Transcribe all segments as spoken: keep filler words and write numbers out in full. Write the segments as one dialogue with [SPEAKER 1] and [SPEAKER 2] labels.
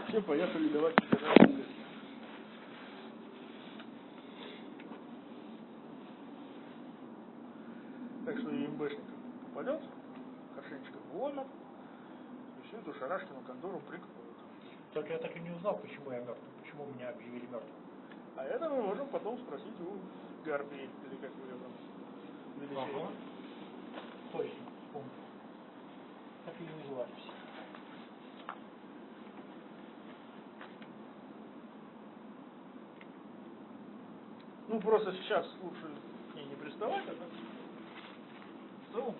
[SPEAKER 1] Все поехали давать федеральные. Так что ЕМБшникам попадет, хорошенечко вломят, и всю эту шарашкину контору прикроют.
[SPEAKER 2] Только я так и не узнал, почему я мертв, почему меня объявили мертвым.
[SPEAKER 1] А это мы можем потом спросить у Гарпии, или как вы ее там величаете.
[SPEAKER 2] Ага. Точно, помню. Так ее называли все.
[SPEAKER 1] Ну, просто сейчас лучше к ней не приставать, а так в целом.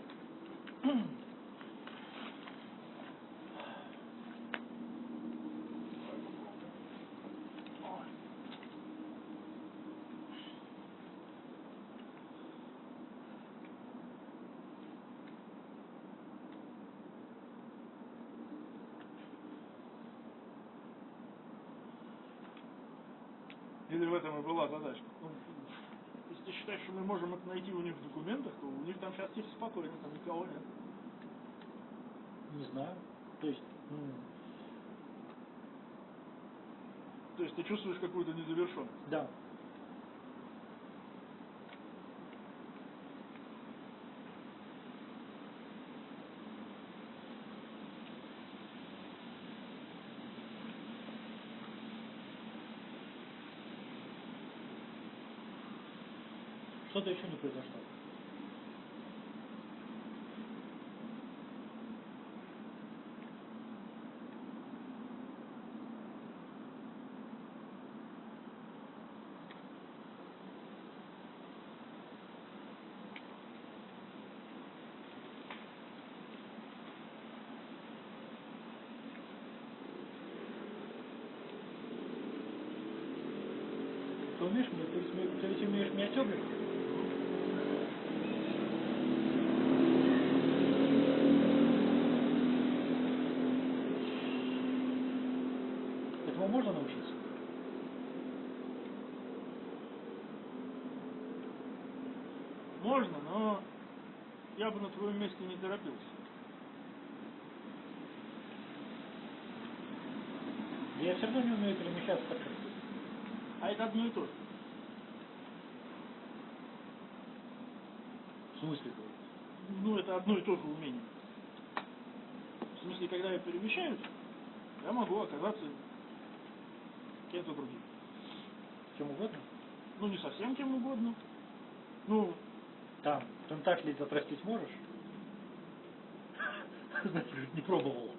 [SPEAKER 1] Или в этом и была задачка. Ну, если ты считаешь, что мы можем это найти у них в документах, то у них там сейчас тихо спокойно, там никого нет.
[SPEAKER 2] Не знаю. То есть, ну...
[SPEAKER 1] То есть ты чувствуешь какую-то незавершенность?
[SPEAKER 2] Да. Что-то еще не произошло. Ты умеешь, ты, ты ведь умеешь миниатюры? Этому можно научиться?
[SPEAKER 1] Можно, но я бы на твоем месте не торопился.
[SPEAKER 2] Я все равно не умею перемещаться так, как ты.
[SPEAKER 1] А это одно и то же.
[SPEAKER 2] В смысле?
[SPEAKER 1] Ну, это одно и то же умение. В смысле, когда я перемещаюсь, я могу оказаться кем-то другим.
[SPEAKER 2] Чем угодно?
[SPEAKER 1] Ну, не совсем кем угодно. Ну,
[SPEAKER 2] там, тентакли затрастить можешь? Значит, не пробовал.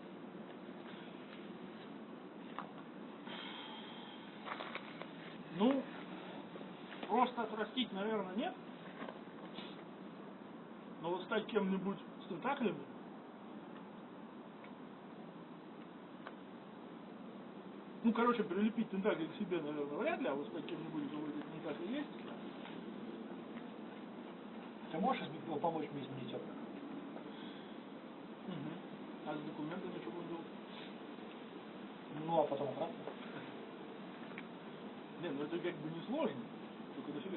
[SPEAKER 1] Ну, просто отрастить, наверное, нет. Но вот стать кем-нибудь с тентаклями. Ну, короче, прилепить тентакли к себе, наверное, вряд ли, а вот стать кем-нибудь, у кого эти тентакли есть.
[SPEAKER 2] Ты можешь помочь мне с миниатюрой?
[SPEAKER 1] Угу. А с документами что будем делать?
[SPEAKER 2] Ну, а потом обратно.
[SPEAKER 1] Не, ну это как бы не сложно, только дофига.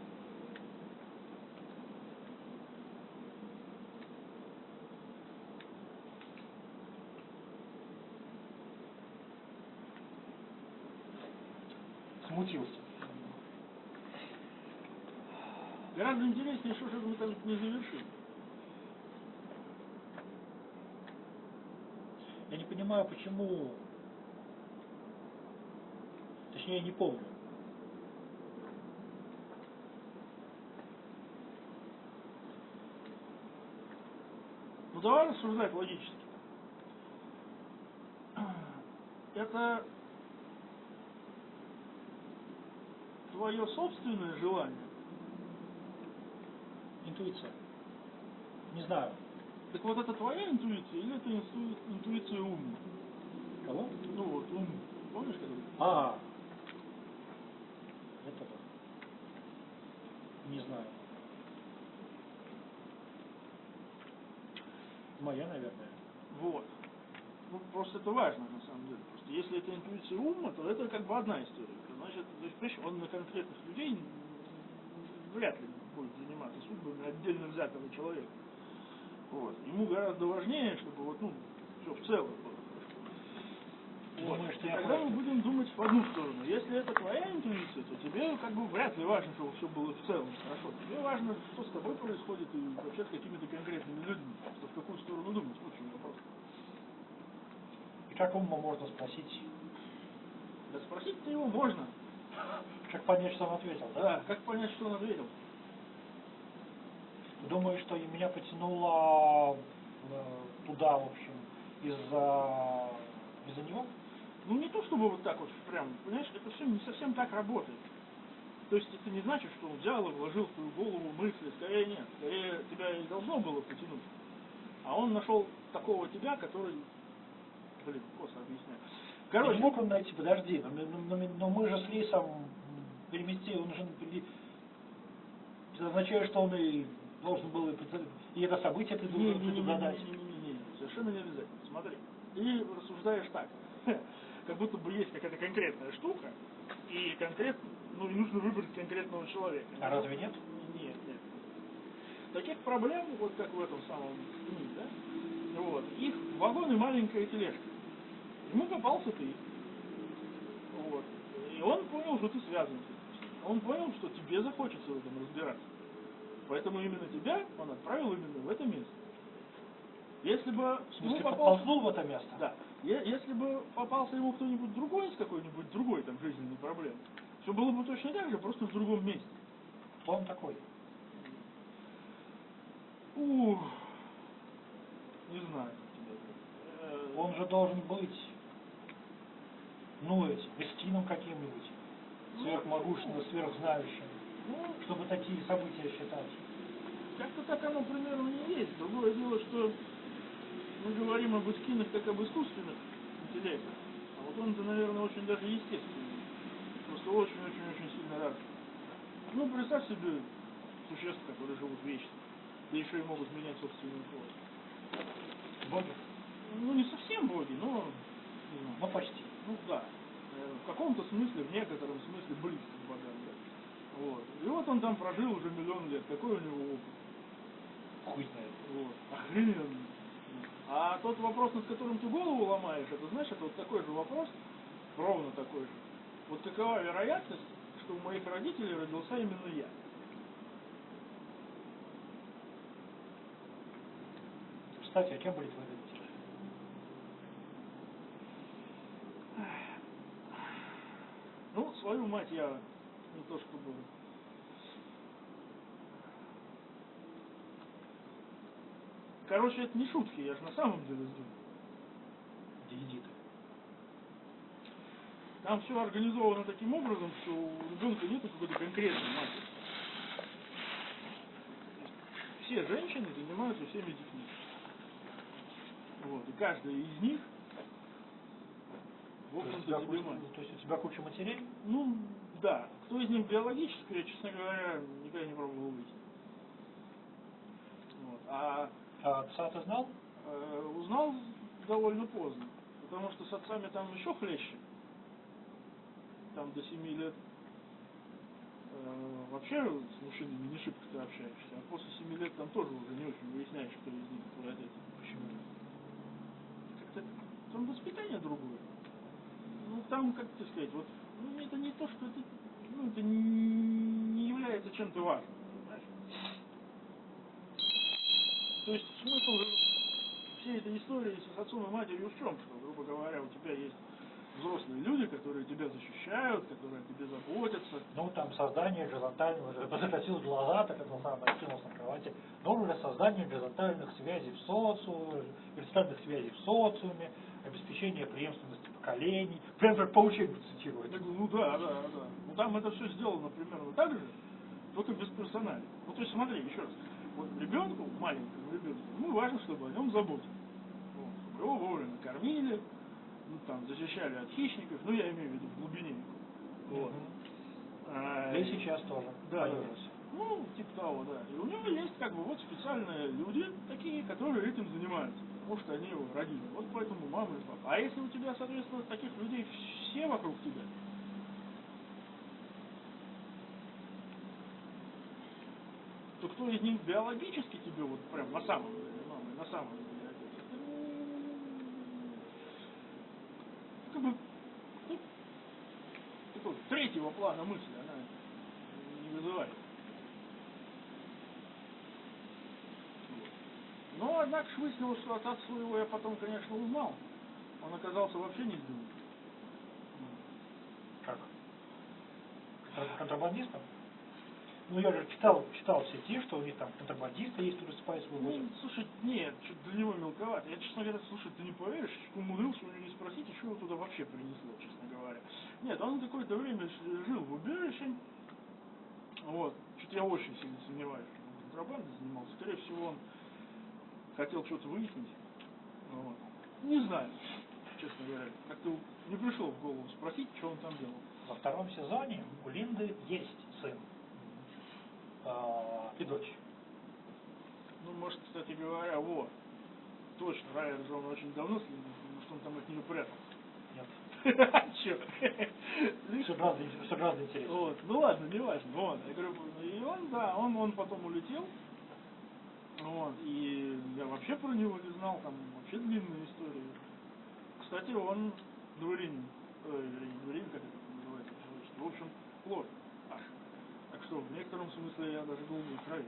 [SPEAKER 2] Смутился.
[SPEAKER 1] Гораздо интереснее, что же мы там не завершили.
[SPEAKER 2] Я не понимаю, почему... Точнее, я не помню.
[SPEAKER 1] Ну давай рассуждать логически. Это твое собственное желание?
[SPEAKER 2] Интуиция. Не знаю.
[SPEAKER 1] Так вот это твоя интуиция или это инту... интуиция умная?
[SPEAKER 2] Кого?
[SPEAKER 1] Ну вот, ум. Помнишь, когда?
[SPEAKER 2] А, это да. Не знаю. Моя, наверное.
[SPEAKER 1] Вот. Ну, просто это важно, на самом деле. Просто если это интуиция ума, то это как бы одна история. Значит, то есть, он на конкретных людей вряд ли будет заниматься судьбами отдельно взятого человека. Вот. Ему гораздо важнее, чтобы вот, ну, все в целом было.
[SPEAKER 2] Думаешь, что я
[SPEAKER 1] тогда мы
[SPEAKER 2] просто...
[SPEAKER 1] будем думать в одну сторону. Если это твоя интуиция, то тебе как бы вряд ли важно, чтобы все было в целом хорошо. Тебе важно, что с тобой происходит и вообще с какими-то конкретными людьми. Что в какую сторону думать, в общем вопрос.
[SPEAKER 2] И как умно можно спросить?
[SPEAKER 1] Да спросить-то его можно.
[SPEAKER 2] Как понять, что он ответил, да?
[SPEAKER 1] Да, как понять, что он ответил?
[SPEAKER 2] Думаю, что и меня потянуло э, туда, в общем, из-за из-за него.
[SPEAKER 1] Ну не то чтобы вот так вот прям, понимаешь, это все не совсем так работает. То есть это не значит, что он взял и вложил в твою голову мысли, скорее нет, скорее тебя и должно было потянуть. А он нашел такого тебя, который, блин, косо объясняю.
[SPEAKER 2] Короче, не мог он найти, подожди, но, но, но, но мы же с Лисом переместили, он уже пере... это означает, что он и должен был и, и это событие ты
[SPEAKER 1] не,
[SPEAKER 2] должен
[SPEAKER 1] не, не,
[SPEAKER 2] предугадать.
[SPEAKER 1] Не, не, не, не, не, совершенно не обязательно. Смотри, ты рассуждаешь так, как будто бы есть какая-то конкретная штука, и конкретно, ну и нужно выбрать конкретного человека.
[SPEAKER 2] А разве нет?
[SPEAKER 1] Нет, нет. Таких проблем, вот как в этом самом книге, да, вот, их вагон и маленькая тележка. Ему попался ты. Вот. И он понял, что ты связан с этим. Он понял, что тебе захочется в этом разбираться. Поэтому именно тебя он отправил именно в это место. Если бы
[SPEAKER 2] В смысле,
[SPEAKER 1] ему попался...
[SPEAKER 2] подползнул в это место?
[SPEAKER 1] Да. Если бы попался ему кто-нибудь другой с какой-нибудь другой там жизненной проблемой, все было бы точно так же, просто в другом месте.
[SPEAKER 2] Кто он такой?
[SPEAKER 1] Ух, не знаю.
[SPEAKER 2] Он же должен быть, ну, этим, эскином каким-нибудь, сверхмогущественным, сверхзнающим,
[SPEAKER 1] Ну,
[SPEAKER 2] чтобы такие события считать.
[SPEAKER 1] Как-то так оно примерно и есть. Другое дело, что мы говорим об эскинах как об искусственных интеллектах. А вот он-то, наверное, очень даже естественный. Просто очень-очень-очень сильно развит. Ну, представь себе существ, которые живут вечно. Да еще и могут менять собственную плоть.
[SPEAKER 2] Боги?
[SPEAKER 1] Ну, не совсем боги, но... Не знаю.
[SPEAKER 2] Ну, почти.
[SPEAKER 1] Ну, да. В каком-то смысле, в некотором смысле близко к богам. Да? Вот. И вот он там прожил уже миллион лет. Какой у него опыт?
[SPEAKER 2] Хуй знает.
[SPEAKER 1] Вот. Охрененно. А тот вопрос, над которым ты голову ломаешь, это, знаешь, это вот такой же вопрос, ровно такой же. Вот какова вероятность, что у моих родителей родился именно я?
[SPEAKER 2] Кстати, а кем были твои родители?
[SPEAKER 1] Ну, свою мать я не то чтобы... Короче, это не шутки, я же на самом деле сдул.
[SPEAKER 2] Иди ты.
[SPEAKER 1] Там все организовано таким образом, что у ребенка нету какой-то конкретной матери. Все женщины занимаются всеми детьми. Вот. И каждая из них, в общем-то, тебе
[SPEAKER 2] куча,
[SPEAKER 1] мать.
[SPEAKER 2] То есть у тебя куча матерей?
[SPEAKER 1] Ну, да. Кто из них биологический, я, честно говоря, никогда не пробовал выяснить. Вот. А,
[SPEAKER 2] А отца ты знал?
[SPEAKER 1] э, узнал довольно поздно. Потому что с отцами там еще хлеще. Там до семи лет э, вообще с мужчинами не шибко ты общаешься. А после семи лет там тоже уже не очень выясняешь, кто из них твой отец.
[SPEAKER 2] Почему?
[SPEAKER 1] Как-то там воспитание другое. Ну там, как тебе сказать, вот, ну это не то, что это, ну, это не, не является чем-то важным, понимаешь? То есть смысл всей этой истории с отцом и матерью в чем? Что, грубо говоря, у тебя есть взрослые люди, которые тебя защищают, которые о тебе заботятся.
[SPEAKER 2] Ну, там создание горизонтального, закатил глаза, так это самое, откинулся на кровати. Новое создание горизонтальных связей в социуме, горизонтальных связей в социуме, обеспечение преемственности поколений. Прям как по учебнику цитировать.
[SPEAKER 1] Ну да, да, да. Ну там это все сделано примерно так же, только без персонали. Ну то есть смотри, еще раз. Вот ребенку, маленькому ребенку, ему важно, чтобы о нем заботились. Вот, чтобы его вовремя кормили, ну там защищали от хищников, ну я имею в виду в глубине. Вот. А,
[SPEAKER 2] Да и сейчас тоже.
[SPEAKER 1] Да, да.
[SPEAKER 2] Появилось.
[SPEAKER 1] Ну, типа того, да. И у него есть как бы вот специальные люди, такие, которые этим занимаются. Потому что они его родили. Вот поэтому мама и папа. А если у тебя, соответственно, таких людей все вокруг тебя, то кто из них биологически тебе вот прям на самом деле, мама, на самом деле отец, это как бы третьего плана мысли, она не вызывает. Вот. Но, однако, выяснилось, что отца своего я потом, конечно, узнал. Он оказался вообще не сдвинут.
[SPEAKER 2] Как? Контрабандистом? Ну, я же читал, читал в сети, что у них там контрабандисты есть, которые спайс вывозят.
[SPEAKER 1] Ну, слушай, нет, что-то для него мелковато. Я, честно говоря, слушай, ты не поверишь, умудрился у него не спросить, и что его туда вообще принесло, честно говоря. Нет, он какое-то время жил в убежище. Вот. Что-то я очень сильно сомневаюсь, что он контрабандой занимался. Скорее всего, он хотел что-то выяснить. Вот. Не знаю, честно говоря. Как-то не пришло в голову спросить, что он там делал.
[SPEAKER 2] Во втором сезоне у Линды есть сын а, и дочь.
[SPEAKER 1] Ну, может, кстати говоря, вот. Точно, Райер же он очень давно следил, может, он там от нее прятался.
[SPEAKER 2] Нет.
[SPEAKER 1] Че?
[SPEAKER 2] Все гораздо, все гораздо интереснее.
[SPEAKER 1] Вот. Ну ладно, не важно. Вот. Я говорю, и он, да, он, он потом улетел. Вот. И я вообще про него не знал, там вообще длинная история. Кстати, он дворянин. Ой, не дворянин, как это называется, в общем, лорд аж. Так что в некотором смысле я даже голубой крови.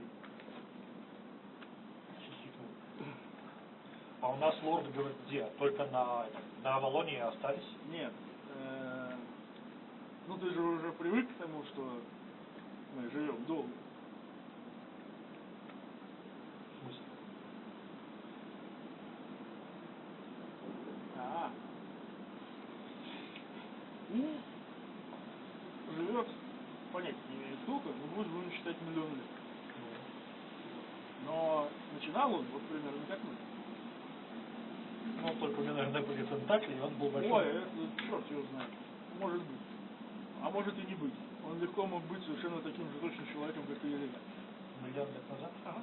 [SPEAKER 2] А у нас лорды, говорят, где? Только на, на Авалонии остались?
[SPEAKER 1] Нет. Э, ну ты же уже привык к тому, что мы живем долго.
[SPEAKER 2] В смысле?
[SPEAKER 1] А. Ну, живет, понятия не имею сколько, но будет будем считать миллион лет. Но начинал он вот примерно как мы.
[SPEAKER 2] Ну, только у меня, наверное, были тентакли, и он был большой.
[SPEAKER 1] Ой, это черт его знает. Может быть. А может и не быть. Он легко мог быть совершенно таким же точно человеком, как и Елена.
[SPEAKER 2] Миллион лет назад?
[SPEAKER 1] Ага.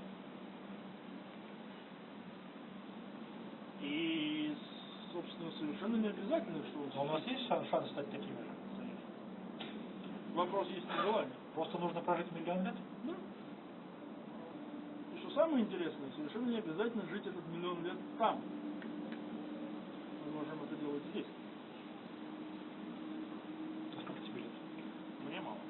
[SPEAKER 1] И, собственно, совершенно не обязательно, что он...
[SPEAKER 2] Но у нас есть шанс, шанс стать такими же?
[SPEAKER 1] Вопрос есть и желание.
[SPEAKER 2] Просто нужно прожить миллион лет?
[SPEAKER 1] Да. И что самое интересное, совершенно не обязательно жить этот миллион лет там. Мы можем это делать здесь.
[SPEAKER 2] А сколько тебе лет?
[SPEAKER 1] Мне мало.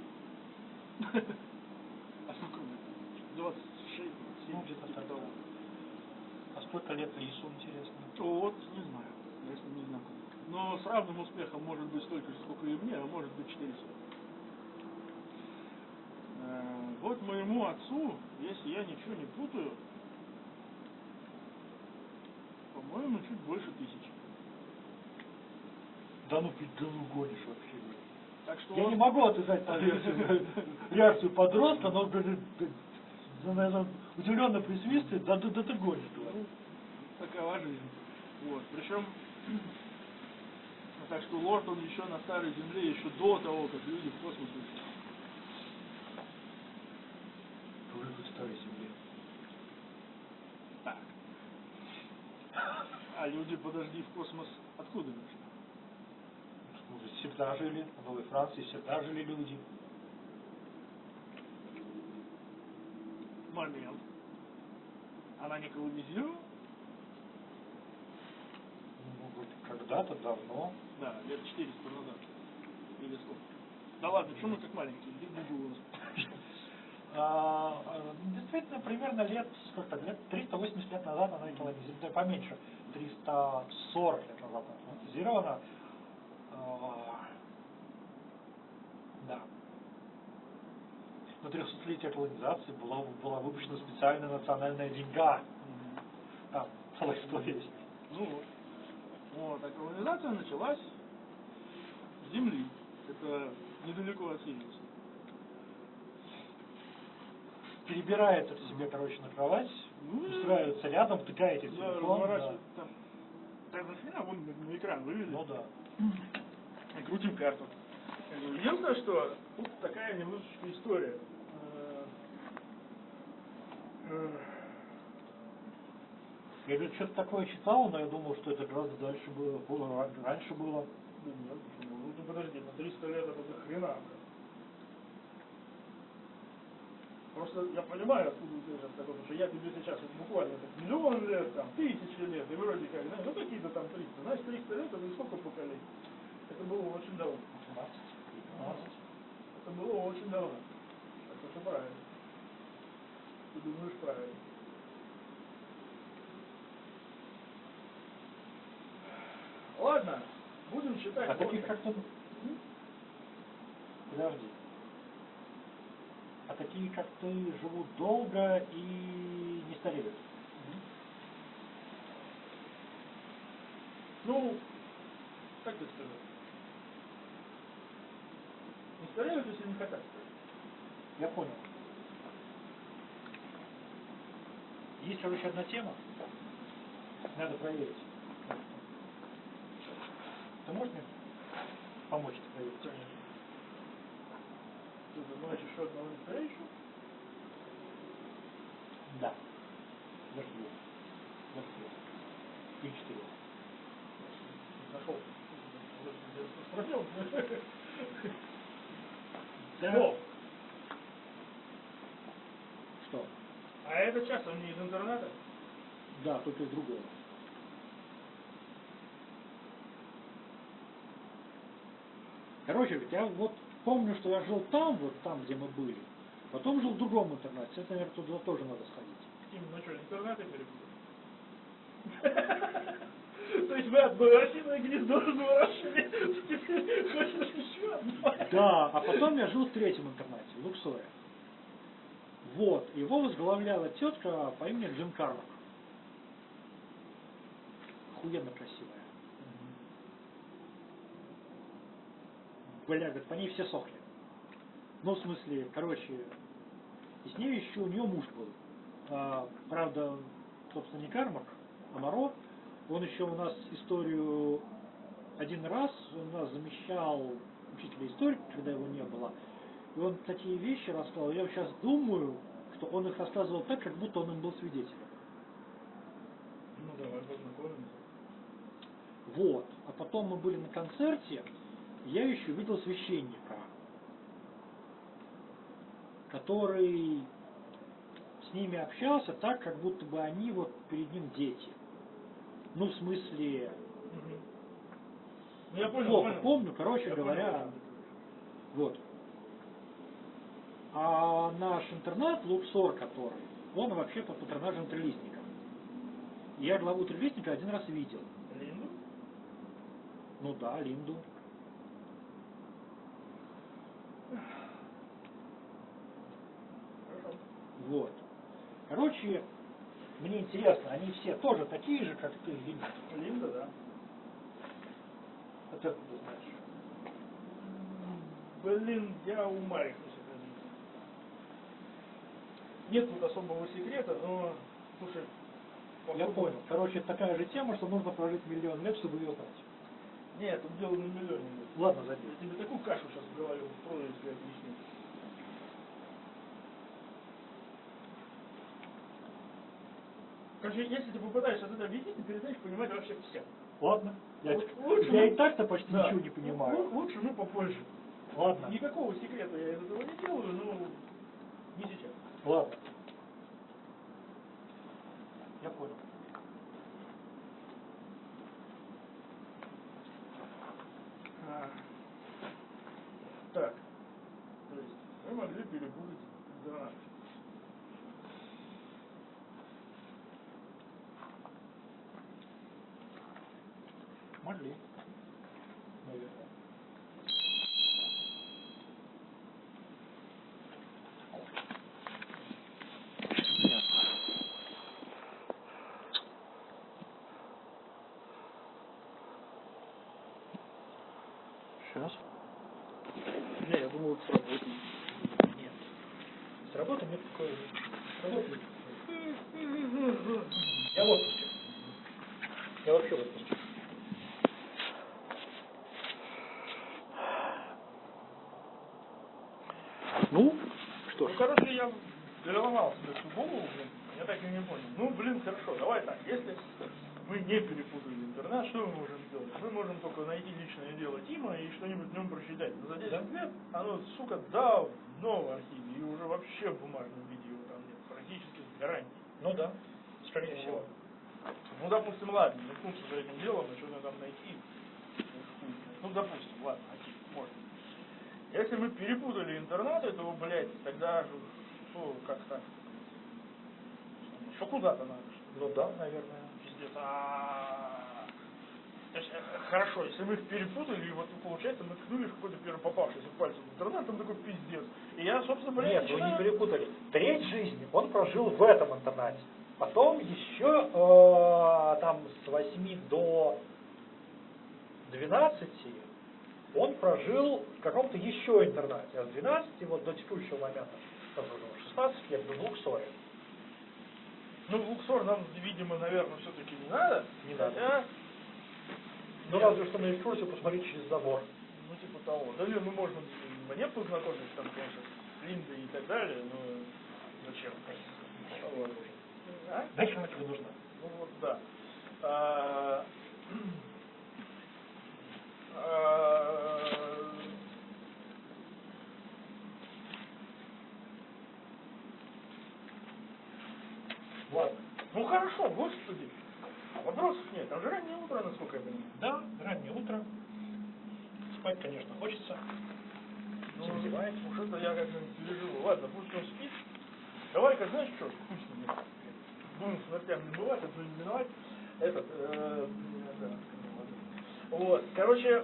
[SPEAKER 1] А сколько мне? двадцать шесть, двадцать семь,
[SPEAKER 2] Ну, где-то
[SPEAKER 1] типа
[SPEAKER 2] так.
[SPEAKER 1] того.
[SPEAKER 2] А сколько лет Лису, интересно?
[SPEAKER 1] Вот, не знаю, если не знаю. Но с равным успехом может быть столько же, сколько и мне, а может быть четыреста. Э, вот моему отцу, если я ничего не путаю, по-моему, чуть больше тысячи.
[SPEAKER 2] Да ну ты, да ну гонишь вообще.
[SPEAKER 1] Так что
[SPEAKER 2] Я
[SPEAKER 1] он...
[SPEAKER 2] не могу отыграть по реакцию, реакцию подростка, но, наверное, удивленно присвистывает, да, да, да ты гонишь, говорит.
[SPEAKER 1] Ну, такова жизнь. Вот. Причем, ну, так что лорд, он еще на старой земле, еще до того, как люди в космос ушли.
[SPEAKER 2] Только в старой земле.
[SPEAKER 1] Так. А люди, подожди, в космос откуда вышли?
[SPEAKER 2] Ну, всегда жили, в Новой Франции всегда жили люди.
[SPEAKER 1] Момент. Она не колонизировала?
[SPEAKER 2] Ну, вот когда-то давно.
[SPEAKER 1] Да, лет четыреста назад. Или сколько? Да ладно, почему мы как маленькие? Иди Google у нас.
[SPEAKER 2] А, действительно, примерно лет, сколько, лет триста восемьдесят лет назад она колонизирована, поменьше, триста сорок лет назад она колонизирована. А, да. На трехсотлетие колонизации была, была выпущена специальная национальная деньга. Там целая история есть.
[SPEAKER 1] Ну вот. Вот, а колонизация началась с Земли. Это недалеко от Сириуса.
[SPEAKER 2] Перебирает это себе, короче, на кровать,
[SPEAKER 1] Ну,
[SPEAKER 2] устраивается рядом, втыкаете в
[SPEAKER 1] да,
[SPEAKER 2] телефон. Да.
[SPEAKER 1] разворачивает там. Так нахрена вон на, на экран вывели?
[SPEAKER 2] Ну да.
[SPEAKER 1] И крутим карту. Единственное, что тут такая немножечко история.
[SPEAKER 2] Я говорю, что-то такое читал, но я думал, что это гораздо дальше было, было раньше было.
[SPEAKER 1] Да нет, почему? Ну ты подожди, на триста лет это до хрена. Просто я понимаю, откуда ты сейчас такой, потому что я тебе сейчас вот буквально так, миллион лет, там, тысячи лет, и вроде как, знаешь, ну какие-то там триста, знаешь, триста лет, это сколько поколений? Это было очень давно.
[SPEAKER 2] пятнадцать.
[SPEAKER 1] очень давно. Так что все правильно. Ты думаешь правильно. Ладно, будем считать.
[SPEAKER 2] А таких как ты... Подожди. А такие, как ты, живут долго и не стареют.
[SPEAKER 1] Ну, как ты сказал? Не стареют, если не хотят.
[SPEAKER 2] Я понял. Есть, короче, одна тема. Надо проверить. Ты можешь мне помочь это проверить?
[SPEAKER 1] Конечно. Ты думаешь, еще одного не стареющего?
[SPEAKER 2] Да. Даже две. Даже две. И четыре.
[SPEAKER 1] Нашел. Спросил.
[SPEAKER 2] Да.
[SPEAKER 1] Но.
[SPEAKER 2] Что?
[SPEAKER 1] А это часто он не из интернета?
[SPEAKER 2] Да, только из другого. Короче, я вот помню, что я жил там, вот там, где мы были. Потом жил в другом интернете. Это, наверное, туда тоже надо сходить.
[SPEAKER 1] Именно что, интернеты перепутали? То есть вы одно осиное гнездо разворошили, теперь хочешь еще одно?
[SPEAKER 2] Да, а потом я жил в третьем интернете, в Луксоре. Вот, его возглавляла тетка по имени Джин Кармак. Охуенно красивая. Бля, говорит, по ней все сохли. Ну, в смысле, короче, и с ней еще у нее муж был. А, правда, собственно, не Кармак, а Моро. Он еще у нас историю один раз, он у нас замещал учителя истории, когда его не было. И он такие вещи рассказывал. Я сейчас думаю, что он их рассказывал так, как будто он им был свидетелем.
[SPEAKER 1] Ну, давай познакомимся.
[SPEAKER 2] Вот. А потом мы были на концерте, и я еще видел священника, который с ними общался так, как будто бы они вот перед ним дети. Ну, в смысле,
[SPEAKER 1] Угу. Ну, я понял,
[SPEAKER 2] плохо
[SPEAKER 1] понял.
[SPEAKER 2] помню, короче
[SPEAKER 1] Я
[SPEAKER 2] говоря,
[SPEAKER 1] понял.
[SPEAKER 2] вот. А наш интернат, Луксор, который, он вообще под патронажем Трелистника. Я главу Трелистника один раз видел.
[SPEAKER 1] Линду?
[SPEAKER 2] Ну да, Линду.
[SPEAKER 1] Хорошо.
[SPEAKER 2] Вот. Короче, мне интересно, они все тоже такие же, как ты, или нет?
[SPEAKER 1] Линда, да.
[SPEAKER 2] А ты откуда знаешь?
[SPEAKER 1] Блин, я у Марика сохранил. Нет тут особого секрета, но, слушай,
[SPEAKER 2] Я
[SPEAKER 1] походу-
[SPEAKER 2] понял. Короче, это такая же тема, что нужно прожить миллион лет, чтобы ее знать.
[SPEAKER 1] Нет, тут дело на миллионе лет.
[SPEAKER 2] Ладно, забей.
[SPEAKER 1] Я тебе такую кашу сейчас в голове устрою, если я объясню. Короче, если ты попытаешься это объяснить, ты перестанешь понимать вообще все.
[SPEAKER 2] Ладно. Я,
[SPEAKER 1] Вот лучше
[SPEAKER 2] я
[SPEAKER 1] мы-
[SPEAKER 2] и так-то почти
[SPEAKER 1] Да.
[SPEAKER 2] ничего не понимаю.
[SPEAKER 1] Лу- Лучше мы попозже.
[SPEAKER 2] Ладно.
[SPEAKER 1] Никакого секрета я из этого не делаю, но не сейчас.
[SPEAKER 2] Ладно. Я понял.
[SPEAKER 1] А. Так. То есть мы могли перепутать гранаты.
[SPEAKER 2] Могли. Наверное.
[SPEAKER 1] Сейчас. Не, я думал, это сработает.
[SPEAKER 2] Нет. С работы нет такой... С работы нет такой. Я в отпуске. Я вообще в отпуске.
[SPEAKER 1] Ну, что ж. Ну, короче, я переломал себе всю голову, блин, я так и не понял. Ну, блин, хорошо, давай так, если мы не перепутали интернет, что мы можем сделать? Мы можем только найти личное дело Тима и что-нибудь в нем прочитать. За десять лет оно, сука, давно в архиве, и уже вообще в бумажном виде его там нет, практически с гарантией.
[SPEAKER 2] Ну да, скорее всего.
[SPEAKER 1] Вот. Ну, допустим, ладно, наткнуться за этим делом, и что-то там найти. Ну, допустим, ладно, окей, можно. Если мы перепутали интернаты, то, блядь, тогда, ну, как так? Еще куда-то надо.
[SPEAKER 2] Ну да, наверное.
[SPEAKER 1] Пиздец. А, то есть, хорошо, если мы их перепутали, и вот получается, мы ткнули в какой-то первый попавшийся пальцем в интернет, там такой пиздец. И я, собственно, блядь,
[SPEAKER 2] Нет,
[SPEAKER 1] начинаю...
[SPEAKER 2] вы не перепутали. Треть жизни он прожил в этом интернате. Потом еще э, там с восьми до двенадцати он прожил в каком-то еще интернате. А с двенадцати вот до текущего момента, там, шестнадцать лет, был в Луксоре.
[SPEAKER 1] Ну, в Луксор нам, видимо, наверное, все-таки не надо.
[SPEAKER 2] Не надо.
[SPEAKER 1] Хотя...
[SPEAKER 2] Ну,
[SPEAKER 1] Нет.
[SPEAKER 2] разве что на экскурсию посмотреть через забор.
[SPEAKER 1] Ну, типа того. Да, ну, можно мне познакомиться, там, конечно, с Линдой и так далее, но зачем? Вот. А?
[SPEAKER 2] Дальше она тебе нужна.
[SPEAKER 1] Ну, вот, да. А, а,
[SPEAKER 2] Ладно.
[SPEAKER 1] ну, хорошо, господи. А вопросов нет. Там же раннее утро, насколько я понимаю.
[SPEAKER 2] Да, раннее утро. Спать, конечно, хочется.
[SPEAKER 1] Ну,
[SPEAKER 2] Всем зевает.
[SPEAKER 1] уж это я как-нибудь переживу. Ладно, пусть он спит. Давай-ка, знаешь что, хуй с ним. Думаю, смертям не бывает, это не миновать. Этот, э, да, вот, короче,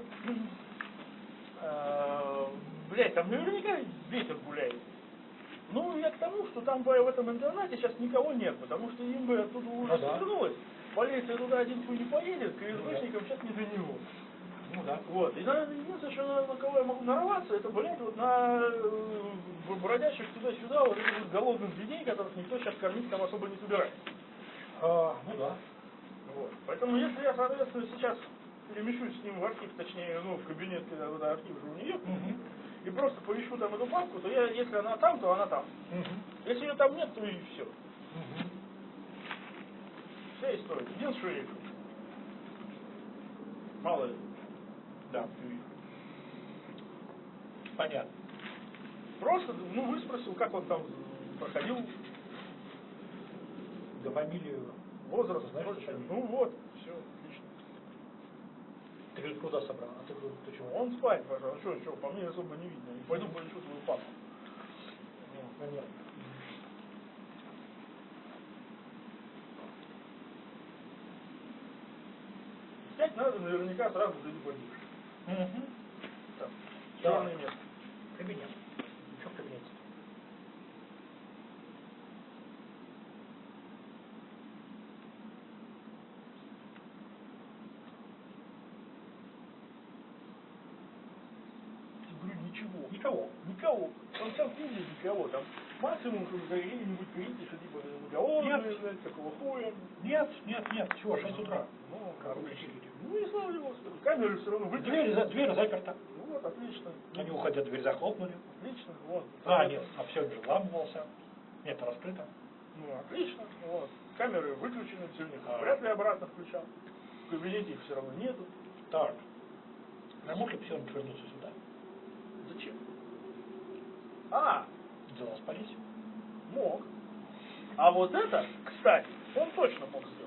[SPEAKER 1] э, блядь, там наверняка ветер гуляет. Ну, я к тому, что там в этом интернате сейчас никого нет, потому что им бы оттуда уже
[SPEAKER 2] Ну, да.
[SPEAKER 1] свернулось. Полиция туда один хуй не поедет, к КСБшникам сейчас не до него.
[SPEAKER 2] Ну да.
[SPEAKER 1] Вот. И наверное, единственное, что на, на кого я могу нарваться, это, блядь, вот на э, бродящих туда-сюда, вот этих вот голодных людей, которых никто сейчас кормить там особо не собирается.
[SPEAKER 2] А, ну да.
[SPEAKER 1] Вот. Поэтому если я, соответственно, сейчас перемещусь с ним в архив, точнее, ну, в кабинет, когда туда архив же у нее,
[SPEAKER 2] Угу.
[SPEAKER 1] и просто поищу там эту папку, то я, если она там, то она там.
[SPEAKER 2] Угу.
[SPEAKER 1] Если ее там нет, то и все.
[SPEAKER 2] Угу.
[SPEAKER 1] Вся история. Единственное, что я решу. Мало ли.
[SPEAKER 2] Да. Понятно.
[SPEAKER 1] Просто, ну, выспросил, как он там проходил,
[SPEAKER 2] Да фамилию.
[SPEAKER 1] возраст,
[SPEAKER 2] Знаешь,
[SPEAKER 1] прочее.
[SPEAKER 2] фамилию?
[SPEAKER 1] Ну вот, все, отлично.
[SPEAKER 2] Ты говоришь, куда собрал? А ты, ты чего?
[SPEAKER 1] Он спать пошел, а что, что, по мне особо не видно. Пойду поищу свою папу.
[SPEAKER 2] Понятно.
[SPEAKER 1] Снять надо наверняка сразу за не пойдешь.
[SPEAKER 2] Угу.
[SPEAKER 1] Там,
[SPEAKER 2] Да.
[SPEAKER 1] черное место.
[SPEAKER 2] Кабинет. Что в кабинете?
[SPEAKER 1] Я говорю, ничего.
[SPEAKER 2] Никого.
[SPEAKER 1] Никого. Там вся в книге никого. Там максимум, что какие-нибудь крики, что типа голодные,
[SPEAKER 2] Нет.
[SPEAKER 1] блядь, какого хуя.
[SPEAKER 2] Нет, нет, нет. Чего, шесть утра.
[SPEAKER 1] Ну,
[SPEAKER 2] Как
[SPEAKER 1] короче.
[SPEAKER 2] вы
[SPEAKER 1] Ну и слава Господу. Камеры все равно выключены.
[SPEAKER 2] Дверь, за- дверь заперта.
[SPEAKER 1] Ну вот, отлично.
[SPEAKER 2] Они уходят, дверь захлопнули.
[SPEAKER 1] Отлично, вот.
[SPEAKER 2] А, нет, а все же ламывался. Нет, раскрыто.
[SPEAKER 1] Ну, отлично, вот. Камеры выключены, все, никто
[SPEAKER 2] А.
[SPEAKER 1] вряд ли обратно включал. В кабинете их все равно нету.
[SPEAKER 2] Так. А мог ли псионик вернуться сюда?
[SPEAKER 1] Зачем? А,
[SPEAKER 2] Дела спались.
[SPEAKER 1] мог. А вот это, кстати, он точно мог сделать.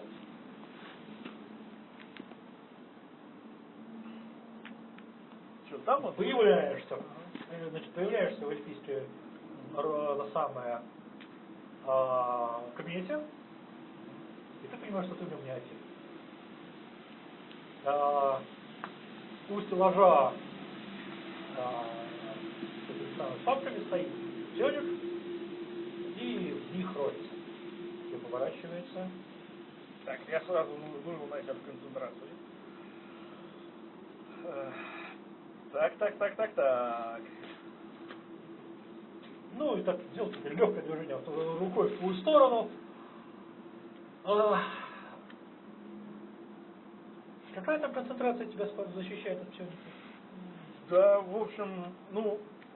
[SPEAKER 1] Что, там вот...
[SPEAKER 2] Появляешься. э, Значит, появляешься в эльфийстве на самое а, кабинете, и ты понимаешь, что ты в нем не один. А, у стеллажа а, с этими самыми папками стоит псионик, и в них роется. Все поворачивается.
[SPEAKER 1] Так, я сразу ну, вывел нахер концентрацию. Э, Так, так, так, так, так.
[SPEAKER 2] Ну и так сделал теперь легкое движение вот, рукой в твою сторону. А, какая там концентрация тебя спа- защищает от псионика?
[SPEAKER 1] Да, в общем, ну,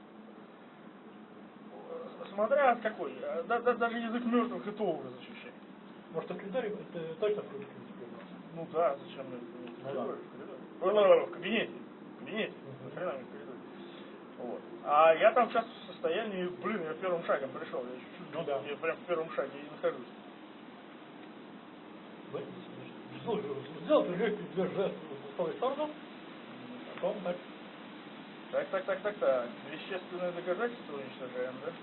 [SPEAKER 1] смотря от какой, да, да, даже язык мертвых и то уже защищает.
[SPEAKER 2] Может, в коридоре ты точно в коридоре спрятался?
[SPEAKER 1] Ну да, зачем мне это? В
[SPEAKER 2] Ну
[SPEAKER 1] коридоре,
[SPEAKER 2] да.
[SPEAKER 1] в коридоре. Ой, в кабинете. В кабинете.
[SPEAKER 2] Мгм.
[SPEAKER 1] Нахрена мне в коридоре. Вот. А я там сейчас в состоянии, блин, я первым шагом пришел. Я чуть-чуть,
[SPEAKER 2] Ну да.
[SPEAKER 1] я прям в первом шаге и нахожусь.
[SPEAKER 2] Ну, сделал ты легкий жест в свою сторону, потом так
[SPEAKER 1] Так, так, так, так, так. Вещественное доказательство уничтожаем, да?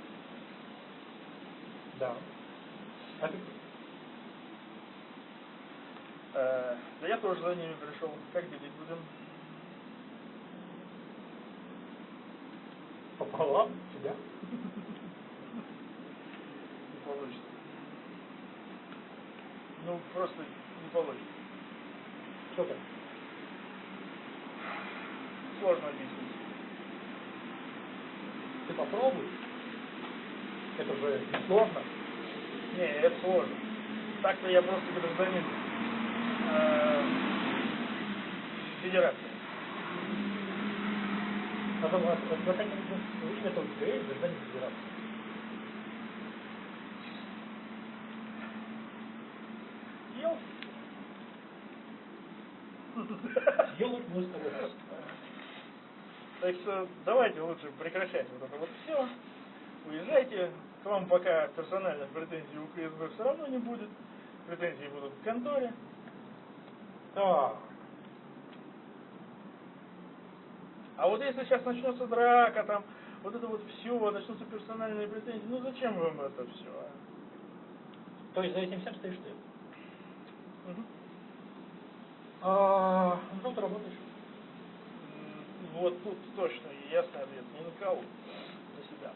[SPEAKER 2] Да. А ты?
[SPEAKER 1] Э, да я тоже за ними пришел. Как делить будем?
[SPEAKER 2] Пополам себя.
[SPEAKER 1] Не получится. Ну, просто не получится.
[SPEAKER 2] Что там?
[SPEAKER 1] Сложно объяснить.
[SPEAKER 2] Ты попробуй. Это же не сложно.
[SPEAKER 1] Не, это сложно. Так-то я просто гражданин э, федерации.
[SPEAKER 2] А то, а, а, наконец-то, имя-то у тебя есть, гражданин федерации.
[SPEAKER 1] Съел?
[SPEAKER 2] Съел их мы с тобой.
[SPEAKER 1] Так что давайте лучше прекращать вот это вот все. Уезжайте. К вам пока персональных претензий у КСБ все равно не будет. Претензии будут в конторе.
[SPEAKER 2] Да.
[SPEAKER 1] А вот если сейчас начнется драка, там, вот это вот все, начнутся персональные претензии, ну зачем вам это все, а?
[SPEAKER 2] То есть за этим всем стоишь ты.
[SPEAKER 1] Угу.
[SPEAKER 2] А, ну, ты работаешь.
[SPEAKER 1] Вот тут точно ясный ответ. Ни на кого. На себя.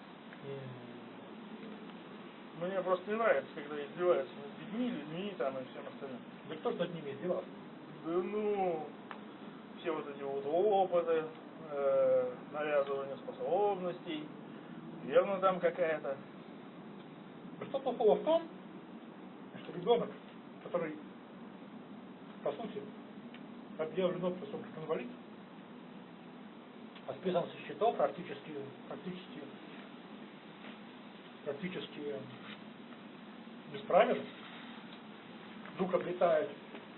[SPEAKER 1] Мне просто не нравится, когда издеваются над детьми, людьми там и всем остальным.
[SPEAKER 2] Да кто ж над ними издевался?
[SPEAKER 1] Да ну, все вот эти вот опыты, э, навязывание способностей, верно там какая-то.
[SPEAKER 2] Что плохого в том, что ребенок, который, по сути, объявлен обществом как инвалид, а списан со счетов практически, практически, практически бесправен, вдруг обретает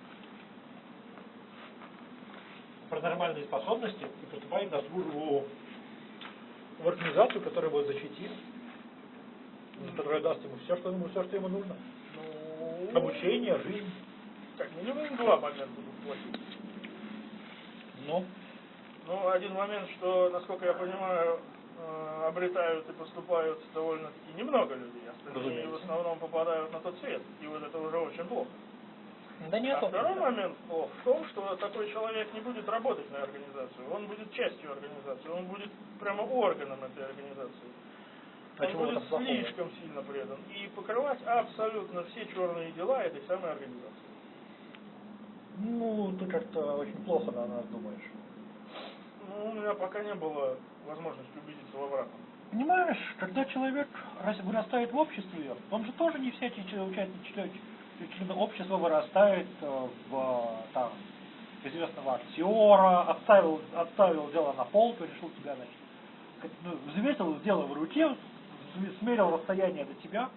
[SPEAKER 2] паранормальные способности и поступает на службу в организацию, которая его защитит, которая даст ему все, что ему, все, что ему нужно.
[SPEAKER 1] Ну,
[SPEAKER 2] Обучение, жизнь.
[SPEAKER 1] как минимум два момента будут плохие.
[SPEAKER 2] Ну,
[SPEAKER 1] Ну, один момент, что, насколько я понимаю, э, обретают и поступают довольно-таки немного людей. Остальные
[SPEAKER 2] разумеется.
[SPEAKER 1] в основном попадают на тот свет. И вот это уже очень плохо.
[SPEAKER 2] Да нет,
[SPEAKER 1] А второй момент плох в том, что такой человек не будет работать на организацию. Он будет частью организации. Он будет прямо органом этой организации.
[SPEAKER 2] А
[SPEAKER 1] Он
[SPEAKER 2] чего в
[SPEAKER 1] будет
[SPEAKER 2] этом плохого?
[SPEAKER 1] слишком сильно предан. И покрывать абсолютно все черные дела этой самой организации.
[SPEAKER 2] Ну, ты как-то очень плохо на нас думаешь.
[SPEAKER 1] Ну, у меня пока не было возможности убедиться в обратном.
[SPEAKER 2] Понимаешь, когда человек рас- вырастает в обществе, он же тоже не всякий член- участник член, член общества вырастает э, в там, известного актера, отставил, отставил дело на полку, решил тебя, значит, как- ну, взвесил дело в руке, см- смерил расстояние до тебя,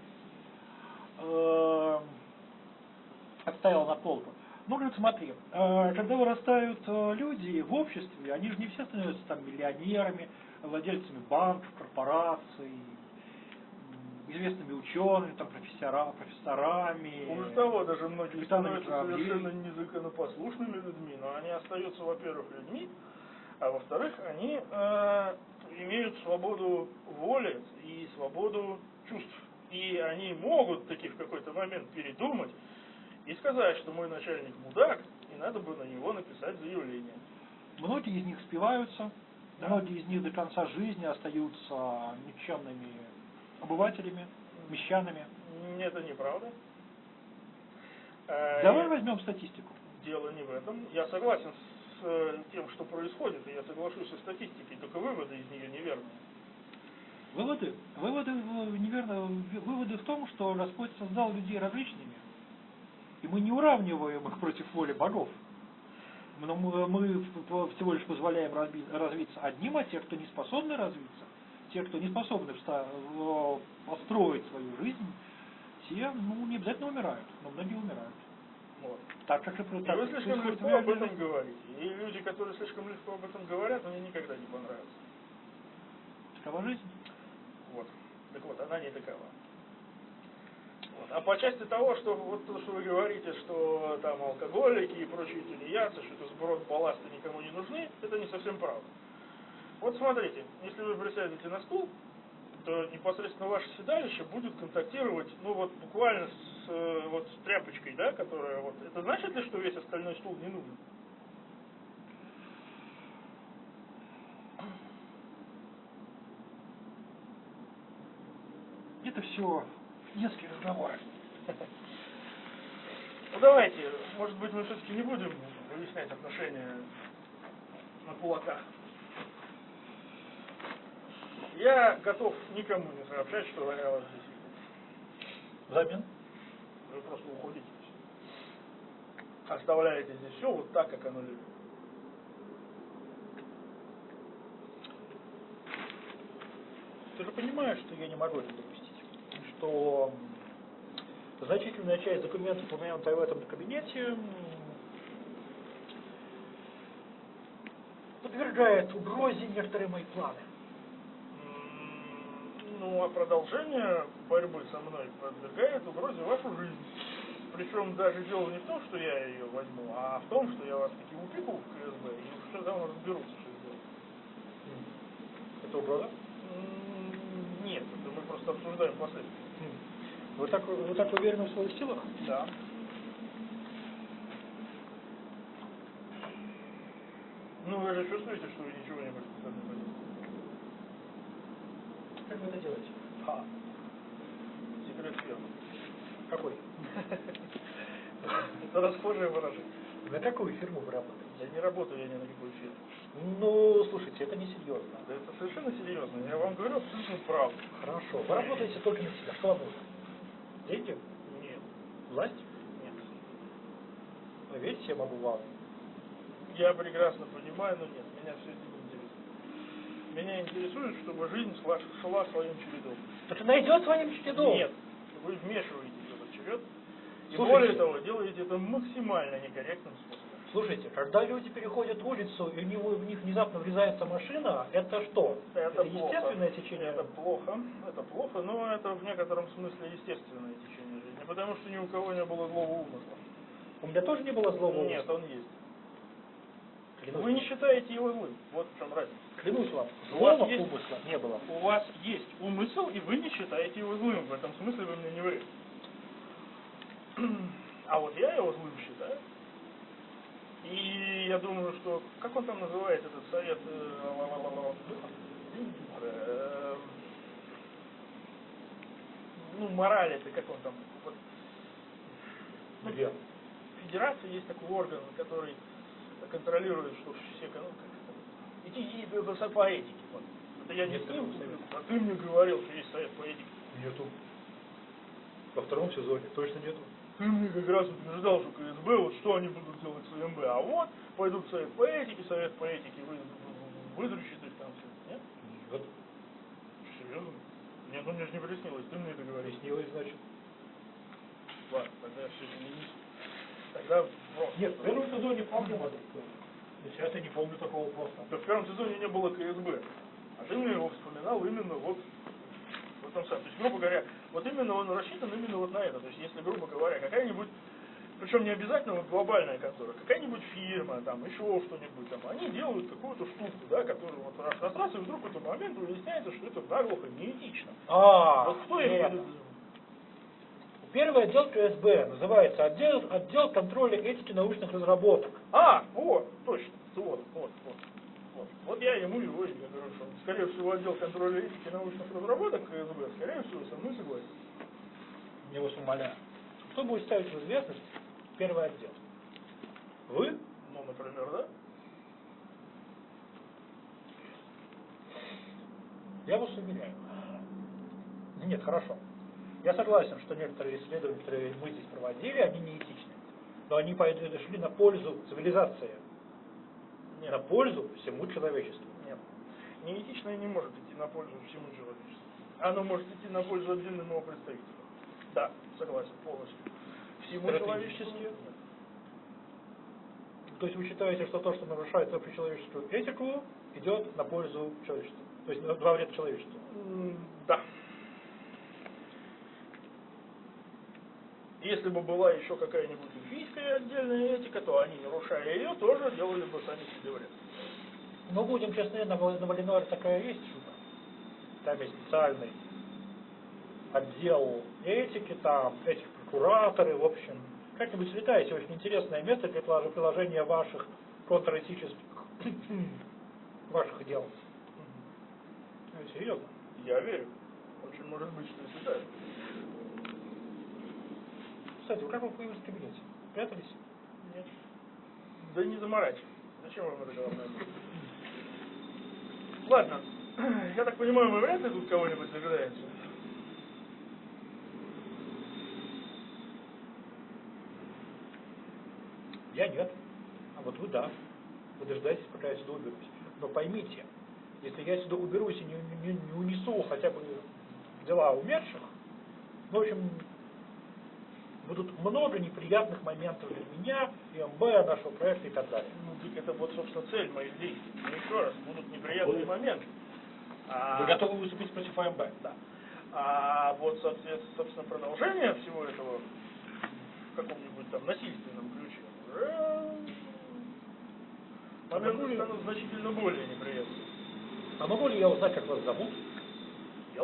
[SPEAKER 2] э, отставил на полку. Ну, говорит, смотри, э, когда вырастают э, люди в обществе, они же не все становятся там миллионерами, владельцами банков, корпораций, м, известными учеными, там, профессора, профессорами.
[SPEAKER 1] Хуже того, даже многие
[SPEAKER 2] капитанами
[SPEAKER 1] становятся
[SPEAKER 2] кораблей.
[SPEAKER 1] совершенно незаконопослушными людьми, но они остаются, во-первых, людьми, а во-вторых, они э, имеют свободу воли и свободу чувств. И они могут таки в какой-то момент передумать и сказать, что мой начальник мудак, и надо бы на него написать заявление.
[SPEAKER 2] Многие из них спиваются,
[SPEAKER 1] Да.
[SPEAKER 2] многие из них до конца жизни остаются никчемными обывателями, мещанами.
[SPEAKER 1] Это неправда. Э,
[SPEAKER 2] Давай возьмем статистику.
[SPEAKER 1] Дело не в этом. Я согласен с э, тем, что происходит, и я соглашусь со статистикой, только выводы из нее неверные.
[SPEAKER 2] Выводы? Выводы, в- неверно, в- выводы в том, что Господь создал людей различными, и мы не уравниваем их против воли богов. Но мы, мы всего лишь позволяем разби- развиться одним, а те, кто не способны развиться, те, кто не способны вста- в- построить свою жизнь, те, ну, не обязательно умирают, но многие умирают.
[SPEAKER 1] Вот.
[SPEAKER 2] Так как и про-
[SPEAKER 1] И
[SPEAKER 2] так
[SPEAKER 1] вы
[SPEAKER 2] как
[SPEAKER 1] слишком
[SPEAKER 2] происходит в
[SPEAKER 1] легко об
[SPEAKER 2] реальной
[SPEAKER 1] этом
[SPEAKER 2] жизни.
[SPEAKER 1] говорите. И люди, которые слишком легко об этом говорят, мне никогда не понравятся.
[SPEAKER 2] Такова жизнь.
[SPEAKER 1] Вот. Так вот, она не такова. Вот. А по части того, что вот то, что вы говорите, что там алкоголики и прочие тунеядцы, что это сброд балласта никому не нужны, это не совсем правда. Вот смотрите, если вы присядете на стул, то непосредственно ваше седалище будет контактировать, ну вот буквально с, э, вот, с тряпочкой, да, которая вот. Это значит ли, что весь остальной стул не нужен?
[SPEAKER 2] Это все детские разговоры.
[SPEAKER 1] Ну давайте, может быть, мы все-таки не будем выяснять отношения на кулаках. Я готов никому не сообщать, что я вас здесь видел.
[SPEAKER 2] Взамен?
[SPEAKER 1] Вы просто уходите. Оставляете здесь все вот так, как оно лежит.
[SPEAKER 2] Ты же понимаешь, что я не могу это допустить. Что значительная часть документов, упомянутая в этом кабинете, подвергает угрозе некоторые мои планы.
[SPEAKER 1] Ну, а продолжение борьбы со мной подвергает угрозе вашу жизнь. Причем даже дело не в том, что я ее возьму, а в том, что я вас таки упеку в КСБ и что там разберутся, что сделать.
[SPEAKER 2] Это угроза?
[SPEAKER 1] Нет, это мы просто обсуждаем последствия.
[SPEAKER 2] Вы так, вы так уверены в своих силах?
[SPEAKER 1] Да. Ну, вы же чувствуете, что вы ничего не можете со мной поделать?
[SPEAKER 2] Как вы это делаете?
[SPEAKER 1] А. Секрет фирмы.
[SPEAKER 2] Какой?
[SPEAKER 1] Это расхожее выражение.
[SPEAKER 2] На какую фирму вы работаете?
[SPEAKER 1] Я не работаю, я ни на какую фирму.
[SPEAKER 2] Ну, слушайте, это не серьезно.
[SPEAKER 1] Да это совершенно серьезно. Я вам говорю абсолютно правду.
[SPEAKER 2] Хорошо. Вы работаете только на себя. Что вам нужно? Деньги?
[SPEAKER 1] Нет.
[SPEAKER 2] Власть?
[SPEAKER 1] Нет.
[SPEAKER 2] Вы видите, я могу вам.
[SPEAKER 1] Я прекрасно понимаю, но нет, меня все это не интересует. Меня интересует, чтобы жизнь шла, шла своим чередом.
[SPEAKER 2] Так она идет своим чередом.
[SPEAKER 1] Нет, вы вмешиваетесь в этот черед. И
[SPEAKER 2] Слушайте,
[SPEAKER 1] более того, делаете это максимально некорректным способом.
[SPEAKER 2] Слушайте, когда люди переходят улицу и у него, в них внезапно врезается машина, это что?
[SPEAKER 1] Это,
[SPEAKER 2] это естественное
[SPEAKER 1] плохо.
[SPEAKER 2] течение?
[SPEAKER 1] Это плохо, это плохо, но это в некотором смысле естественное течение жизни, потому что ни у кого не было злого умысла.
[SPEAKER 2] У меня тоже не было злого умысла?
[SPEAKER 1] Нет, он есть.
[SPEAKER 2] Клянусь
[SPEAKER 1] Вы
[SPEAKER 2] вам.
[SPEAKER 1] не считаете его злым, вот в чем разница.
[SPEAKER 2] Клянусь вам,
[SPEAKER 1] У
[SPEAKER 2] злого
[SPEAKER 1] вас есть-
[SPEAKER 2] умысла не было.
[SPEAKER 1] У вас есть умысел, и вы не считаете его злым, в этом смысле вы мне не врете. А вот я его злым считаю. И я думаю, что, как он там называет этот совет, э, э, ну, мораль это, как он там, вот, ну,
[SPEAKER 2] Где?
[SPEAKER 1] в Федерации есть такой орган, который контролирует, что все, ну, как это, и, и, и, по этике, вот. Это я не
[SPEAKER 2] Нет
[SPEAKER 1] с ним,
[SPEAKER 2] такого совета.
[SPEAKER 1] а ты мне говорил, что есть совет по этике.
[SPEAKER 2] Нету. Во втором сезоне точно нету.
[SPEAKER 1] Ты мне как раз утверждал, что КСБ, вот что они будут делать с МБ, а вот пойдут в совет по этике, совет по этике вы, выдручит их там все. Нет?
[SPEAKER 2] Нет.
[SPEAKER 1] Серьезно? Нет, ну мне же не приснилось, ты мне это говоришь.
[SPEAKER 2] Приснилось, значит.
[SPEAKER 1] Ладно, тогда все это не несу. Тогда просто.
[SPEAKER 2] Нет, в первом сезоне помню вот это. Сейчас я не помню такого просто.
[SPEAKER 1] Да в первом сезоне не было КСБ. А ты мне его вспоминал именно вот в этом самом. То есть, грубо говоря, вот именно он рассчитан именно вот на это. То есть, если, грубо говоря, какая-нибудь, причем не обязательно вот глобальная контора, какая-нибудь фирма, там, еще что-нибудь, там, они делают какую-то штуку, да, которую вот раз, раз, раз, и вдруг в этот момент выясняется, что это наглухо неэтично.
[SPEAKER 2] А,
[SPEAKER 1] Вот кто им
[SPEAKER 2] нет.
[SPEAKER 1] будет...
[SPEAKER 2] Первый отдел КСБ называется отдел, отдел контроля этики научных разработок.
[SPEAKER 1] А, вот, точно, вот, вот, вот. Вот, вот я ему его и говорю, что, скорее всего, отдел контроля этики научных разработок КСБ, скорее всего, со мной согласен.
[SPEAKER 2] Я вас умоляю. Кто будет ставить в известность первый отдел? Вы?
[SPEAKER 1] Ну, например, да?
[SPEAKER 2] Я вас уверяю. Нет, хорошо. Я согласен, что некоторые исследования, которые мы здесь проводили, они неэтичны. Но они шли на пользу цивилизации.
[SPEAKER 1] Нет.
[SPEAKER 2] На пользу всему человечеству.
[SPEAKER 1] Нет. Неэтичное не может идти на пользу всему человечеству. Оно может идти на пользу отдельным его представителям. Да, согласен, полностью. Всему человечеству нет.
[SPEAKER 2] То есть вы считаете, что то, что нарушает общечеловеческую этику, идет на пользу человечеству? То есть во вред человечеству?
[SPEAKER 1] М, Да. Если бы была еще какая-нибудь эльфийская отдельная этика, то они, нарушая ее, тоже делали бы сами себе вред.
[SPEAKER 2] Ну, будем честны, на, на Валиноре такая есть шутка. Там есть специальный отдел этики, там, этих прокураторы, в общем. Как-нибудь слетаете, очень интересное место для приложения ваших контрэтических ваших дел. Ну, серьезно.
[SPEAKER 1] Я верю. Очень может быть, что и слетают.
[SPEAKER 2] Кстати, вы как вы появились в кабинете? Прятались?
[SPEAKER 1] Нет. Да не заморачивайтесь. Зачем вам это головная боль? Ладно. Я так понимаю, мы вряд ли тут кого-нибудь дожидаемся.
[SPEAKER 2] Я нет. А вот вы да. Вы дожидаетесь, пока я сюда уберусь. Но поймите, если я сюда уберусь и не, не, не унесу хотя бы дела умерших, ну, в общем, будут много неприятных моментов для меня, и МБ, нашего проекта и так далее.
[SPEAKER 1] Ну, так это вот, собственно, цель моих действий. Ну, еще раз, будут неприятные вы, моменты. А,
[SPEAKER 2] вы готовы выступить против АМБ?
[SPEAKER 1] Да. А вот, собственно, продолжение всего этого в каком-нибудь там насильственном ключе уже моменты станут значительно более неприятными.
[SPEAKER 2] А могу ли я узнать, как вас зовут?
[SPEAKER 1] Ел?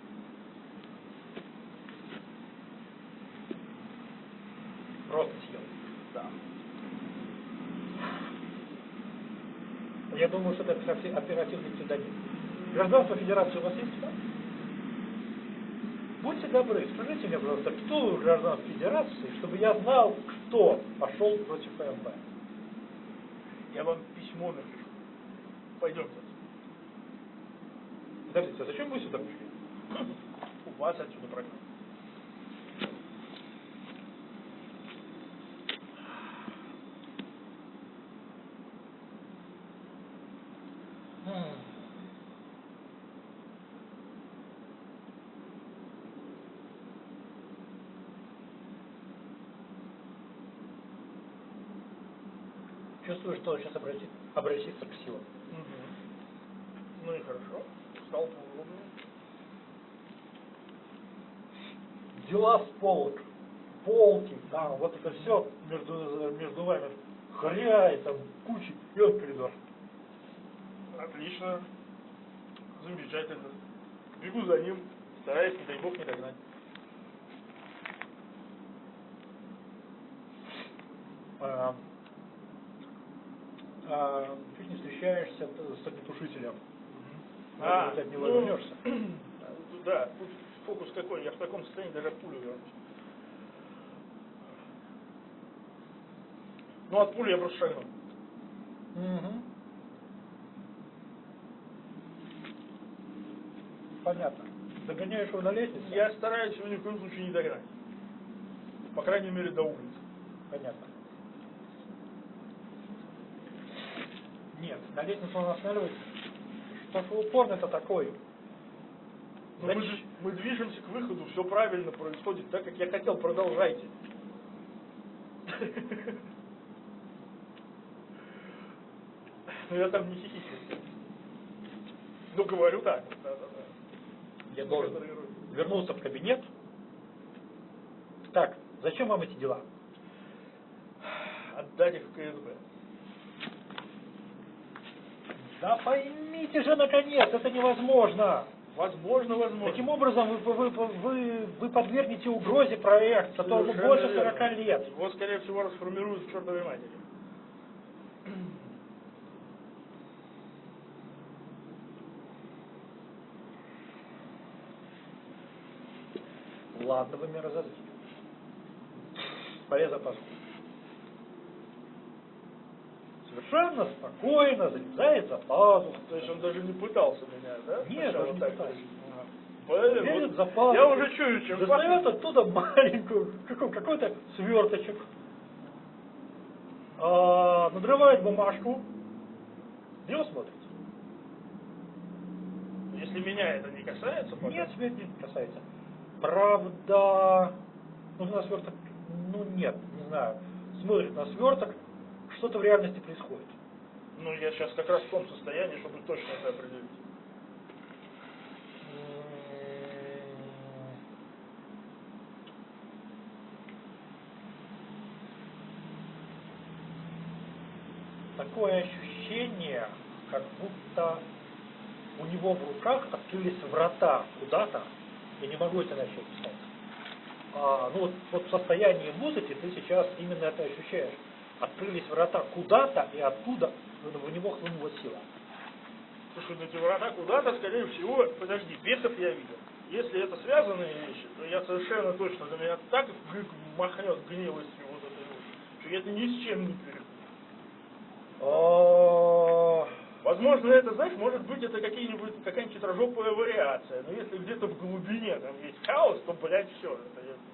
[SPEAKER 2] Просто съел.
[SPEAKER 1] Да.
[SPEAKER 2] Я думаю, что это оперативный псевдоним. Гражданство Федерации у вас есть? Да? Будьте добры, скажите мне, пожалуйста, кто вы в гражданстве Федерации, чтобы я знал, кто пошел против АМБ.
[SPEAKER 1] Я вам письмо напишу. Пойдемте.
[SPEAKER 2] Подождите, а зачем вы сюда пришли?
[SPEAKER 1] У вас отсюда программа.
[SPEAKER 2] Чувствую, что сейчас обратит, обратиться к силам.
[SPEAKER 1] Угу. Ну и хорошо. Стал поудобнее.
[SPEAKER 2] Дела с полок. Полки, там, вот это все между, между вами хряет, там, кучи, и вот коридор.
[SPEAKER 1] Отлично. Замечательно. Бегу за ним, стараюсь, не дай бог, не догнать.
[SPEAKER 2] А, а, чуть не встречаешься с огнетушителем.
[SPEAKER 1] А,
[SPEAKER 2] ты от него
[SPEAKER 1] ну,
[SPEAKER 2] вернешься.
[SPEAKER 1] Да, тут фокус какой, я в таком состоянии даже от пули вернусь. Ну, от пули я просто шагну.
[SPEAKER 2] Угу. Понятно. Догоняешь его на лестнице?
[SPEAKER 1] Я стараюсь его ни в коем случае не догнать. По крайней мере, до улицы.
[SPEAKER 2] Понятно. Нет, на лестнице он останавливается. Что ж вы упорный-то такой?
[SPEAKER 1] Но мы, же, мы движемся к выходу, все правильно происходит, так как я хотел, продолжайте. Но я там не хихикаю. Ну, говорю так. Да, да, да.
[SPEAKER 2] Я должен вернуться в кабинет. Так, зачем вам эти дела?
[SPEAKER 1] Отдать их в КСБ.
[SPEAKER 2] Да поймите же, наконец, это невозможно.
[SPEAKER 1] Возможно, возможно.
[SPEAKER 2] Таким образом, вы, вы, вы, вы, вы подвергнете угрозе проект, которому больше сорока лет.
[SPEAKER 1] Его, скорее всего, расформируют к чертовой матери.
[SPEAKER 2] Ладно, вы меня разозлили. Полез за пазуху. Совершенно спокойно залезает за пазуху.
[SPEAKER 1] То есть он даже не пытался меня, да?
[SPEAKER 2] Нет, даже не
[SPEAKER 1] так
[SPEAKER 2] пытался.
[SPEAKER 1] Блин,
[SPEAKER 2] Лезет
[SPEAKER 1] вот
[SPEAKER 2] за пазуху.
[SPEAKER 1] я уже чую, чем
[SPEAKER 2] достает оттуда маленькую, какой, какой-то сверточек. А, надрывает бумажку. Него смотрит.
[SPEAKER 1] Если меня это не касается, пока?
[SPEAKER 2] Нет, тебя это не касается. Правда, ну на сверток, ну нет, не знаю. Смотрит на сверток, что-то в реальности происходит.
[SPEAKER 1] Ну, я сейчас как раз в том состоянии, чтобы точно это определить.
[SPEAKER 2] Такое ощущение, как будто у него в руках открылись врата куда-то, я не могу это иначе описать. А, ну вот, вот в состоянии музыки ты сейчас именно это ощущаешь. Открылись врата куда-то, и оттуда в него хлынула сила.
[SPEAKER 1] Слушай, ну эти врата куда-то, скорее всего, подожди, бесов я видел. Если это связанные вещи, то я совершенно точно, за меня так махнет гневостью вот этой вот, что я это ни с чем не перепутаю. Возможно, это, знаешь, может быть, это какие-нибудь, какая-нибудь хитрожопая вариация, но если где-то в глубине там есть хаос, то, блядь, все. Это я...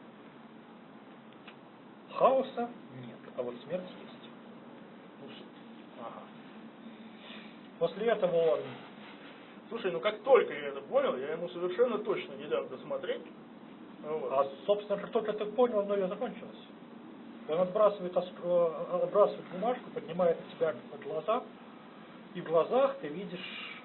[SPEAKER 2] Хаоса нет, а вот смерть есть. Ага. После этого он...
[SPEAKER 1] Слушай, ну как только я это понял, я ему совершенно точно не дам досмотреть. Вот.
[SPEAKER 2] А, собственно, как только ты понял, но ее закончилось. Он отбрасывает, отбрасывает бумажку, поднимает на тебя глаза, и в глазах ты видишь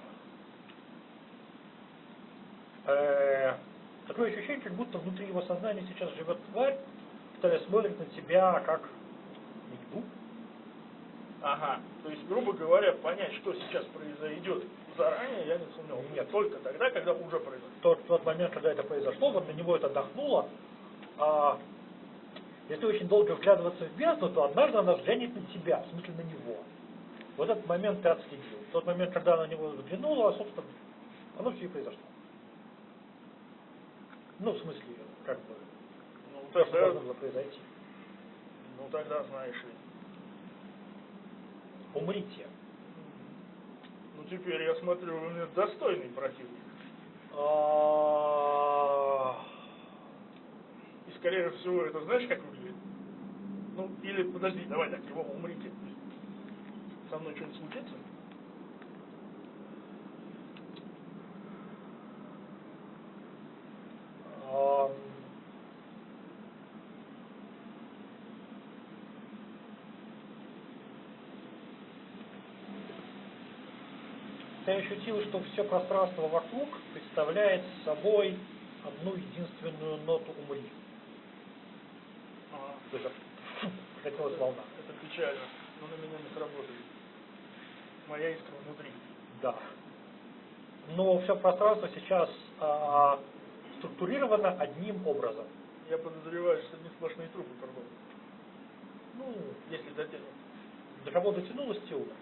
[SPEAKER 2] э, такое ощущение, как будто внутри его сознания сейчас живет тварь, которая смотрит на тебя как мечту.
[SPEAKER 1] Ага, то есть, грубо говоря, понять, что сейчас произойдет заранее, я не сумел.
[SPEAKER 2] Нет.
[SPEAKER 1] Только тогда, когда уже произошло.
[SPEAKER 2] Тот, в тот момент, когда это произошло, вот на него это дохнуло, а если очень долго вглядываться в бездну, то однажды она взглянет на тебя, в смысле на него. В этот момент ты отследил. В тот момент, когда она на него взглянула, собственно, оно все и произошло. Ну, в смысле, как бы,
[SPEAKER 1] Ну,
[SPEAKER 2] то,
[SPEAKER 1] тогда,
[SPEAKER 2] что должно было произойти.
[SPEAKER 1] ну тогда, знаешь ли.
[SPEAKER 2] Умрите.
[SPEAKER 1] Ну теперь я смотрю, вы мне достойный противник.
[SPEAKER 2] А,
[SPEAKER 1] И скорее всего, это знаешь, как выглядит? Ну, или, подожди, давай так, его умрите. Со мной что-нибудь случится?
[SPEAKER 2] а, Ты ощутил, что все пространство вокруг представляет собой одну единственную ноту «умри».
[SPEAKER 1] Ага.
[SPEAKER 2] Это хотелось волна.
[SPEAKER 1] Это печально, но на меня не сработает. Моя искра внутри.
[SPEAKER 2] Да. Но все пространство сейчас а, структурировано одним образом.
[SPEAKER 1] Я подозреваю, что это не сплошные трупы, пардон.
[SPEAKER 2] Ну,
[SPEAKER 1] Если дотянут.
[SPEAKER 2] до кого дотянулось, те умер.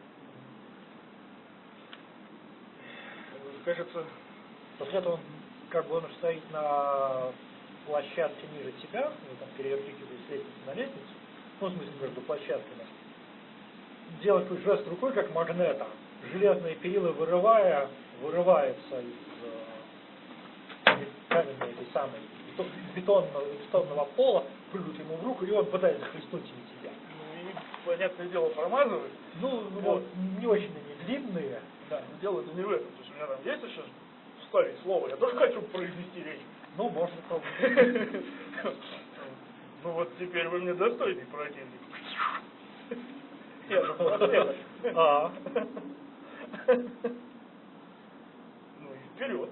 [SPEAKER 1] Кажется,
[SPEAKER 2] После этого он, как бы он стоит на площадке ниже тебя, ну, там перепрыгивает с лестницы на лестницу, ну, в смысле, между площадками, делает такой жест рукой, как магнета. Железные перила вырывая, вырывается из э, каменной этой самой бетонного, бетонного пола, прыгают ему в руку, и он пытается хлестнуть ими тебя.
[SPEAKER 1] ну и, понятное дело, промазывает.
[SPEAKER 2] Ну, вот. Не очень они длинные.
[SPEAKER 1] Да, но дело это не в этом. То есть у меня там есть сейчас вставить слово, я тоже хочу произнести речь.
[SPEAKER 2] Ну, можно пробовать.
[SPEAKER 1] Ну вот теперь вы мне достойный противник. Я же напоследок.
[SPEAKER 2] А.
[SPEAKER 1] Ну и вперед.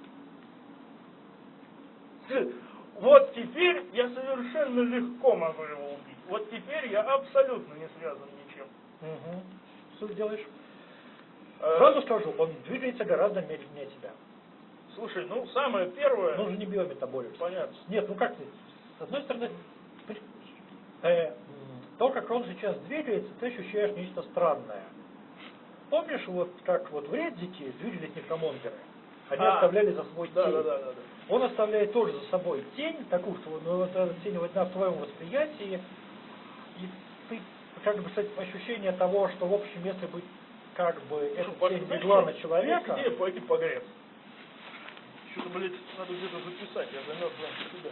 [SPEAKER 1] Вот теперь я совершенно легко могу его убить. Вот теперь я абсолютно не связан ничем.
[SPEAKER 2] Угу. Что ты делаешь?
[SPEAKER 1] Э,
[SPEAKER 2] Сразу скажу, он двигается гораздо медленнее тебя.
[SPEAKER 1] Слушай, ну самое первое...
[SPEAKER 2] Он же не биометаболик.
[SPEAKER 1] Понятно.
[SPEAKER 2] Нет, ну как ты? С одной стороны, э, то, как он сейчас двигается, ты ощущаешь нечто странное. Помнишь, вот как вот в Реддите двигались некромонгеры? Они
[SPEAKER 1] а,
[SPEAKER 2] оставляли за собой
[SPEAKER 1] да,
[SPEAKER 2] тень.
[SPEAKER 1] Да, да, да, да.
[SPEAKER 2] Он оставляет тоже за собой тень, такую, что ну, вот эта тень вот в твоем восприятии, и ты как бы, кстати, ощущение того, что в общем, если бы как бы эта тень легла на человека...
[SPEAKER 1] Где пойти погреться? Что-то, блядь, надо где-то записать, я замерз прямо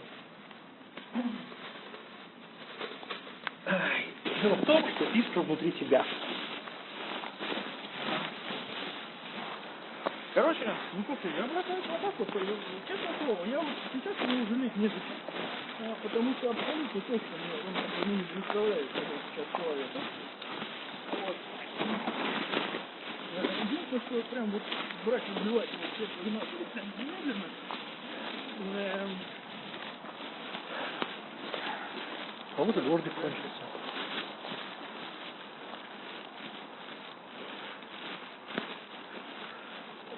[SPEAKER 1] сюда.
[SPEAKER 2] Дело в том, что искра внутри тебя.
[SPEAKER 1] Короче, ну слушай, я бросаюсь вот так вот, честное слово, я вот сейчас его жалеть не зачем. А, потому что абсолютно точно он как бы не представляет, какой сейчас человек. Вот. Единственное, что прям вот брать и убивать его всех внимательно прям немедленно. Эм...
[SPEAKER 2] А вот и дождик кончился.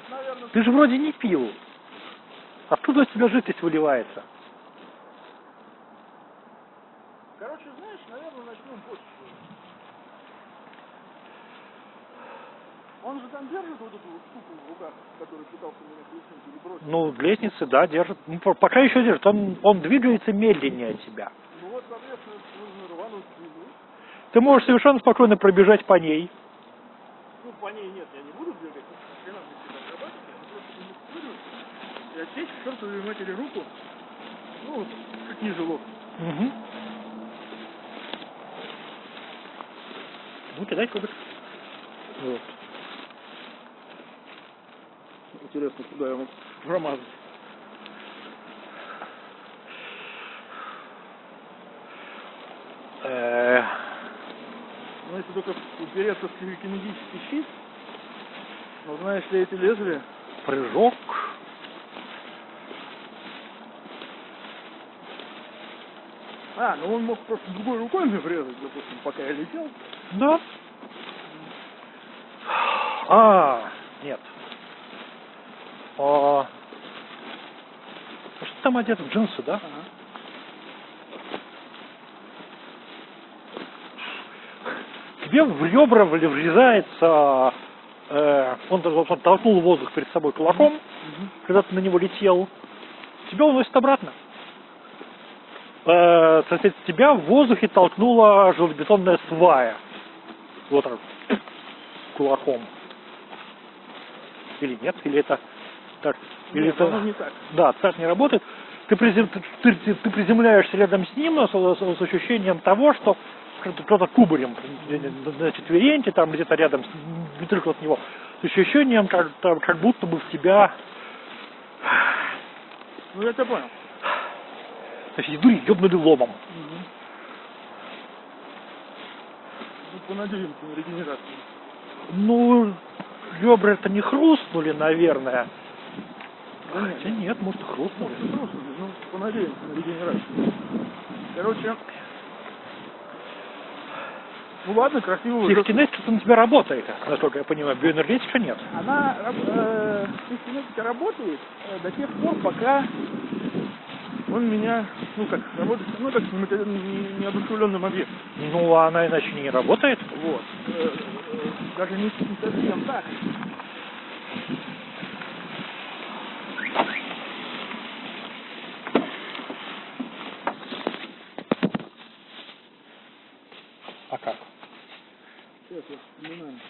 [SPEAKER 1] наверное...
[SPEAKER 2] Ты же вроде не пил. Откуда у тебя жидкость выливается?
[SPEAKER 1] Короче, знаешь, наверное, начнем вот с чего. Он же там держит вот эту вот штуку в руках, который пытался меня хлестнуть или бросить.
[SPEAKER 2] Ну, в лестнице, да, держит. Ну, по- пока еще держит. Он, он двигается медленнее тебя.
[SPEAKER 1] Ну вот, соответственно, нужно рвануть снизу.
[SPEAKER 2] Ты можешь совершенно спокойно пробежать по ней.
[SPEAKER 1] Ну, по ней нет, я не буду бегать. Хрена мне себя отрабатывать, я просто демонстрирую. И отсечь к чертовой матери руку. Ну, вот, чуть ниже локтя.
[SPEAKER 2] Угу. Ну, кидай кубик. Вот.
[SPEAKER 1] Интересно, куда я мог промазать.
[SPEAKER 2] Э,
[SPEAKER 1] Ну, если только упереться в кинетический щит, но знаешь ли эти лезвия?
[SPEAKER 2] Прыжок.
[SPEAKER 1] А, ну он мог просто другой рукой мне врезать, допустим, пока я летел.
[SPEAKER 2] Да. А, нет. А, что там одет в джинсы, да?
[SPEAKER 1] Ага.
[SPEAKER 2] Тебе в ребра врезается, э, он, он толкнул воздух перед собой кулаком,
[SPEAKER 1] Угу.
[SPEAKER 2] когда ты на него летел, тебя уносит обратно. Э, то есть тебя в воздухе толкнула железобетонная свая. Вот так, кулаком. Или нет, или это так, или
[SPEAKER 1] Нет,
[SPEAKER 2] это
[SPEAKER 1] оно не так.
[SPEAKER 2] Да, так не работает. Ты, призем, ты, ты, ты приземляешься рядом с ним с, с, с ощущением того, что кто-то кубарем на четвереньке, там где-то рядом, недалеко от него, с ощущением, как, там, как будто бы в тебя...
[SPEAKER 1] Ну, я тебя понял.
[SPEAKER 2] То есть иду и ёбнули ломом.
[SPEAKER 1] Угу. Ну, понадеемся на регенерацию.
[SPEAKER 2] Ну, ребра это не хрустнули, наверное.
[SPEAKER 1] Да нет,
[SPEAKER 2] Хотя нет, может, и хрустнули.
[SPEAKER 1] может, и хрустнули, ну, понадеемся на регенерацию. Короче, ну ладно, красиво.
[SPEAKER 2] Психокинетика на тебя работает, насколько я понимаю, биоэнергетика нет.
[SPEAKER 1] Она, э, психокинетика работает э, до тех пор, пока он меня, ну как, работает, ну как с не- неодушевленным объектом.
[SPEAKER 2] Ну, а она иначе не работает.
[SPEAKER 1] Вот. Э, э, даже не, не совсем так.
[SPEAKER 2] А как?
[SPEAKER 1] Сейчас я вспоминаю.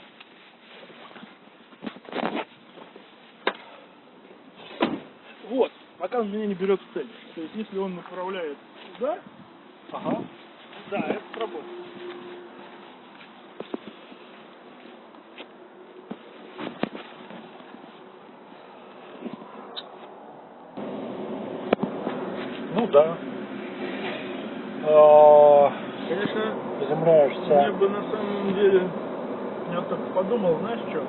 [SPEAKER 1] Вот, пока он меня не берет в цель. То есть если он направляет удар,
[SPEAKER 2] Ага.
[SPEAKER 1] да, это сработает.
[SPEAKER 2] Ну да. А,
[SPEAKER 1] Конечно, мне
[SPEAKER 2] Приземляешься.
[SPEAKER 1] бы на самом деле, я так подумал, знаешь что?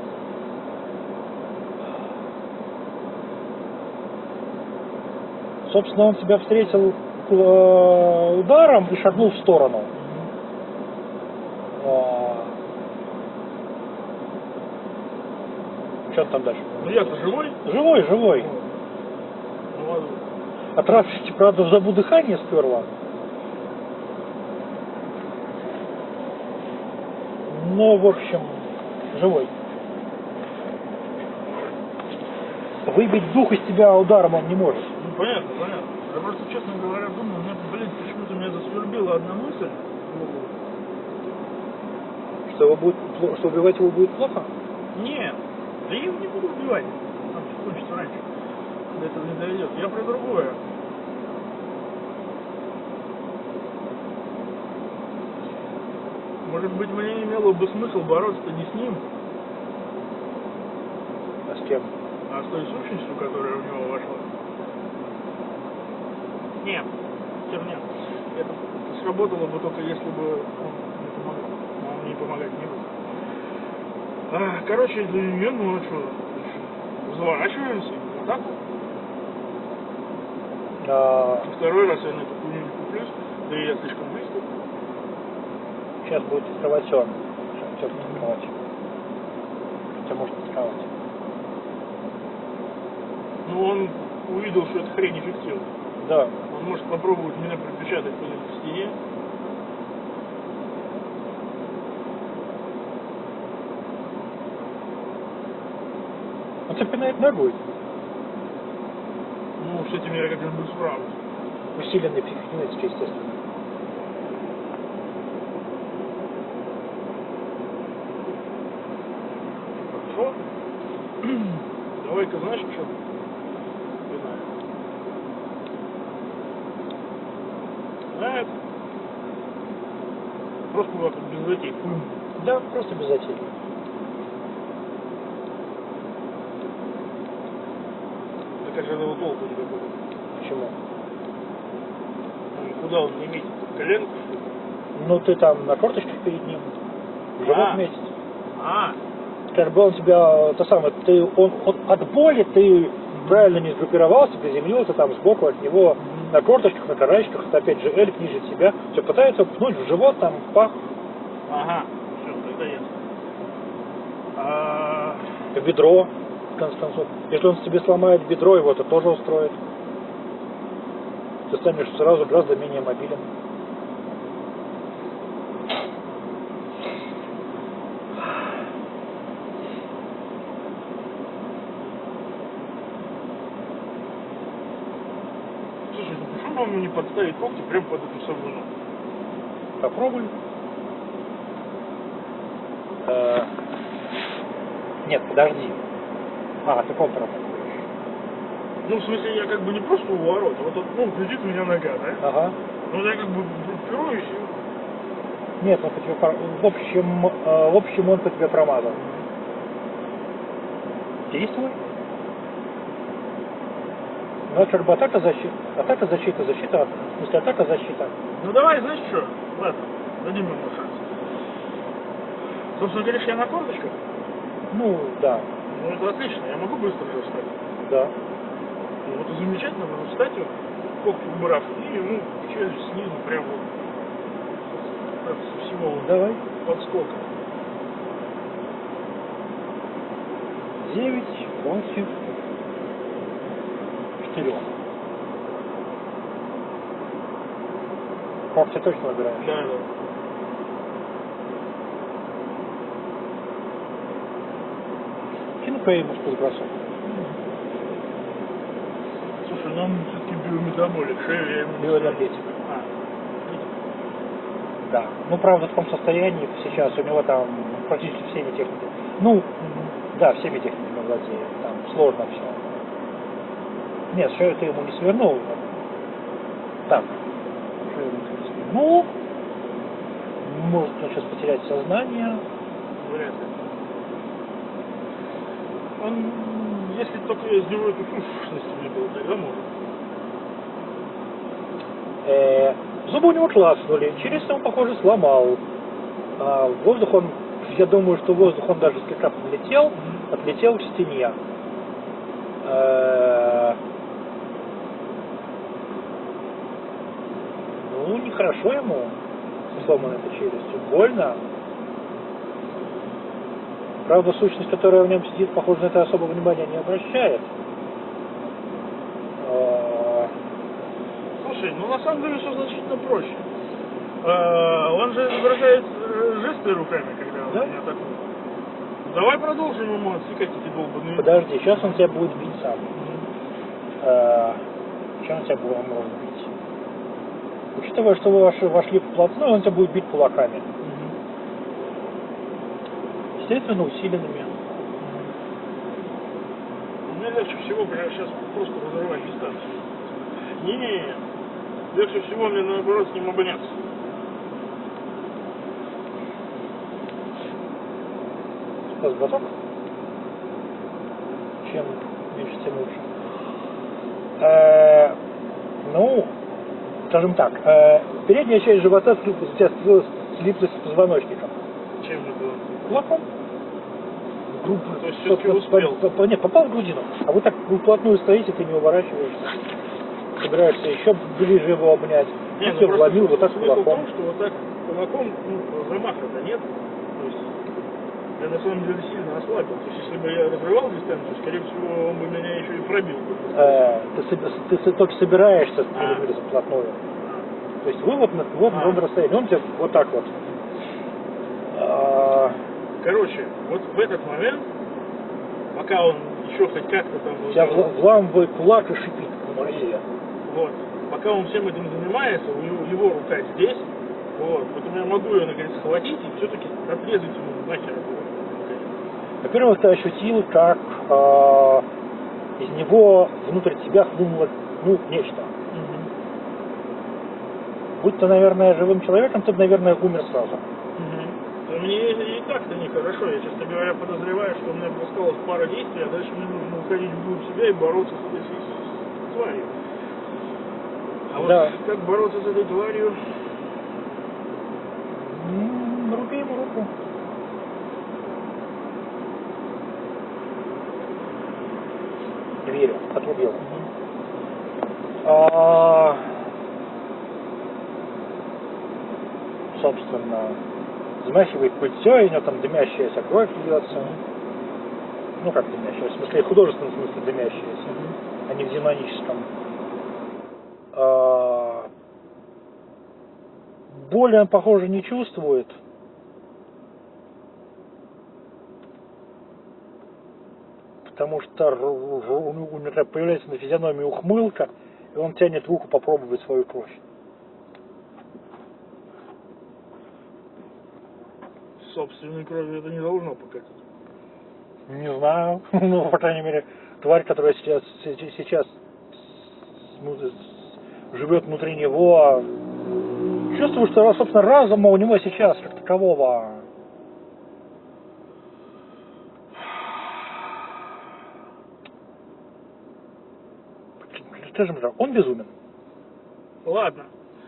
[SPEAKER 2] Собственно, он тебя встретил э, ударом и шагнул в сторону. А, что там дальше?
[SPEAKER 1] Ну я-то живой?
[SPEAKER 2] Живой, живой.
[SPEAKER 1] Ну ладно.
[SPEAKER 2] От радости, правда, в забу дыхание сперло. Но, в общем, живой. Выбить дух из тебя ударом он не может.
[SPEAKER 1] Ну понятно, понятно. Я просто, честно говоря, думаю, мне, блин, почему-то меня засвербила одна мысль.
[SPEAKER 2] Что, его будет, пло- что убивать его будет плохо?
[SPEAKER 1] Нет, да я его не буду убивать. Там все кончится раньше. До этого не дойдет. Я про другое. Может быть, мне имело бы смысл бороться-то не с ним,
[SPEAKER 2] А с кем?
[SPEAKER 1] а с той сущностью, которая в него вошла. Нет, херня. Это сработало бы только если бы он не помогал. Но он мне помогать не будет. А, короче, да не, ну а что? Разворачиваемся и в атаку.
[SPEAKER 2] А,
[SPEAKER 1] Второй раз я на эту хуйню не куплюсь, да и я слишком близко.
[SPEAKER 2] сейчас будет открывать он. Сейчас открывать. Хотя может открывать.
[SPEAKER 1] Ну, он увидел, что эта хрень эффективна.
[SPEAKER 2] Да.
[SPEAKER 1] Он может попробовать меня припечатать куда-нибудь к стене.
[SPEAKER 2] Он тебя пинает ногой.
[SPEAKER 1] Ну, с этим я как-нибудь справлюсь.
[SPEAKER 2] Усиленный психотинетик, естественно.
[SPEAKER 1] Хорошо. Давай-ка, знаешь, что? На это. Просто вот без затей. Пум.
[SPEAKER 2] Да, просто без затей.
[SPEAKER 1] Так а же этого толку никакого.
[SPEAKER 2] Почему?
[SPEAKER 1] Ну, куда он не метит? Коленку, что ли?
[SPEAKER 2] Ну ты там на корточках перед ним. Живот
[SPEAKER 1] А.
[SPEAKER 2] метит.
[SPEAKER 1] А,
[SPEAKER 2] Как бы он тебя, то самое, ты, он, он от боли ты правильно не сгруппировался, приземлился там сбоку от него на корточках, на карачках, это опять же эльф ниже тебя, все пытается пнуть в живот, там, в пах,
[SPEAKER 1] ага, все, тогда ясно. А,
[SPEAKER 2] в бедро, в конце концов. Если он тебе сломает бедро, его это тоже устроит. Ты станешь сразу гораздо менее мобилен.
[SPEAKER 1] слушай, ну почему бы ему не подставить когти прямо под эту самую ногу?
[SPEAKER 2] Попробуй. Э, Нет, подожди. А, ты контр атакуешь.
[SPEAKER 1] Ну, в смысле, я как бы не просто у ворота, вот тут, ну, глядит у меня нога, да?
[SPEAKER 2] Ага.
[SPEAKER 1] Ну, я как бы упируюсь и...
[SPEAKER 2] Нет, он по тебе, про- в общем, э, в общем он по тебе промазал. Действуй. Ну, это как бы атака, защита. Атака, защита, защита. В смысле, атака, защита.
[SPEAKER 1] Ну, давай, знаешь что? Ладно, дадим ему шанс. Собственно, говоришь, я на корточках?
[SPEAKER 2] Ну, да,
[SPEAKER 1] Ну, это отлично, я могу быстро же встать.
[SPEAKER 2] да.
[SPEAKER 1] Ну, вот и замечательно, могу встать, вот, когти убрав, и ему в челюсть снизу прям вот от всего вот
[SPEAKER 2] Давай.
[SPEAKER 1] подскока.
[SPEAKER 2] Девять против четырех. Когти точно выбираешь?
[SPEAKER 1] Да, да.
[SPEAKER 2] Кину-ка я ему спуск-бросок.
[SPEAKER 1] Слушай, нам все-таки биометаболик, шею я ему...
[SPEAKER 2] Биоэнергетик.
[SPEAKER 1] А,
[SPEAKER 2] Да. Ну, правда, в том состоянии сейчас у него там практически всеми техниками. Ну, да, всеми техниками владеет. Там сложно все. Нет, шею ты ему не свернул. Так. Шею ему не свернул. Может он сейчас потерять сознание.
[SPEAKER 1] вряд ли. Он, если только я из него эту сущность выбил, тогда может.
[SPEAKER 2] Э, зубы у него класснули, челюсть он, похоже, сломал. А в воздух он, я думаю, что в воздух он даже слегка подлетел, отлетел к стене. Э, ну, нехорошо ему сломана эта челюсть, больно. Правда, сущность, которая в нем сидит, похоже, на это особого внимания не обращает. Э,
[SPEAKER 1] Слушай, ну на самом деле все значительно проще. А, он же изображает э, жесты руками, когда он
[SPEAKER 2] Да?
[SPEAKER 1] меня атакует. Давай продолжим ему отсекать эти долбанные...
[SPEAKER 2] Подожди, сейчас он тебя будет бить сам. Э, Чем он тебя будет, он может бить? Учитывая, что вы вошли, вошли вплотную, он тебя будет бить кулаками. Естественно, усиленными.
[SPEAKER 1] Мне легче всего прямо сейчас просто разорвать дистанцию. Не-не-не. Легче всего мне наоборот с ним обняться.
[SPEAKER 2] Спас-бросок. Чем меньше, тем лучше. Э, ну, скажем так, э, передняя часть живота слиплась, слиплась, слиплась с позвоночником.
[SPEAKER 1] Чем же было?
[SPEAKER 2] Кулаком. Грубо.
[SPEAKER 1] То есть все-таки успел.
[SPEAKER 2] По, по, нет, попал в грудину. А вы так вплотную стоите, ты не уворачиваешься. Собираешься еще ближе его обнять.
[SPEAKER 1] Не,
[SPEAKER 2] ну,
[SPEAKER 1] ну
[SPEAKER 2] тебе
[SPEAKER 1] просто
[SPEAKER 2] вломил вот так
[SPEAKER 1] смысл в
[SPEAKER 2] кулаком.
[SPEAKER 1] том, что вот так кулаком, ну, замаха-то нет. То есть я на самом деле сильно ослабил. То есть, если бы я разрывал дистанцию, скорее всего, он бы меня еще и пробил.
[SPEAKER 2] Э, ты, ты, ты только собираешься стреляться вплотную. То есть вы вот на вот,
[SPEAKER 1] А.
[SPEAKER 2] вот расстоянии, он тебе вот так вот. А...
[SPEAKER 1] Короче, вот в этот момент, пока он еще хоть как-то там...
[SPEAKER 2] У тебя вот, вламывает кулак и шипит.
[SPEAKER 1] Вот. Пока он всем этим занимается, у него, его рука здесь, вот, поэтому я могу ее наконец схватить и все-таки отрезать ему нахер.
[SPEAKER 2] Во-первых, ты ощутил, как э, из него внутрь тебя хлынуло, ну, нечто.
[SPEAKER 1] Угу.
[SPEAKER 2] Будь ты, наверное, живым человеком, ты бы, наверное, умер сразу.
[SPEAKER 1] Угу. Мне и так-то нехорошо. Я, честно говоря, подозреваю, что у меня осталось пара действий, а дальше мне нужно уходить вглубь себя и бороться с этой с тварью. А
[SPEAKER 2] да.
[SPEAKER 1] вот как бороться с этой тварью?
[SPEAKER 2] М-м, руби ему руку. Верю, отрубил. Угу. А, собственно, замахивает пыльцой, у него там дымящаяся кровь льется. Ну как дымящаяся, в смысле художественном смысле дымящаяся, а не в демоническом. А, боли он, похоже, не чувствует. Потому что у него появляется на физиономии ухмылка, и он тянет руку попробовать свою кровь.
[SPEAKER 1] Собственной кровью это не должно покатить.
[SPEAKER 2] Не знаю. Ну, по крайней мере, тварь, которая сейчас, сейчас ну, живет внутри него, чувствую, что, собственно, разума у него сейчас как такового. Скажем так, он безумен.
[SPEAKER 1] Ладно.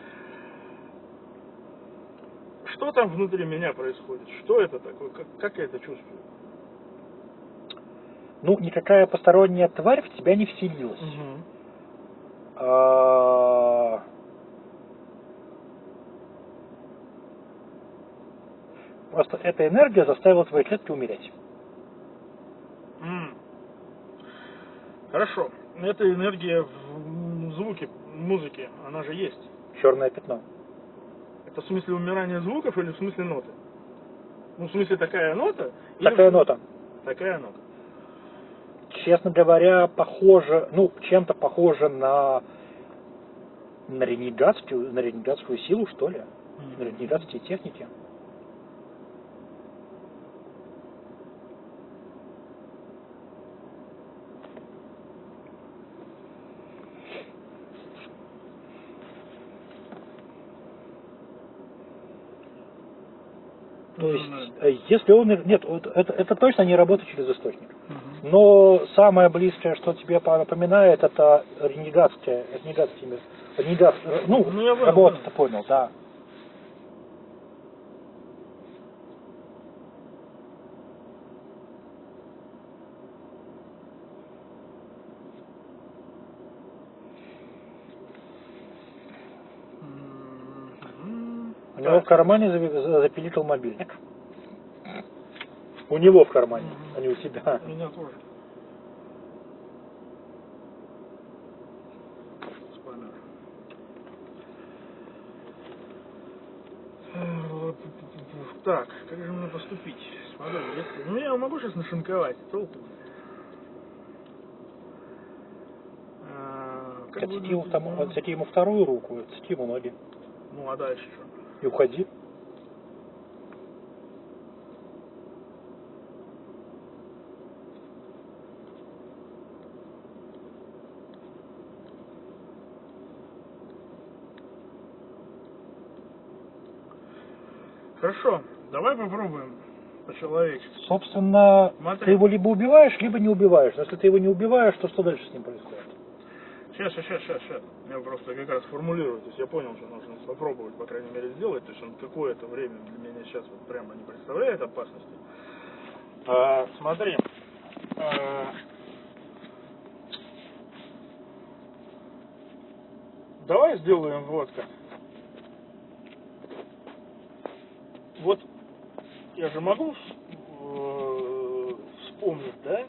[SPEAKER 1] Что там внутри меня происходит? Что это такое? Как, как я это чувствую?
[SPEAKER 2] Ну, никакая посторонняя тварь в тебя не вселилась.
[SPEAKER 1] Угу.
[SPEAKER 2] А... Просто эта энергия заставила твои клетки умереть.
[SPEAKER 1] М. Хорошо. Эта энергия в звуке, музыке, она же есть.
[SPEAKER 2] Черное пятно. Это
[SPEAKER 1] в смысле умирания звуков или в смысле ноты? Ну, в смысле такая нота?
[SPEAKER 2] Такая
[SPEAKER 1] или...
[SPEAKER 2] нота.
[SPEAKER 1] Такая нота.
[SPEAKER 2] Честно говоря, похоже, ну, чем-то похоже на, на ренегатскую, на ренегатскую силу, что ли? Mm-hmm. На ренегатские техники. То есть, mm-hmm. если он... Нет, это, это точно не работа через источник. Mm-hmm. Но самое близкое, что тебе напоминает, это ренегатские... ренегатские ренегат, ну, ну я работа, ты понял, да. Mm-hmm. У него так. в кармане запиликал мобильник. У него в кармане, mm-hmm. а не у тебя.
[SPEAKER 1] У меня тоже. Так, как же мне поступить? Смотри, если... Ну я могу сейчас нашинковать, толку. А,
[SPEAKER 2] отсети ему, там, отсети ему вторую руку, отсети ему ноги.
[SPEAKER 1] Ну а дальше что?
[SPEAKER 2] И уходи.
[SPEAKER 1] Хорошо, давай попробуем по-человечески.
[SPEAKER 2] Собственно,
[SPEAKER 1] Смотри.
[SPEAKER 2] Ты его либо убиваешь, либо не убиваешь. Но если ты его не убиваешь, то что дальше с ним происходит?
[SPEAKER 1] Сейчас, сейчас, сейчас, сейчас. Я просто как раз формулирую. То есть я понял, что нужно попробовать, по крайней мере, сделать. То есть он какое-то время для меня сейчас вот прямо не представляет опасности. А, смотри. А, давай сделаем вот как. Вот я же могу помнят, да?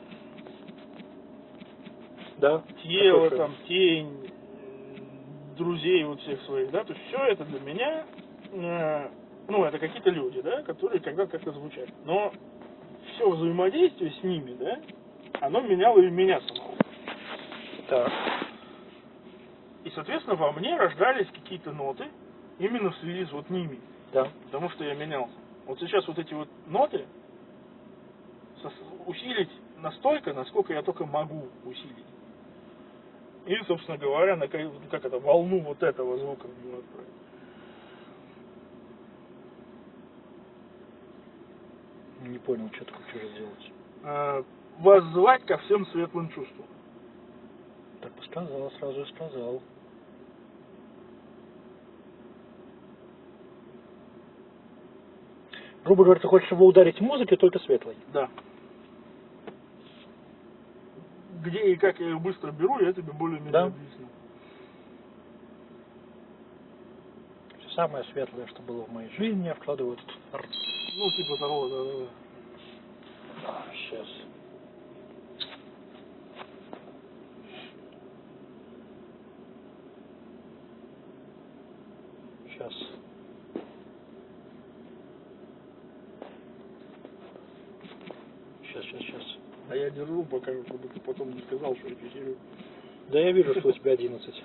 [SPEAKER 2] Да.
[SPEAKER 1] Тело, там, тень, друзей вот всех своих, да, то есть все это для меня, э, ну, это какие-то люди, да, которые когда-то как-то звучали. Но все взаимодействие с ними, да, оно меняло и меня самого.
[SPEAKER 2] Так.
[SPEAKER 1] И, соответственно, во мне рождались какие-то ноты именно в связи с вот ними.
[SPEAKER 2] Да.
[SPEAKER 1] Потому что я менялся. Вот сейчас вот эти вот ноты усилить настолько, насколько я только могу усилить. И, собственно говоря, на как, как это, волну вот этого звука в него отправить.
[SPEAKER 2] Не понял, что ты хочешь сделать.
[SPEAKER 1] А, воззвать ко всем светлым чувствам.
[SPEAKER 2] Так бы сказал, сразу и сказал. Грубо говоря, ты хочешь его ударить музыкой, только светлой.
[SPEAKER 1] Да. Где и как я их быстро беру, я тебе более-менее
[SPEAKER 2] да?
[SPEAKER 1] объясню.
[SPEAKER 2] Все самое светлое, что было в моей жизни, я вкладываю тут.
[SPEAKER 1] Ну, типа того, да, да, да.
[SPEAKER 2] А, сейчас. Сейчас. Сейчас, сейчас, сейчас.
[SPEAKER 1] А я держу, пока чтобы ты потом не сказал, что я фиксирую.
[SPEAKER 2] Да я вижу, что у тебя одиннадцать.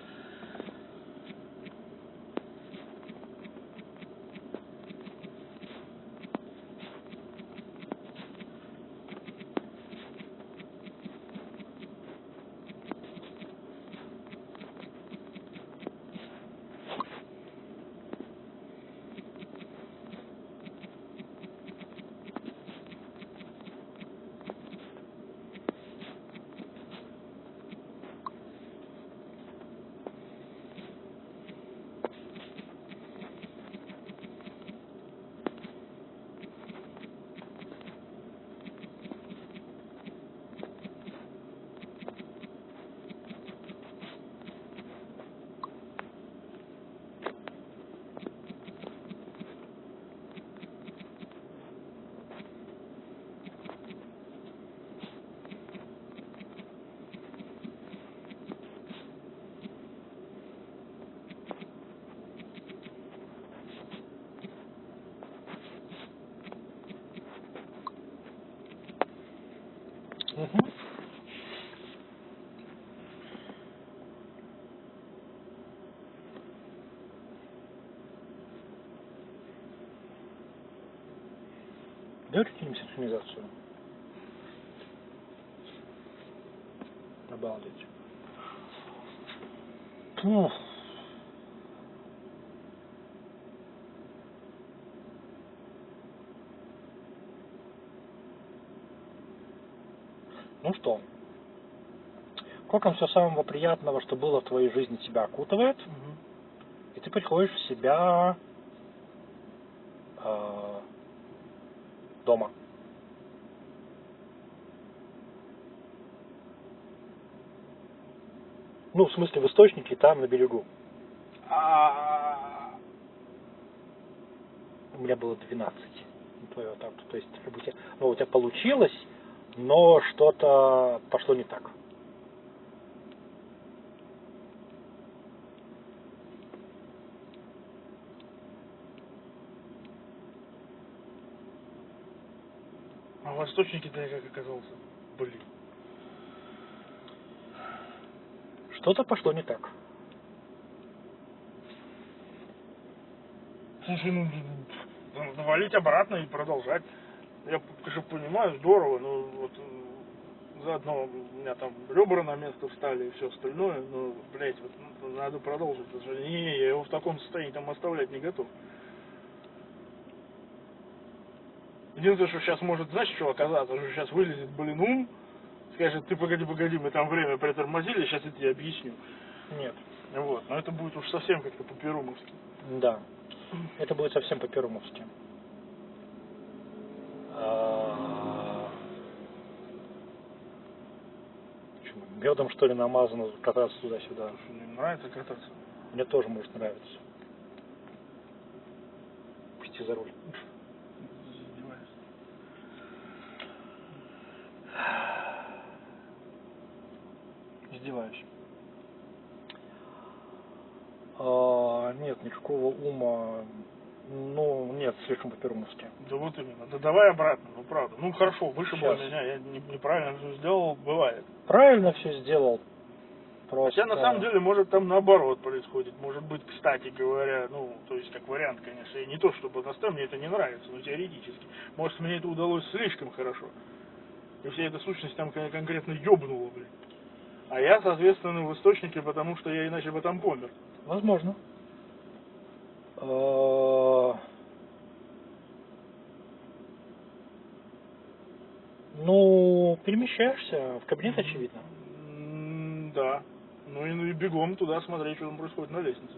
[SPEAKER 2] Угу. Давайте кинем синхронизацию. Обалдеть. Ух. Ну что, кокон все самого приятного, что было в твоей жизни, тебя окутывает,
[SPEAKER 1] Угу.
[SPEAKER 2] и ты приходишь в себя э, дома. Ну, в смысле, в источнике, там, на берегу.
[SPEAKER 1] А...
[SPEAKER 2] У меня было двенадцать. Твоего, так, то есть, как бы, ну, у тебя получилось, но что-то пошло не так.
[SPEAKER 1] А в источнике-то я как оказался? Блин.
[SPEAKER 2] Что-то пошло не так.
[SPEAKER 1] Слушай, ну, навалить обратно и продолжать. Я, конечно, понимаю, здорово, но вот заодно у меня там ребра на место встали и все остальное, но, блять, вот ну, надо продолжить. Не, я его в таком состоянии там оставлять не готов. Единственное, что сейчас может, знаешь, что оказаться, что сейчас вылезет, блин, ум, скажет, ты погоди, погоди, мы там время притормозили, сейчас я тебе объясню.
[SPEAKER 2] Нет.
[SPEAKER 1] Вот, но это будет уж совсем как-то по-перумовски.
[SPEAKER 2] Да. Это будет совсем по-перумовски. А... Медом, что ли, намазано, кататься туда-сюда.
[SPEAKER 1] Слушай, мне нравится кататься.
[SPEAKER 2] Мне тоже может нравиться. Пусти за руль. Издеваюсь. А, нет, никакого ума. Ну, нет, слишком по-перуновски.
[SPEAKER 1] Да вот именно. Да давай обратно, ну правда. Ну хорошо, вышибло
[SPEAKER 2] Сейчас.
[SPEAKER 1] меня, я не- неправильно все сделал, бывает.
[SPEAKER 2] Правильно все сделал. Просто...
[SPEAKER 1] Хотя на самом деле, может, там наоборот происходит. Может быть, кстати говоря, ну, то есть как вариант, конечно, и не то, чтобы на мне это не нравится, но теоретически. Может, мне это удалось слишком хорошо. И вся эта сущность там кон- конкретно ёбнула, блин. А я, соответственно, в источнике, потому что я иначе бы там помер.
[SPEAKER 2] Возможно. А, ну, перемещаешься в кабинет, очевидно.
[SPEAKER 1] М, Да. Ну и, ну и бегом туда смотреть, что там происходит на лестнице.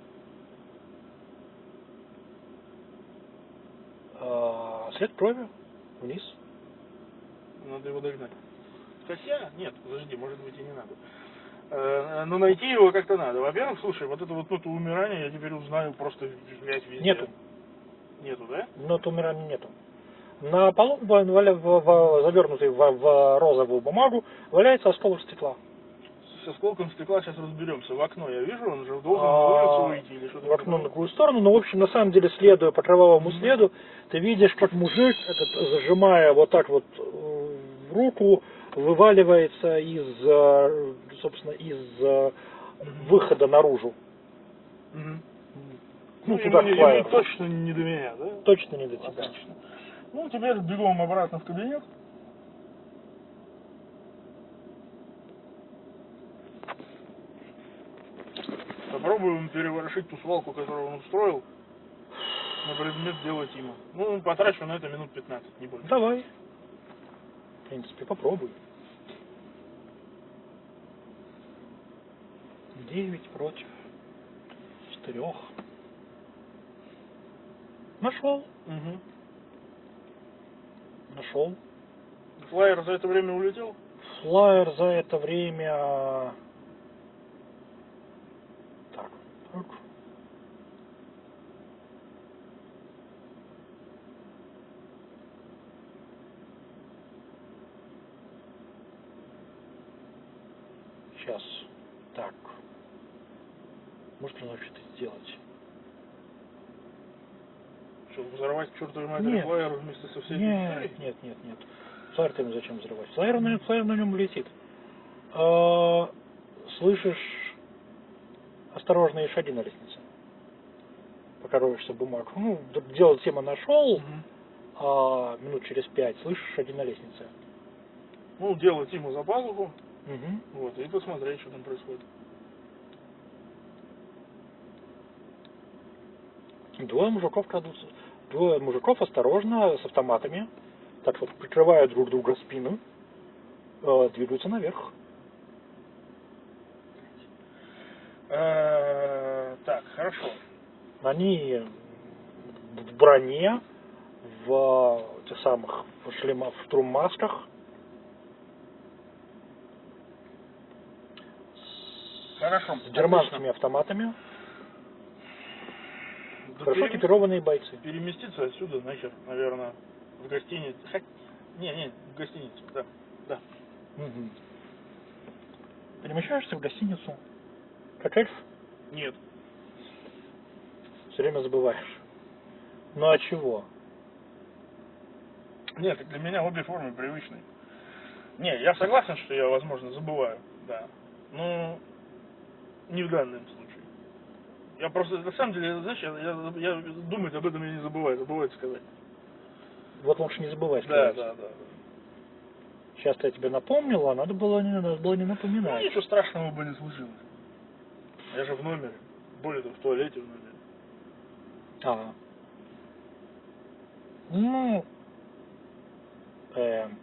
[SPEAKER 2] А, след крови вниз.
[SPEAKER 1] Надо его догнать. Хотя, нет, подожди, может быть и не надо. Э, но найти его как-то надо. Во-первых, слушай, вот это вот ноту умирания я теперь узнаю просто взять везде.
[SPEAKER 2] Нету.
[SPEAKER 1] Нету, да?
[SPEAKER 2] Но умирания нету. На полу, валя- в, в- завернутый в, в розовую бумагу, валяется осколок стекла.
[SPEAKER 1] С осколком стекла сейчас разберемся. В окно я вижу, он же должен
[SPEAKER 2] А,
[SPEAKER 1] на улицу выйти или что-то.
[SPEAKER 2] в окно на другую сторону, но в общем, на самом деле, следуя по кровавому следу, ты видишь, как мужик, этот, зажимая вот так вот э, в руку, вываливается из, э, собственно, из э, выхода наружу.
[SPEAKER 1] Угу.
[SPEAKER 2] Ну,
[SPEAKER 1] Ну,
[SPEAKER 2] туда
[SPEAKER 1] ему,
[SPEAKER 2] к флайеру.
[SPEAKER 1] ему точно не до меня, да?
[SPEAKER 2] Точно не до тебя.
[SPEAKER 1] Отлично. Ну, теперь бегом обратно в кабинет. Попробуем переворошить ту свалку, которую он устроил, на предмет дела Тима. Ну, потрачу на это минут пятнадцать, не больше.
[SPEAKER 2] Давай. В принципе, попробуй. Девять против четырех. Нашел.
[SPEAKER 1] Угу.
[SPEAKER 2] Нашел.
[SPEAKER 1] Флайер за это время улетел?
[SPEAKER 2] Флайер за это время... Так, так. Сейчас. Так. Может, надо что-то сделать?
[SPEAKER 1] Что, взорвать к чертовой матери
[SPEAKER 2] Нет.
[SPEAKER 1] флайер вместе со всей этой
[SPEAKER 2] Нет,
[SPEAKER 1] историей?
[SPEAKER 2] нет, нет, нет. Флайер-то ему зачем взрывать? Флайер на, флайер на нем летит. А, слышишь осторожные шаги на лестнице? Пока роешься в бумагу. Ну, дело тема нашел,
[SPEAKER 1] Угу.
[SPEAKER 2] а минут через пять слышишь шаги на лестнице.
[SPEAKER 1] Ну, делать ему за пазуху,
[SPEAKER 2] Угу.
[SPEAKER 1] вот, и посмотреть, что там происходит.
[SPEAKER 2] Двое мужиков крадутся. Двое мужиков осторожно, с автоматами, так вот, прикрывая друг друга спину, э, двигаются наверх.
[SPEAKER 1] Э, Так, хорошо.
[SPEAKER 2] Они в броне, в тех самых в шлемах, в труммасках.
[SPEAKER 1] Хорошо.
[SPEAKER 2] С германскими автоматами.
[SPEAKER 1] Да
[SPEAKER 2] Хорошо
[SPEAKER 1] перем-
[SPEAKER 2] экипированные бойцы.
[SPEAKER 1] Переместиться отсюда нахер, наверное, в гостиницу. Хоть... Не, не, в гостиницу, да. Да.
[SPEAKER 2] Угу. Перемещаешься в гостиницу. Как эльф,
[SPEAKER 1] Нет.
[SPEAKER 2] все время забываешь. Ну а чего?
[SPEAKER 1] Нет, для меня обе формы привычные. Не, я согласен, что я, возможно, забываю, да. Но не в данном случае. Я просто, на самом деле, знаешь, я, я, я думать об этом я не забываю, забываю сказать.
[SPEAKER 2] Вот лучше не забывай
[SPEAKER 1] Да,
[SPEAKER 2] сказать.
[SPEAKER 1] да, да.
[SPEAKER 2] Сейчас я тебе напомнил, а надо было не, надо было не
[SPEAKER 1] Ну,
[SPEAKER 2] напоминать.
[SPEAKER 1] ничего страшного бы не случилось. Я же в номере. Более того, в туалете в номере.
[SPEAKER 2] А. Ну, э,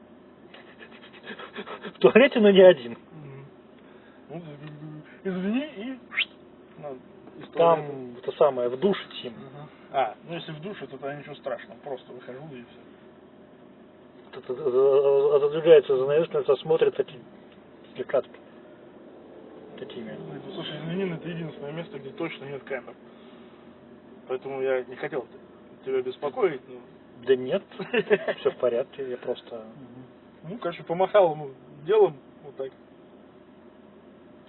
[SPEAKER 2] в туалете, но не один.
[SPEAKER 1] Ну, извини, и... Ну, из туалета.
[SPEAKER 2] Там это самое, в душе Тим.
[SPEAKER 1] Мгм. А, ну если в душе, то тогда ничего страшного. Просто выхожу и все.
[SPEAKER 2] Отодвигается занавеска, смотрит такие слегка такими.
[SPEAKER 1] Слушай, извини, но это единственное место, где точно нет камер. Поэтому я не хотел тебя беспокоить, но...
[SPEAKER 2] Да нет, все в порядке, я просто...
[SPEAKER 1] Ну, короче, помахал ему делом вот так.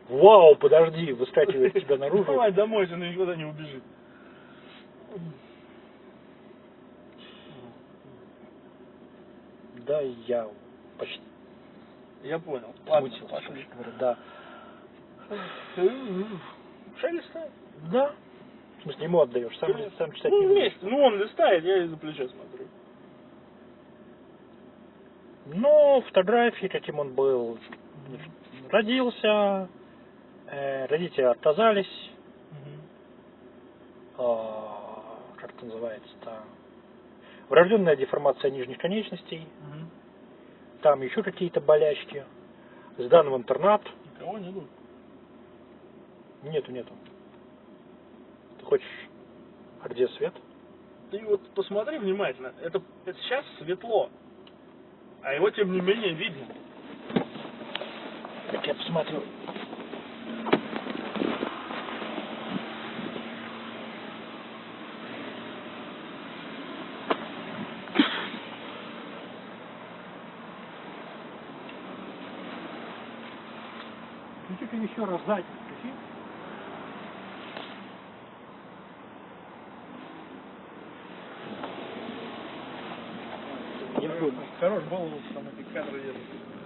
[SPEAKER 2] Вау, подожди, выскакивает тебя наружу.
[SPEAKER 1] Давай домой, если она никуда не убежит.
[SPEAKER 2] Да, я почти
[SPEAKER 1] Я понял. Ладно,
[SPEAKER 2] смутился,
[SPEAKER 1] пошли.
[SPEAKER 2] короче говоря, да.
[SPEAKER 1] Шаг листает?
[SPEAKER 2] Да. В смысле, ему отдаешь, сам, сам читать
[SPEAKER 1] Ну,
[SPEAKER 2] не будешь.
[SPEAKER 1] вместе. Ну, он листает, я из-за плеча смотрю.
[SPEAKER 2] Ну, фотографии, каким он был. Родился, э, родители отказались, а, как это называется-то, врожденная деформация нижних конечностей,
[SPEAKER 1] Угу.
[SPEAKER 2] там еще какие-то болячки, сдан в интернат.
[SPEAKER 1] Никого нету.
[SPEAKER 2] Нету, нету. Ты хочешь, а где свет?
[SPEAKER 1] Ты вот посмотри внимательно. Это, это сейчас светло. А его, тем не менее, видно.
[SPEAKER 2] Так я посмотрю. Включи-ка еще раз сзади. Включи. Я жду.
[SPEAKER 1] Хорош голову, там эти кадры едут.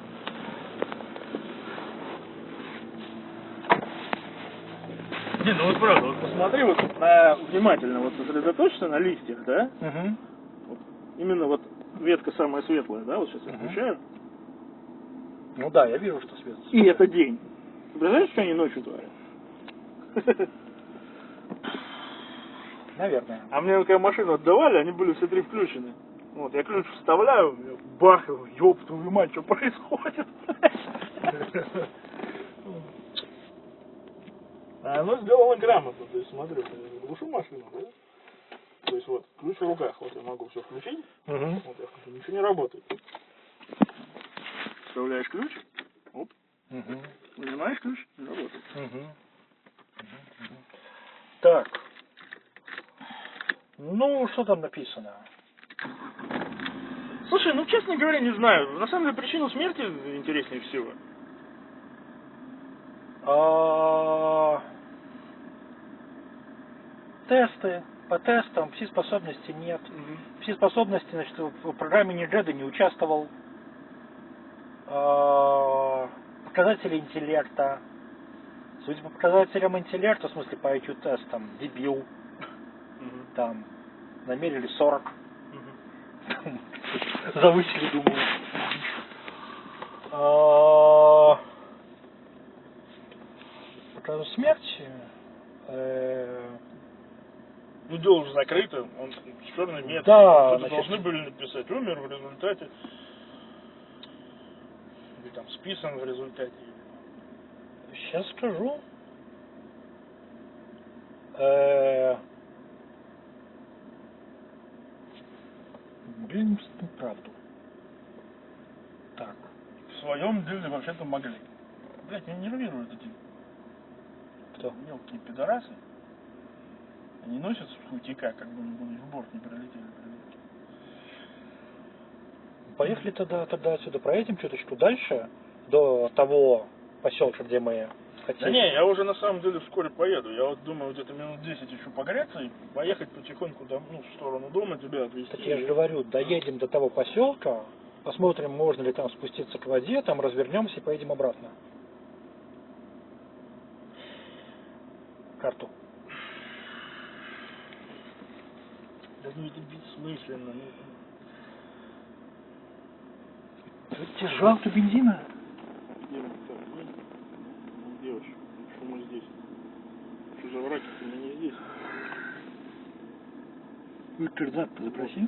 [SPEAKER 1] Не, ну вот правда, вот посмотри вот на, внимательно, вот сосредоточься на листьях, да?
[SPEAKER 2] Угу.
[SPEAKER 1] Вот, именно вот ветка самая светлая, да, вот сейчас я
[SPEAKER 2] Мгм.
[SPEAKER 1] включаю.
[SPEAKER 2] Ну да, я вижу, что свет.
[SPEAKER 1] И это день. Ты представляешь, что они ночью творят?
[SPEAKER 2] Наверное.
[SPEAKER 1] А мне когда машину отдавали, они были все три включены. Вот, я ключ вставляю, бах, ёб твою мать, что происходит? А оно сделано грамотно, то есть смотри, я глушу машину, да? То есть вот, ключ в руках, вот я могу все включить,
[SPEAKER 2] Угу.
[SPEAKER 1] вот я включу, ничего не работает. Вставляешь ключ, оп,
[SPEAKER 2] Угу.
[SPEAKER 1] вынимаешь ключ, не работает.
[SPEAKER 2] Угу. Так. Ну, что там написано?
[SPEAKER 1] Слушай, ну честно говоря, не знаю. На самом деле причину смерти интереснее всего.
[SPEAKER 2] А, Тесты. По тестам пси-способности нет. Пси-способности, значит, в программе Ниджеда не участвовал. А, Показатели интеллекта. Судя по показателям интеллекта, в смысле по ай кью-тестам, дебил.
[SPEAKER 1] Мгм.
[SPEAKER 2] Там намерили сорок.
[SPEAKER 1] Мгм.
[SPEAKER 2] Завысили, думаю. А, Про смерть. э,
[SPEAKER 1] Ну дело уже закрыто, он черный метр.
[SPEAKER 2] Да,
[SPEAKER 1] Что-то
[SPEAKER 2] значит-
[SPEAKER 1] должны были написать. Умер в результате. Или там списан в результате.
[SPEAKER 2] Сейчас скажу. Э, Блин, правду. Так.
[SPEAKER 1] В своем деле вообще-то могли. Блять, меня нервируют эти
[SPEAKER 2] Кто?
[SPEAKER 1] мелкие пидорасы. Они носятся в хутика, как бы они в борт не прилетели.
[SPEAKER 2] Поехали тогда, тогда отсюда проедем чуточку дальше, до того поселка, где мы хотели.
[SPEAKER 1] Да не, я уже на самом деле вскоре поеду. Я вот думаю где-то минут десять еще погреться и поехать потихоньку дом, ну, в сторону дома тебя отвезти.
[SPEAKER 2] Так я же говорю, доедем до того поселка, посмотрим, можно ли там спуститься к воде, там развернемся и поедем обратно. Карту.
[SPEAKER 1] Да ну это бессмысленно. Ну,
[SPEAKER 2] Тебе жалко бензина?
[SPEAKER 1] где мы так, ну, ну, девочка, что мы здесь? Что за враки, мы не здесь.
[SPEAKER 2] Вы координаты запроси.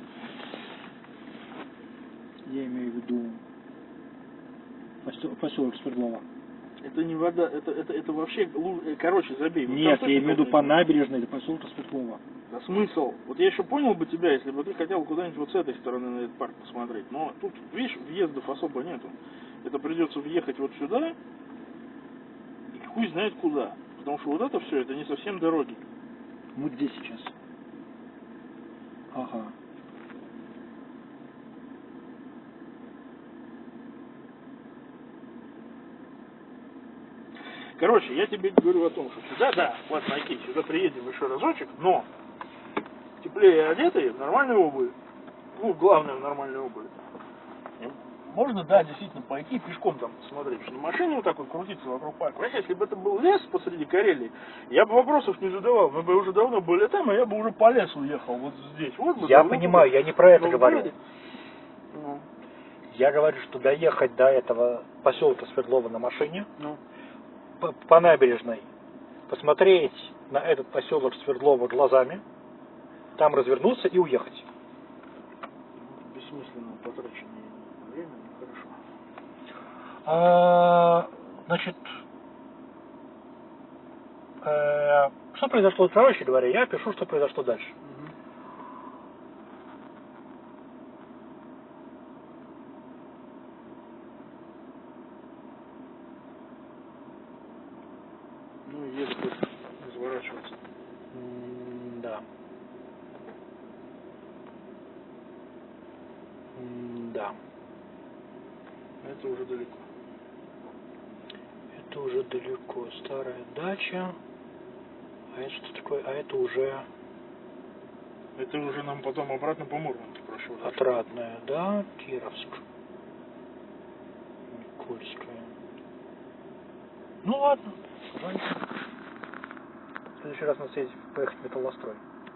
[SPEAKER 2] Я имею в виду посел- поселок Свердлова.
[SPEAKER 1] Это не вода, это, это, это вообще, лу- э, короче, забей. Вот
[SPEAKER 2] Нет,
[SPEAKER 1] там
[SPEAKER 2] я
[SPEAKER 1] точно
[SPEAKER 2] имею в виду
[SPEAKER 1] должны
[SPEAKER 2] по
[SPEAKER 1] быть.
[SPEAKER 2] набережной до поселка Свердлова.
[SPEAKER 1] Да смысл? Вот я еще понял бы тебя, если бы ты хотел куда-нибудь вот с этой стороны на этот парк посмотреть. Но тут, видишь, въездов особо нету. Это придется въехать вот сюда, и хуй знает куда. Потому что вот это все, это не совсем дороги.
[SPEAKER 2] Мы где сейчас? Ага.
[SPEAKER 1] Короче, я тебе говорю о том, что сюда, да, ладно, окей, сюда приедем еще разочек, но теплее одетые в нормальной обуви, ну, главное в нормальной обуви. Можно, да, действительно пойти пешком там посмотреть, что на машине вот так вот крутиться вокруг парка. Понимаете, если бы это был лес посреди Карелии, я бы вопросов не задавал, мы бы уже давно были там, и я бы уже по лесу ехал вот здесь. Вот бы
[SPEAKER 2] я понимаю, я не про это
[SPEAKER 1] ну,
[SPEAKER 2] говорю.
[SPEAKER 1] Ну.
[SPEAKER 2] Я говорю, что доехать до этого поселка Свердлова на машине,
[SPEAKER 1] ну.
[SPEAKER 2] по, по набережной, посмотреть на этот поселок Свердлова глазами, там развернуться и уехать.
[SPEAKER 1] Бессмысленно потраченное время, ну хорошо.
[SPEAKER 2] А, значит, э, что произошло, короче говоря, я пишу, что произошло дальше.
[SPEAKER 1] Ну, едет разворачиваться.
[SPEAKER 2] М, да. М, да.
[SPEAKER 1] Это уже далеко.
[SPEAKER 2] Это уже далеко. Старая дача. А это что такое? А это уже...
[SPEAKER 1] Это уже нам потом обратно по Мурманску прошло.
[SPEAKER 2] Отрадная, да? Кировск. Никольская. Ну ладно. В следующий раз надо съездить, поехать в металлострой.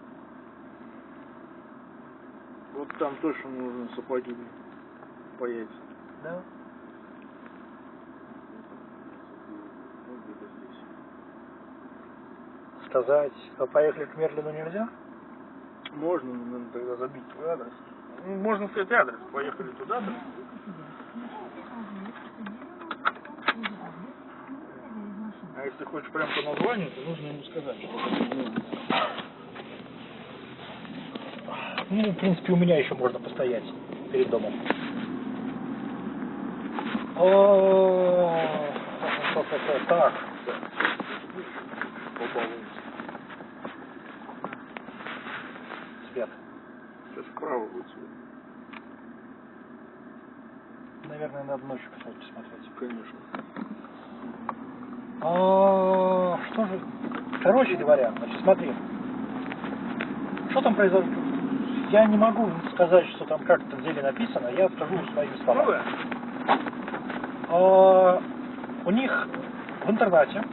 [SPEAKER 1] Вот там точно нужны сапоги поедь.
[SPEAKER 2] Да?
[SPEAKER 1] Ну, где-то здесь.
[SPEAKER 2] Сказать, а поехали к Мерлину нельзя?
[SPEAKER 1] Можно, но надо тогда забить твой адрес. Ну, можно сказать адрес. Поехали туда-то. А если хочешь прям по названию, то нужно ему сказать, что
[SPEAKER 2] Ну, в принципе, у меня еще можно постоять перед домом. О, так. Свет.
[SPEAKER 1] Сейчас вправо будет свет.
[SPEAKER 2] Наверное, надо ночью посмотреть, посмотреть.
[SPEAKER 1] Конечно.
[SPEAKER 2] А, что же? Короче говоря, значит, смотри. Что там произошло? Я не могу сказать, что там как-то в деле написано, я скажу своими словами.
[SPEAKER 1] Ну, да.
[SPEAKER 2] А, у них в интернате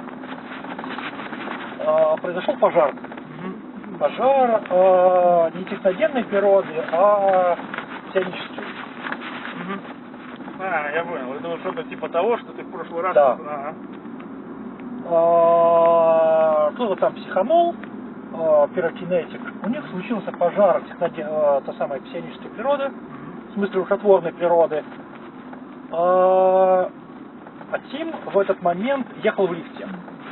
[SPEAKER 2] а, произошел пожар. Mm-hmm. Пожар а, не техногенной природы, а псионический.
[SPEAKER 1] Mm-hmm. А, я понял. Это вот что-то типа того, что ты в прошлый раз...
[SPEAKER 2] Да.
[SPEAKER 1] Ага.
[SPEAKER 2] А, кто-то там психанул, а, пирокинетик. У них случился пожар техноген... а, той самой псионической природы, mm-hmm. в смысле рукотворной природы. А, а Тим в этот момент ехал в лифте.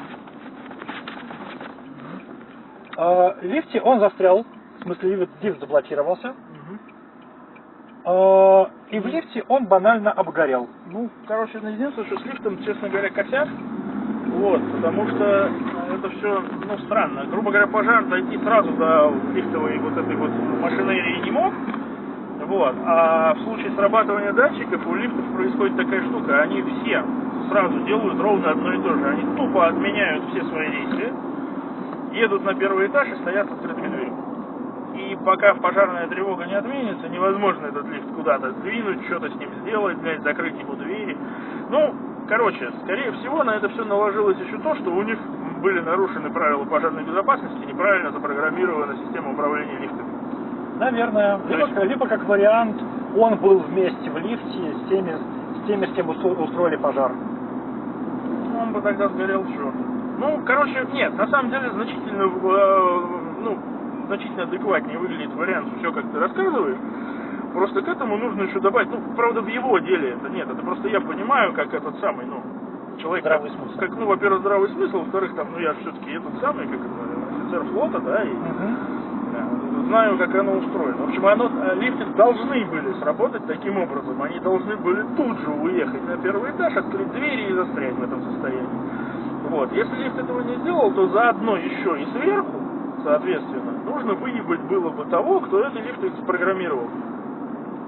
[SPEAKER 2] А, в лифте он застрял, в смысле лифт, лифт заблокировался.
[SPEAKER 1] Угу.
[SPEAKER 2] А, и в лифте он банально обгорел.
[SPEAKER 1] Ну, короче, единственное, что с лифтом, честно говоря, косяк. Вот, потому что это все, ну, странно. Грубо говоря, пожар дойти сразу до лифтовой вот этой вот машинерии не мог. Вот. А в случае срабатывания датчиков у лифтов происходит такая штука, они все сразу делают ровно одно и то же. Они тупо отменяют все свои действия, едут на первый этаж и стоят с открытыми дверями. И пока пожарная тревога не отменится, невозможно этот лифт куда-то сдвинуть, что-то с ним сделать, блядь, закрыть ему двери. Ну, короче, скорее всего, на это все наложилось еще то, что у них были нарушены правила пожарной безопасности, неправильно запрограммирована система управления лифтами.
[SPEAKER 2] Наверное. Либо, есть... либо как вариант, он был вместе в лифте с теми, с теми, с кем устроили пожар.
[SPEAKER 1] Он бы тогда сгорел к черту. Ну, короче, нет, на самом деле значительно, э, ну, значительно адекватнее выглядит вариант, все как ты рассказываешь. Просто к этому нужно еще добавить, ну, правда, в его деле это нет, это просто я понимаю, как этот самый, ну, человек,
[SPEAKER 2] здравый смысл.
[SPEAKER 1] Как, ну, во-первых, здравый смысл, во-вторых, там, ну, я все-таки этот самый, как это, офицер флота, да, и
[SPEAKER 2] угу.
[SPEAKER 1] да, знаю, как оно устроено. В общем, оно, лифты должны были сработать таким образом, они должны были тут же уехать на первый этаж, открыть двери и застрять в этом состоянии. Вот, если лифт этого не сделал, то заодно еще и сверху, соответственно, нужно выебать было бы того, кто этот лифт спрограммировал. Понимаете?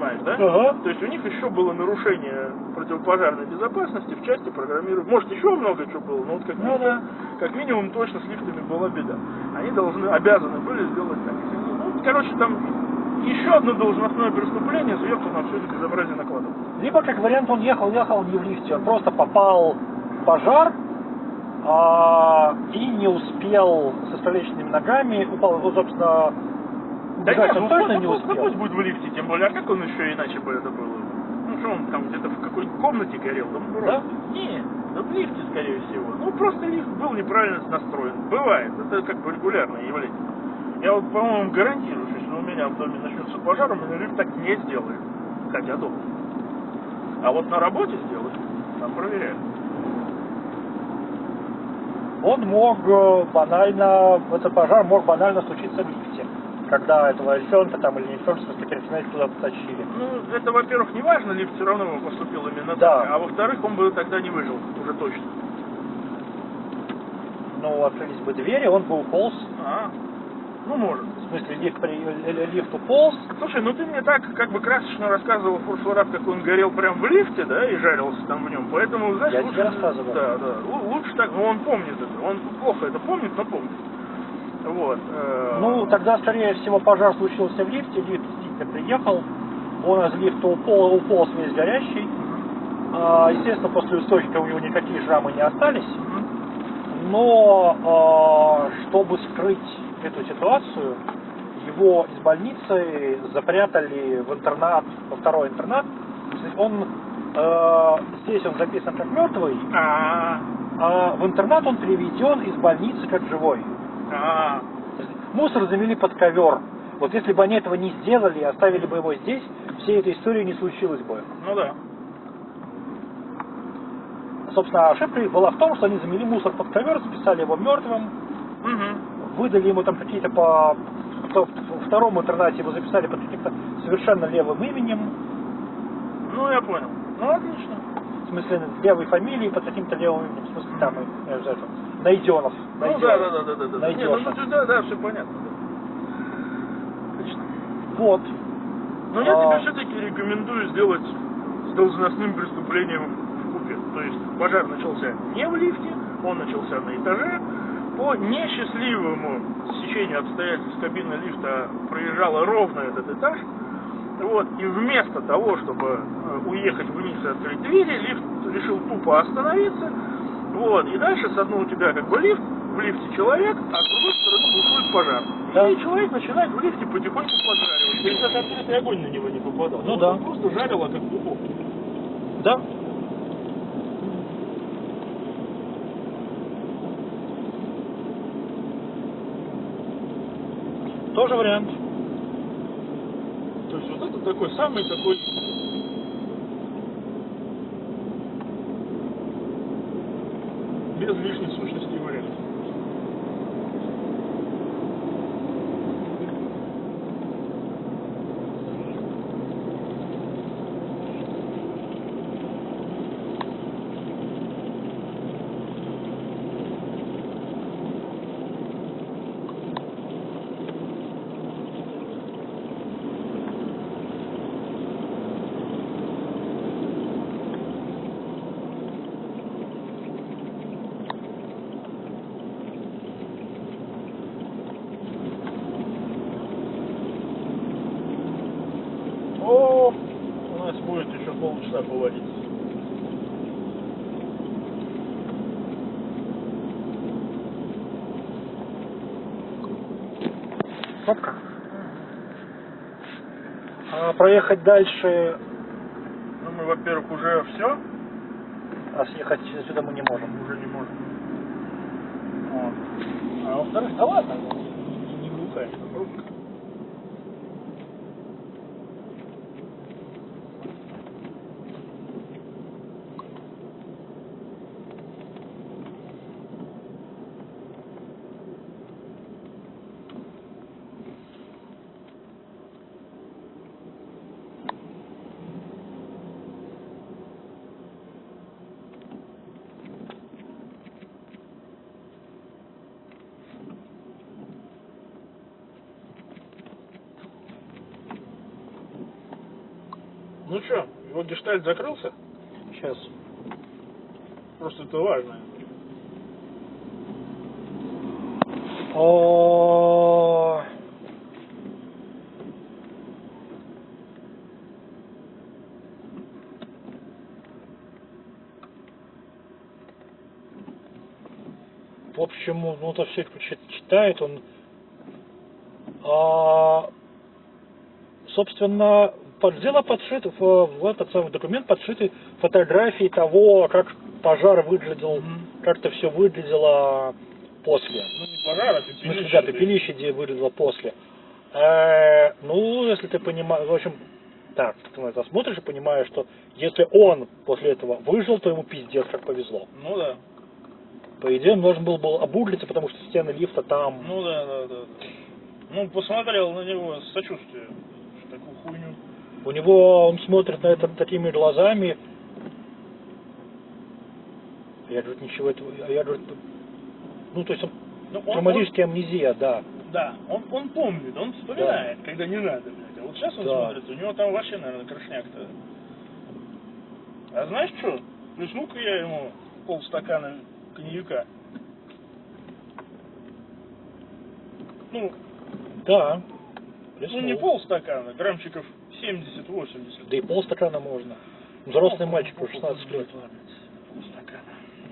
[SPEAKER 1] понимаешь, да?
[SPEAKER 2] Ага.
[SPEAKER 1] То есть у них еще было нарушение противопожарной безопасности в части программирования. Может, еще много чего было, но вот как,
[SPEAKER 2] Ну,
[SPEAKER 1] минимум,
[SPEAKER 2] да.
[SPEAKER 1] как минимум точно с лифтами была беда. Они должны, обязаны были сделать так. Ну, короче, там еще одно должностное преступление сверху на все это безобразие накладывается.
[SPEAKER 2] Либо, как вариант, он ехал, ехал не в лифте, он просто попал в пожар, а, и не успел со столечными ногами, упал, ну, собственно,
[SPEAKER 1] Да
[SPEAKER 2] убежать
[SPEAKER 1] нет,
[SPEAKER 2] он
[SPEAKER 1] ну,
[SPEAKER 2] точно
[SPEAKER 1] ну,
[SPEAKER 2] не
[SPEAKER 1] ну,
[SPEAKER 2] успел.
[SPEAKER 1] ну, пусть будет в лифте, тем более, а как он еще иначе бы это было? Ну что он там где-то в какой-нибудь комнате горел? Да, ну,
[SPEAKER 2] Да?
[SPEAKER 1] Не, да в лифте, скорее всего. Ну просто лифт был неправильно настроен. Бывает, это как бы регулярное явление. Я вот, по-моему, гарантирую, что если у меня в доме начнется пожар, у меня лифт так не сделает, хотя дома. А вот на работе сделает, там проверяют.
[SPEAKER 2] Он мог э, банально, этот пожар мог банально случиться в лифте, когда этого эльфенка там или эльфенка с таким куда-то тащили.
[SPEAKER 1] Ну, это, во-первых, не важно, лифт все равно бы поступил именно
[SPEAKER 2] Да.
[SPEAKER 1] так, а во-вторых, он бы тогда не выжил, уже точно.
[SPEAKER 2] Ну, открылись бы двери, он бы уполз.
[SPEAKER 1] А, ну, может.
[SPEAKER 2] В смысле, лифт, при... лифт уполз.
[SPEAKER 1] Слушай, ну ты мне так как бы красочно рассказывал в прошлый раз, как он горел прям в лифте, да, и жарился там в нем, поэтому, знаешь,
[SPEAKER 2] Я
[SPEAKER 1] лучше...
[SPEAKER 2] тебе рассказывал.
[SPEAKER 1] Да, да, Л- лучше так, ну он помнит это, он плохо это помнит, но помнит. Вот. э,
[SPEAKER 2] Ну, тогда, скорее всего, пожар случился в лифте, лифт действительно приехал, он из лифта упол, уполз весь горящий. А, естественно, после источника у него никакие шрамы не остались. Но, а, чтобы скрыть эту ситуацию, его из больницы запрятали в интернат, во второй интернат. То есть он, э, здесь он записан как мертвый,
[SPEAKER 1] А,
[SPEAKER 2] а в интернат он переведен из больницы как живой.
[SPEAKER 1] а,
[SPEAKER 2] То есть мусор замели под ковер. Вот если бы они этого не сделали и оставили бы его здесь, всей этой истории не случилось бы.
[SPEAKER 1] ну да.
[SPEAKER 2] Собственно, ошибка была в том, что они замели мусор под ковер, записали его мертвым,
[SPEAKER 1] Угу.
[SPEAKER 2] выдали ему там какие-то по... Во втором интернате его записали под каким-то совершенно левым именем.
[SPEAKER 1] Ну, я понял. Ну, отлично.
[SPEAKER 2] В смысле, левой фамилии под каким-то левым именем. В смысле, там, э, это, Найденов.
[SPEAKER 1] Ну, да, да, да, да, да, да. Не, ну,
[SPEAKER 2] Найдеша.
[SPEAKER 1] ну, да, да, все понятно. Да. Отлично.
[SPEAKER 2] Вот.
[SPEAKER 1] Но я
[SPEAKER 2] А.
[SPEAKER 1] тебе все-таки рекомендую сделать с должностным преступлением в купе. То есть пожар начался не в лифте, он начался на этаже. По несчастливому стечению обстоятельств кабина лифта проезжала ровно этот этаж. Вот, и вместо того, чтобы э, уехать вниз и открыть двери, лифт решил тупо остановиться. Вот, и дальше с одной у тебя как бы лифт, в лифте человек, а с другой стороны бушует пожар.
[SPEAKER 2] Да.
[SPEAKER 1] И человек начинает в лифте потихоньку поджаривать. То есть даже открытый огонь на него не попадал.
[SPEAKER 2] Ну
[SPEAKER 1] Вот
[SPEAKER 2] да.
[SPEAKER 1] Он просто жарило как пупок.
[SPEAKER 2] Да. Тоже вариант.
[SPEAKER 1] То есть вот это такой самый такой... без лишней сущности вариант. О, у нас будет еще полчаса поводить.
[SPEAKER 2] Кнопка. А проехать дальше,
[SPEAKER 1] Ну, мы, во-первых, уже все,
[SPEAKER 2] а съехать отсюда мы не можем.
[SPEAKER 1] уже не можем. Вот. А во-вторых, да ладно, не, не глухая, это пробка. Ну что, его гештальт закрылся?
[SPEAKER 2] Сейчас.
[SPEAKER 1] Просто это важно.
[SPEAKER 2] О. В общем, ну это все читает, он, а, собственно, под дело подшит в, в этот самый документ подшиты фотографии того, как пожар выглядел, mm-hmm. как это все выглядело после.
[SPEAKER 1] Ну не пожар, а пепелище.
[SPEAKER 2] В смысле, да, пепелище, где выглядело после. Э, ну, если ты понимаешь, в общем, так, ты на это смотришь и понимаешь, что если он после этого выжил, то ему пиздец как повезло.
[SPEAKER 1] Ну да.
[SPEAKER 2] По идее, он должен был, был обуглиться, потому что стены лифта там...
[SPEAKER 1] Ну да, да, да. Ну, посмотрел на него с сочувствием, такую хуйню.
[SPEAKER 2] У него, он смотрит на это такими глазами. Я говорю, ничего этого... Я говорю, ну, то есть он... Ну, он травматическая он... амнезия, да.
[SPEAKER 1] Да, он, он помнит, он вспоминает, да. Когда не надо, блядь. А вот сейчас он да. смотрит, у него там вообще, наверное, крышняк-то. А знаешь что? Плесну-ка я ему полстакана коньяка. Ну,
[SPEAKER 2] да.
[SPEAKER 1] Плеснул. Ну не полстакана, граммчиков семьдесят-восемьдесят.
[SPEAKER 2] Да и полстакана можно. Взрослый ну, мальчик, уже шестнадцать лет.
[SPEAKER 1] Полстакана.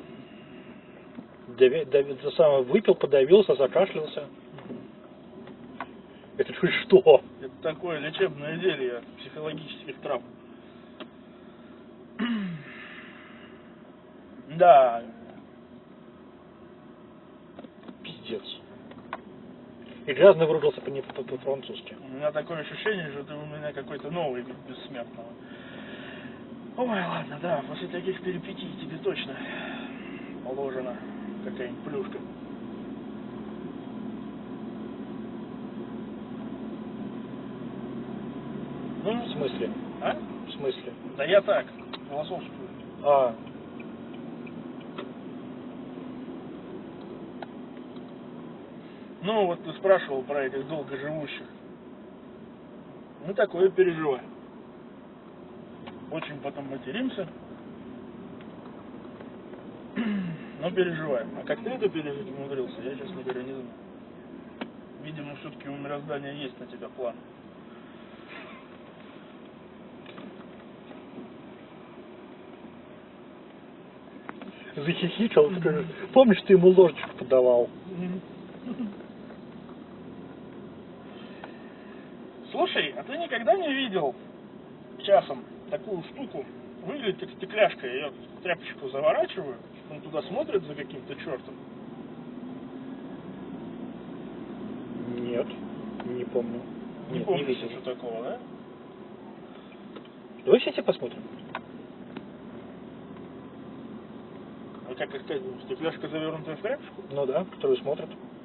[SPEAKER 2] Дави, дави, это самое, выпил, подавился, закашлялся. Это что?
[SPEAKER 1] Это такое лечебное зелье от психологических травм. Да.
[SPEAKER 2] Пиздец. И грязно выругался по-французски.
[SPEAKER 1] У меня такое ощущение, что ты у меня какой-то новый вид бессмертного. Ой, ладно, да, после таких перипетий тебе точно положена какая-нибудь плюшка.
[SPEAKER 2] Ну, в смысле?
[SPEAKER 1] А?
[SPEAKER 2] В смысле?
[SPEAKER 1] Да я так, философскую.
[SPEAKER 2] А.
[SPEAKER 1] Ну, вот ты спрашивал про этих долгоживущих. Мы такое переживаем. Очень потом материмся. Но переживаем. А как ты это пережить умудрился, я, честно говоря, не знаю. Видимо, все-таки у мироздания есть на тебя план.
[SPEAKER 2] Захихикал, mm-hmm. Помнишь, ты ему ложечку подавал?
[SPEAKER 1] Mm-hmm. Слушай, а ты никогда не видел часом такую штуку? Выглядит как стекляшка, я ее в тряпочку заворачиваю, он туда смотрит за каким-то чертом.
[SPEAKER 2] Нет, не помню.
[SPEAKER 1] Не
[SPEAKER 2] Нет,
[SPEAKER 1] помню,
[SPEAKER 2] не видел.
[SPEAKER 1] что такого, да?
[SPEAKER 2] Давай сейчас посмотрим.
[SPEAKER 1] А как их сказать, стекляшка, завернутая в тряпочку?
[SPEAKER 2] Ну да, которую смотрят.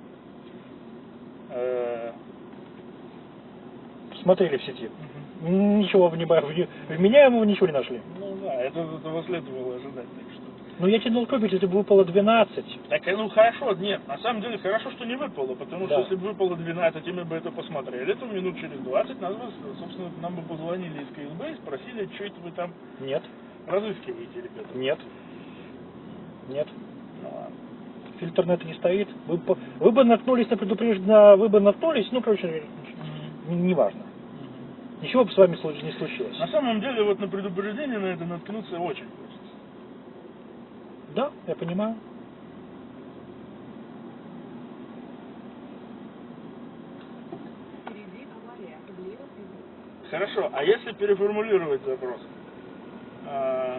[SPEAKER 2] Смотрели в сети. Угу. Ничего вменяемого ничего не нашли.
[SPEAKER 1] Ну да, это, этого следовало ожидать, так что.
[SPEAKER 2] Ну я тянул копить, если бы выпало двенадцать.
[SPEAKER 1] Так, ну хорошо, нет, на самом деле хорошо, что не выпало, потому
[SPEAKER 2] да.
[SPEAKER 1] что если бы выпало двенадцать, и мы бы это посмотрели, то минут через двадцать нас бы, собственно, нам бы позвонили из ка эс бэ и спросили, что это вы там
[SPEAKER 2] нет.
[SPEAKER 1] разыскиваете, ребята.
[SPEAKER 2] Нет. Нет.
[SPEAKER 1] Ну ладно.
[SPEAKER 2] Фильтр на это не стоит. Вы, вы бы наткнулись на предупреждение, вы бы наткнулись, ну, короче, mm-hmm. не, не важно. Mm-hmm. Ничего бы с вами не случилось.
[SPEAKER 1] На самом деле, вот на предупреждение на это наткнуться очень просто.
[SPEAKER 2] Да, я понимаю.
[SPEAKER 1] Хорошо, а если переформулировать запрос? А...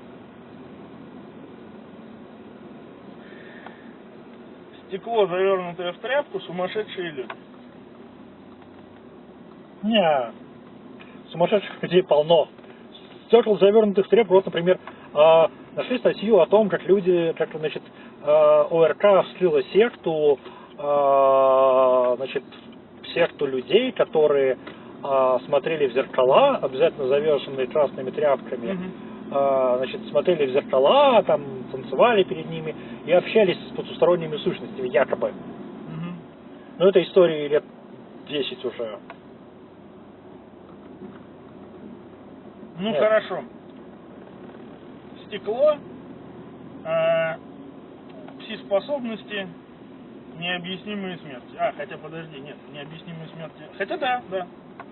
[SPEAKER 1] Стекло, завернутое в тряпку, сумасшедшие люди.
[SPEAKER 2] Не, сумасшедших людей полно. Стекол, завернутых в тряпку, вот, например, э, нашли статью о том, как люди, как, значит, э, о эр ка вскрыла секту, э, значит, секту людей, которые э, смотрели в зеркала, обязательно завешенные красными тряпками, mm-hmm. э, значит, смотрели в зеркала, там, танцевали перед ними и общались с потусторонними сущностями, якобы. Mm-hmm. Но это истории лет десять уже.
[SPEAKER 1] Ну
[SPEAKER 2] Нет.
[SPEAKER 1] хорошо. Стекло, э, пси-способности, необъяснимые смерти. А, хотя подожди, нет, необъяснимые смерти. Хотя да, да.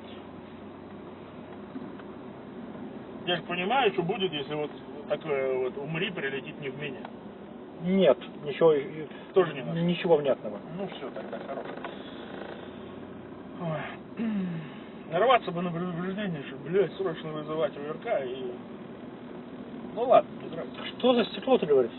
[SPEAKER 1] Я же понимаю, что будет, если вот такое вот умри, прилетит не в меня.
[SPEAKER 2] Нет, ничего,
[SPEAKER 1] Тоже не надо.
[SPEAKER 2] ничего внятного.
[SPEAKER 1] Ну все, тогда хорошо. Ой. Нарваться бы на предупреждение, что, блядь, срочно вызывать ОРК и... Ну ладно, без разницы.
[SPEAKER 2] Что за стекло ты говоришь?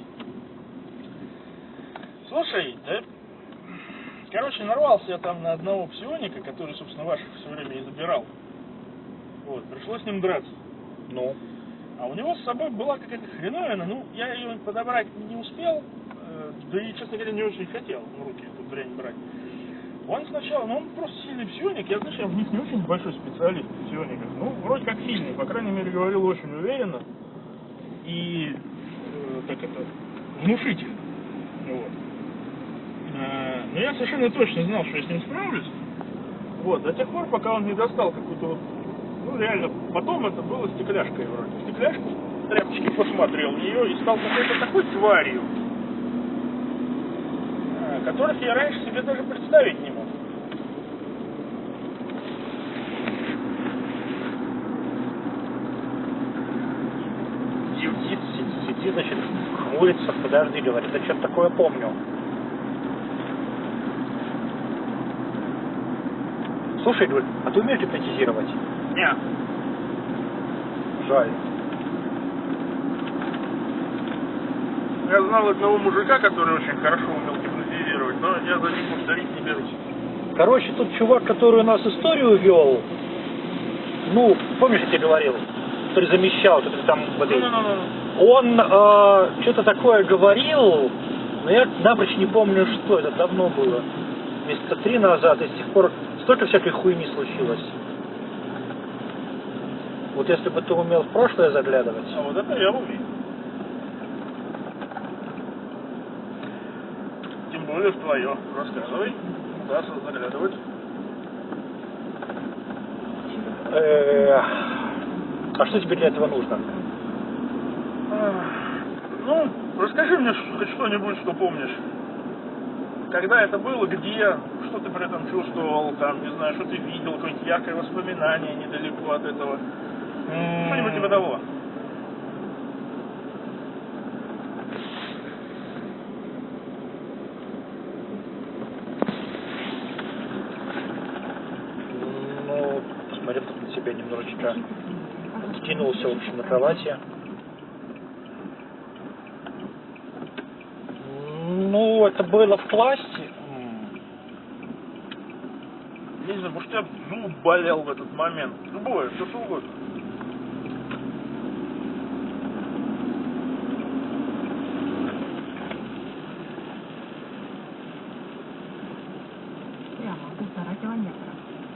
[SPEAKER 1] Слушай, да... Короче, нарвался я там на одного псионика, который, собственно, ваших все время и забирал. Вот, пришлось с ним драться.
[SPEAKER 2] Ну?
[SPEAKER 1] А у него с собой была какая-то хреновина, ну, я ее подобрать не успел, э, да и, честно говоря, не очень хотел в руки эту дрянь брать. Он сначала, ну, он просто сильный псионик, я, знаешь, я в них не очень большой специалист в псиониках, ну, вроде как сильный, по крайней мере, говорил очень уверенно и, э, так это, внушительно, вот. Э, но я совершенно точно знал, что я с ним справлюсь, вот, до тех пор, пока он не достал какую-то вот, ну, реально, потом это было стекляшкой вроде. Стекляшку с тряпочки посмотрел в нее и стал какой-то такой тварью, которых я раньше себе даже представить не мог.
[SPEAKER 2] Сидит, сидит, сидит, значит, хмурится, подожди, говорит, я что-то такое помню. Слушай, говорит, а ты умеешь гипнотизировать?
[SPEAKER 1] Нет.
[SPEAKER 2] Жаль.
[SPEAKER 1] Я знал одного мужика, который очень хорошо умел гипнотизировать, но я за ним повторить не берусь.
[SPEAKER 2] Короче, тот чувак, который у нас историю вел, ну, помнишь, я тебе говорил, который замещал, который там в этой...
[SPEAKER 1] Ну, ну, ну, ну.
[SPEAKER 2] Он э, что-то такое говорил, но я напрочь не помню, что это давно было. Месяца три назад, и с тех пор столько всякой хуйни случилось. Вот если бы ты умел в прошлое заглядывать...
[SPEAKER 1] А вот это я умею. Тем более в твое. Рассказывай. Куда заглядывать?
[SPEAKER 2] Э, а что тебе для этого нужно?
[SPEAKER 1] Ну, расскажи мне хоть что-нибудь, что помнишь. Когда это было, где, что ты при этом чувствовал, там, не знаю, что ты видел, какое-нибудь яркое воспоминание недалеко от этого. Что-нибудь типа того.
[SPEAKER 2] Ну, посмотрел тут на себя немножечко, скинулся, в общем, на кровати. Ну, это было в классе.
[SPEAKER 1] Не знаю, может, у тебя зуб болел в этот момент. Любое, все что угодно.
[SPEAKER 3] Прямо, полтора километра.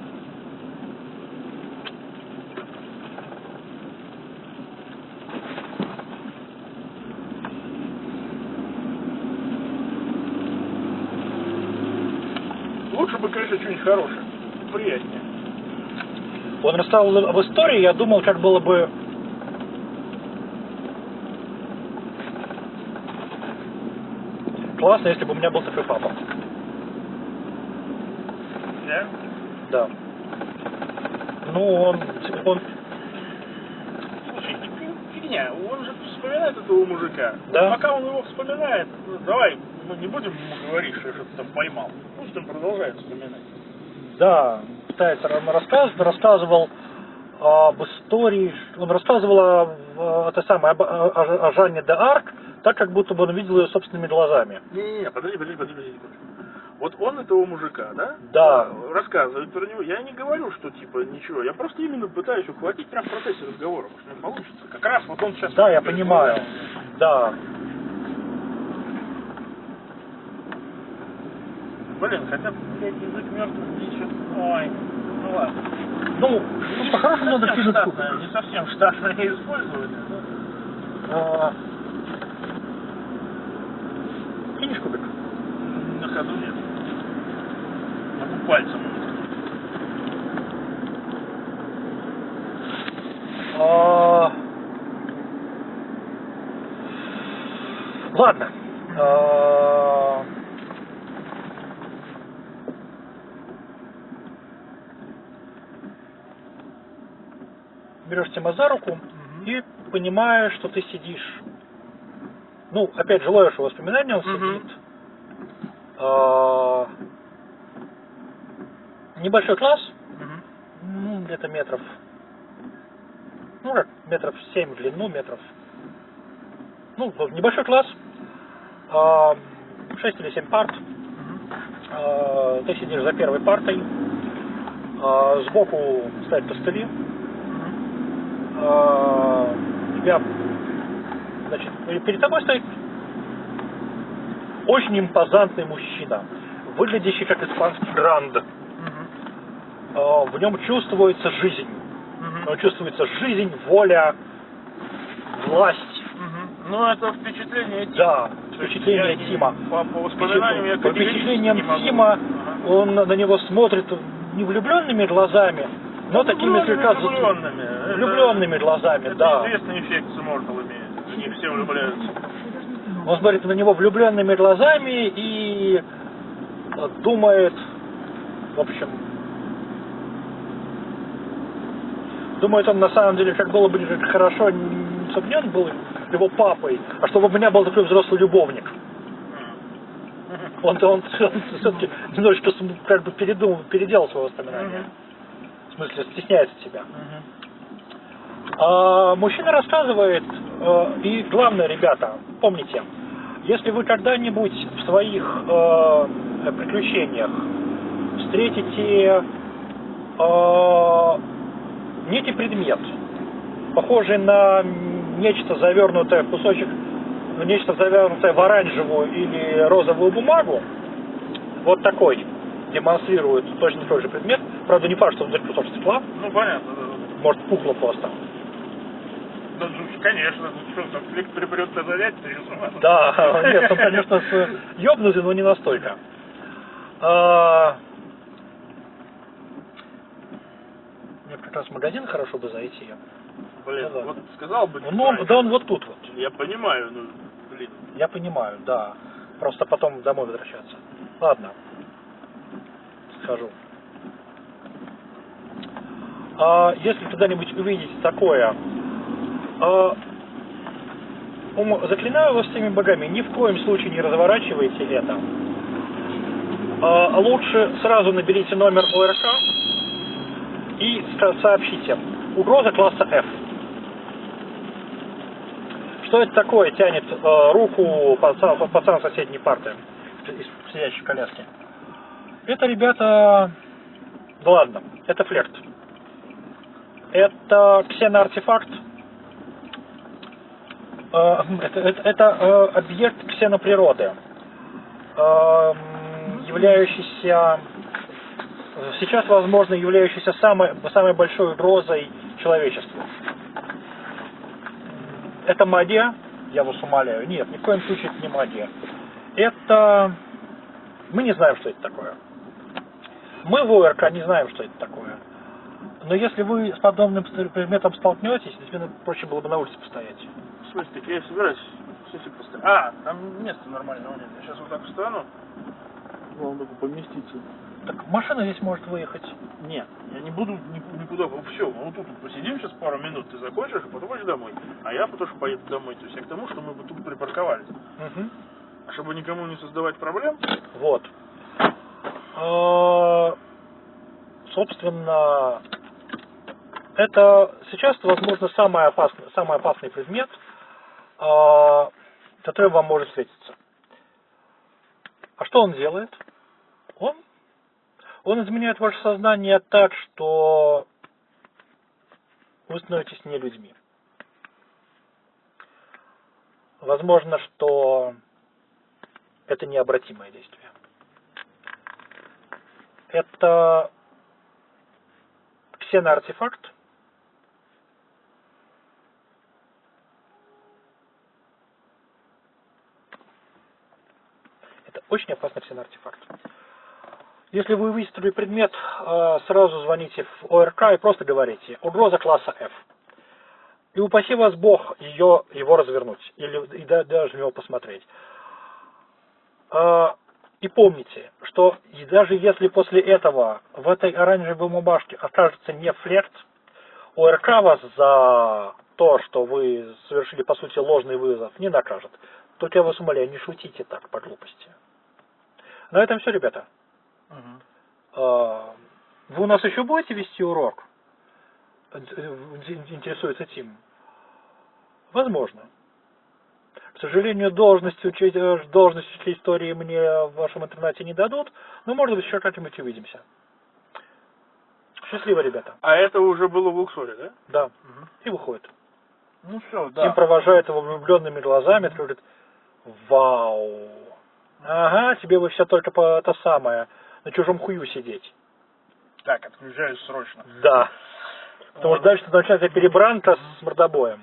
[SPEAKER 1] Лучше бы, конечно, что-нибудь хорошее. Приятнее.
[SPEAKER 2] Он рассказывал об истории, я думал, как было бы... классно, если бы у меня был такой папа.
[SPEAKER 1] Да?
[SPEAKER 2] Да. Ну, он... он...
[SPEAKER 1] Слушай, фигня, он же вспоминает этого мужика.
[SPEAKER 2] Да.
[SPEAKER 1] Пока он его вспоминает, ну, давай, мы не будем ему говорить, что я что-то там поймал. Пусть он продолжает вспоминать.
[SPEAKER 2] Да, пытается, он рассказывал, рассказывал об истории, он рассказывал о, о, о, самое, об, о, о Жанне де Арк, так как будто бы он видел ее собственными глазами.
[SPEAKER 1] Не-не-не, подожди, подожди, подожди, подожди. Вот он этого мужика, да?
[SPEAKER 2] Да.
[SPEAKER 1] Рассказывает про него. Я не говорю, что типа ничего. Я просто именно пытаюсь ухватить прям в процессе разговора. Может, у меня получится. Как раз вот он сейчас...
[SPEAKER 2] Да, я понимаю. Да.
[SPEAKER 1] Блин, хотя, блядь, язык мертвых птичек. Ой, ну ладно.
[SPEAKER 2] Ну, ну по-хорошему надо
[SPEAKER 1] совсем
[SPEAKER 2] физику.
[SPEAKER 1] штатное, не совсем штатное использование.
[SPEAKER 2] А, кинешь кубик?
[SPEAKER 1] На ходу нет. Могу пальцем.
[SPEAKER 2] А, Ладно. А, берешь Тима за руку и понимаешь, что ты сидишь. Ну, опять же, ловишь его воспоминания, он сидит. А, небольшой класс, ну, где-то метров, ну, как, метров семь в длину, метров. Ну, небольшой класс, а, шесть или семь парт. А, ты сидишь за первой партой, а, сбоку стоят костыли. А, тебя, значит, перед тобой стоит очень импозантный мужчина, выглядящий как испанский гранд. А, в нем чувствуется жизнь. В нем чувствуется жизнь, воля, власть.
[SPEAKER 1] Ну, это впечатление Тима.
[SPEAKER 2] Да, впечатление
[SPEAKER 1] я
[SPEAKER 2] Тима.
[SPEAKER 1] Не, по, по воспоминаниям я
[SPEAKER 2] По впечатлениям
[SPEAKER 1] не могу.
[SPEAKER 2] Тима,
[SPEAKER 1] Ага.
[SPEAKER 2] он на него смотрит не влюбленными глазами, но
[SPEAKER 1] Ну,
[SPEAKER 2] такими слегка
[SPEAKER 1] влюбленными.
[SPEAKER 2] влюбленными глазами,
[SPEAKER 1] это
[SPEAKER 2] да.
[SPEAKER 1] известный эффект с Immortal имеет. Не все влюбляются.
[SPEAKER 2] Он смотрит на него влюбленными глазами и думает, в общем, думает он на самом деле, как было бы хорошо, чтобы не он был его папой, а чтобы у меня был такой взрослый любовник. Он, он, он все-таки немножечко как бы передумал, переделал свои воспоминания. В смысле, стесняется себя. А мужчина рассказывает, и главное, ребята, помните, если вы когда-нибудь в своих э, приключениях встретите э, некий предмет, похожий на нечто завернутое в кусочек, нечто завернутое в оранжевую или розовую бумагу, вот такой демонстрирует точно такой же предмет, правда не факт, что внутри кусок стекла,
[SPEAKER 1] Ну, понятно. Да, да.
[SPEAKER 2] может пухло просто.
[SPEAKER 1] Да, ну, конечно, ну что, там флик припрет-то занять, ты с ума.
[SPEAKER 2] Да, нет, он, конечно, ёбнутый, но не настолько. А, мне как раз в магазин хорошо бы зайти.
[SPEAKER 1] Блин,
[SPEAKER 2] Ну, да.
[SPEAKER 1] вот сказал бы...
[SPEAKER 2] Ну, он- да он вот тут вот.
[SPEAKER 1] Я понимаю, ну, блин.
[SPEAKER 2] Я понимаю, да. Просто потом домой возвращаться. Ладно. Схожу. А, если когда-нибудь увидите такое, а, ум- заклинаю вас всеми богами, ни в коем случае не разворачивайте это. А, лучше сразу наберите номер О Р К и ска- сообщите. Угроза класса F. Что это такое? Тянет э, руку пацан, пацан соседней парты из сидящей коляски. Это, ребята, да ладно, это флерт. Это ксеноартефакт. Э, это это, это э, объект ксеноприроды, э, являющийся, сейчас, возможно, являющийся самой, самой большой угрозой человечеству. Это магия, я вас умоляю. Нет, ни в коем случае это не магия. Это... Мы не знаем, что это такое. Мы в О Р К не знаем, что это такое. Но если вы с подобным предметом столкнетесь, действительно проще было бы на улице постоять.
[SPEAKER 1] В смысле, так я собираюсь все постоять. А, там места нормального нет. Я сейчас вот так встану. Главное только поместиться.
[SPEAKER 2] Так машина здесь может выехать.
[SPEAKER 1] Нет, я не буду ни- никуда. Все, мы вот тут вот посидим сейчас пару минут, ты закончишь, и потом идешь домой. А я потом поеду домой. То есть я к тому, что мы вот тут припарковались.
[SPEAKER 2] Угу.
[SPEAKER 1] А чтобы никому не создавать проблем.
[SPEAKER 2] Вот. А, собственно, это сейчас, возможно, самый опасный, самый опасный предмет, а, который вам может встретиться. А что он делает? Он, он изменяет ваше сознание так, что вы становитесь не людьми. Возможно, что это необратимое действие. Это ксеноартефакт. Это очень опасный ксеноартефакт. Если вы увидите предмет, сразу звоните в О Р К и просто говорите: угроза класса F. и упаси вас Бог ее, его развернуть, или и да, даже в него посмотреть. А, и помните, что и даже если после этого в этой оранжевой бумажке окажется не флерт, ОРК вас за то, что вы совершили, по сути, ложный вызов, не накажет. Тут я вас умоляю, не шутите так по глупости. На этом все, ребята.
[SPEAKER 1] Угу.
[SPEAKER 2] Вы у нас еще будете вести урок? Интересуется Тим. Возможно. К сожалению, должность учить, должность учителя истории мне в вашем интернате не дадут, но, может быть, еще как-нибудь увидимся. Счастливо, ребята.
[SPEAKER 1] А это уже было в Луксоре, да?
[SPEAKER 2] Да.
[SPEAKER 1] Угу.
[SPEAKER 2] И выходит.
[SPEAKER 1] Ну все, да.
[SPEAKER 2] Тим провожает его влюбленными глазами, и говорит: вау. Ага, тебе бы все только по то самое, на чужом хую сидеть.
[SPEAKER 1] Так, отключаюсь срочно.
[SPEAKER 2] Да. Потому что дальше начинается перебранка с мордобоем.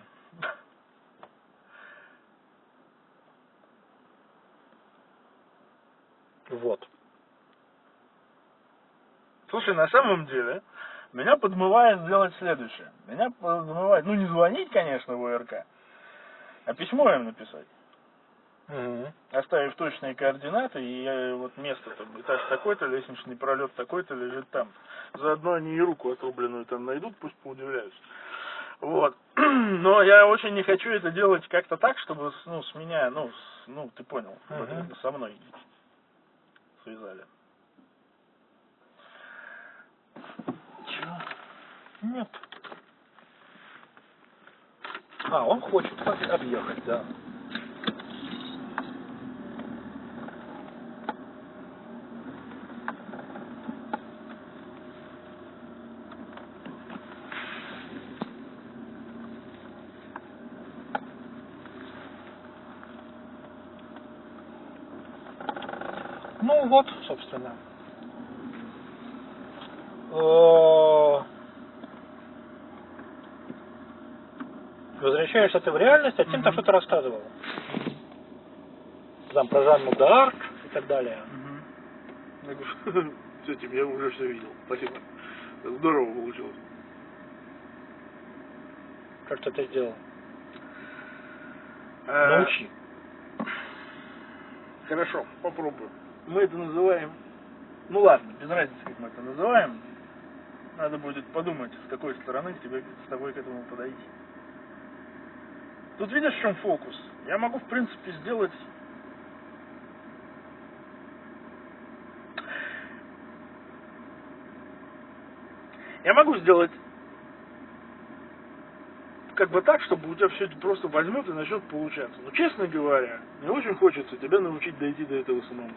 [SPEAKER 2] Вот.
[SPEAKER 1] Слушай, на самом деле, меня подмывает сделать следующее. Меня подмывает, ну не звонить, конечно, в ОРК, а письмо им написать.
[SPEAKER 2] Угу.
[SPEAKER 1] Оставив точные координаты, и я, вот место там, этаж такой-то, лестничный пролет такой-то лежит там. Заодно они и руку отрубленную там найдут, пусть поудивляются. Вот. Но я очень не хочу это делать как-то так, чтобы, ну, с меня, ну, с, ну, ты понял,
[SPEAKER 2] Угу.
[SPEAKER 1] это со мной связали.
[SPEAKER 2] Чего? Нет. А, он хочет объехать, да. Ну вот, собственно. Возвращаешься ты в реальность, а Тим там что-то рассказывал. Там про Жанну д'Арк и так далее.
[SPEAKER 1] Все, Тим, я уже все видел. Спасибо. Здорово получилось.
[SPEAKER 2] Как ты это сделал?
[SPEAKER 1] А,
[SPEAKER 2] Научи.
[SPEAKER 1] Хорошо, попробую. Мы это называем... Ну ладно, без разницы, как мы это называем. Надо будет подумать, с какой стороны к тебе, с тобой к этому подойти. Тут видишь, в чем фокус? Я могу, в принципе, сделать... Я могу сделать как бы так, чтобы у тебя все это просто возьмет и начнет получаться. Но, честно говоря, мне очень хочется тебя научить дойти до этого самому.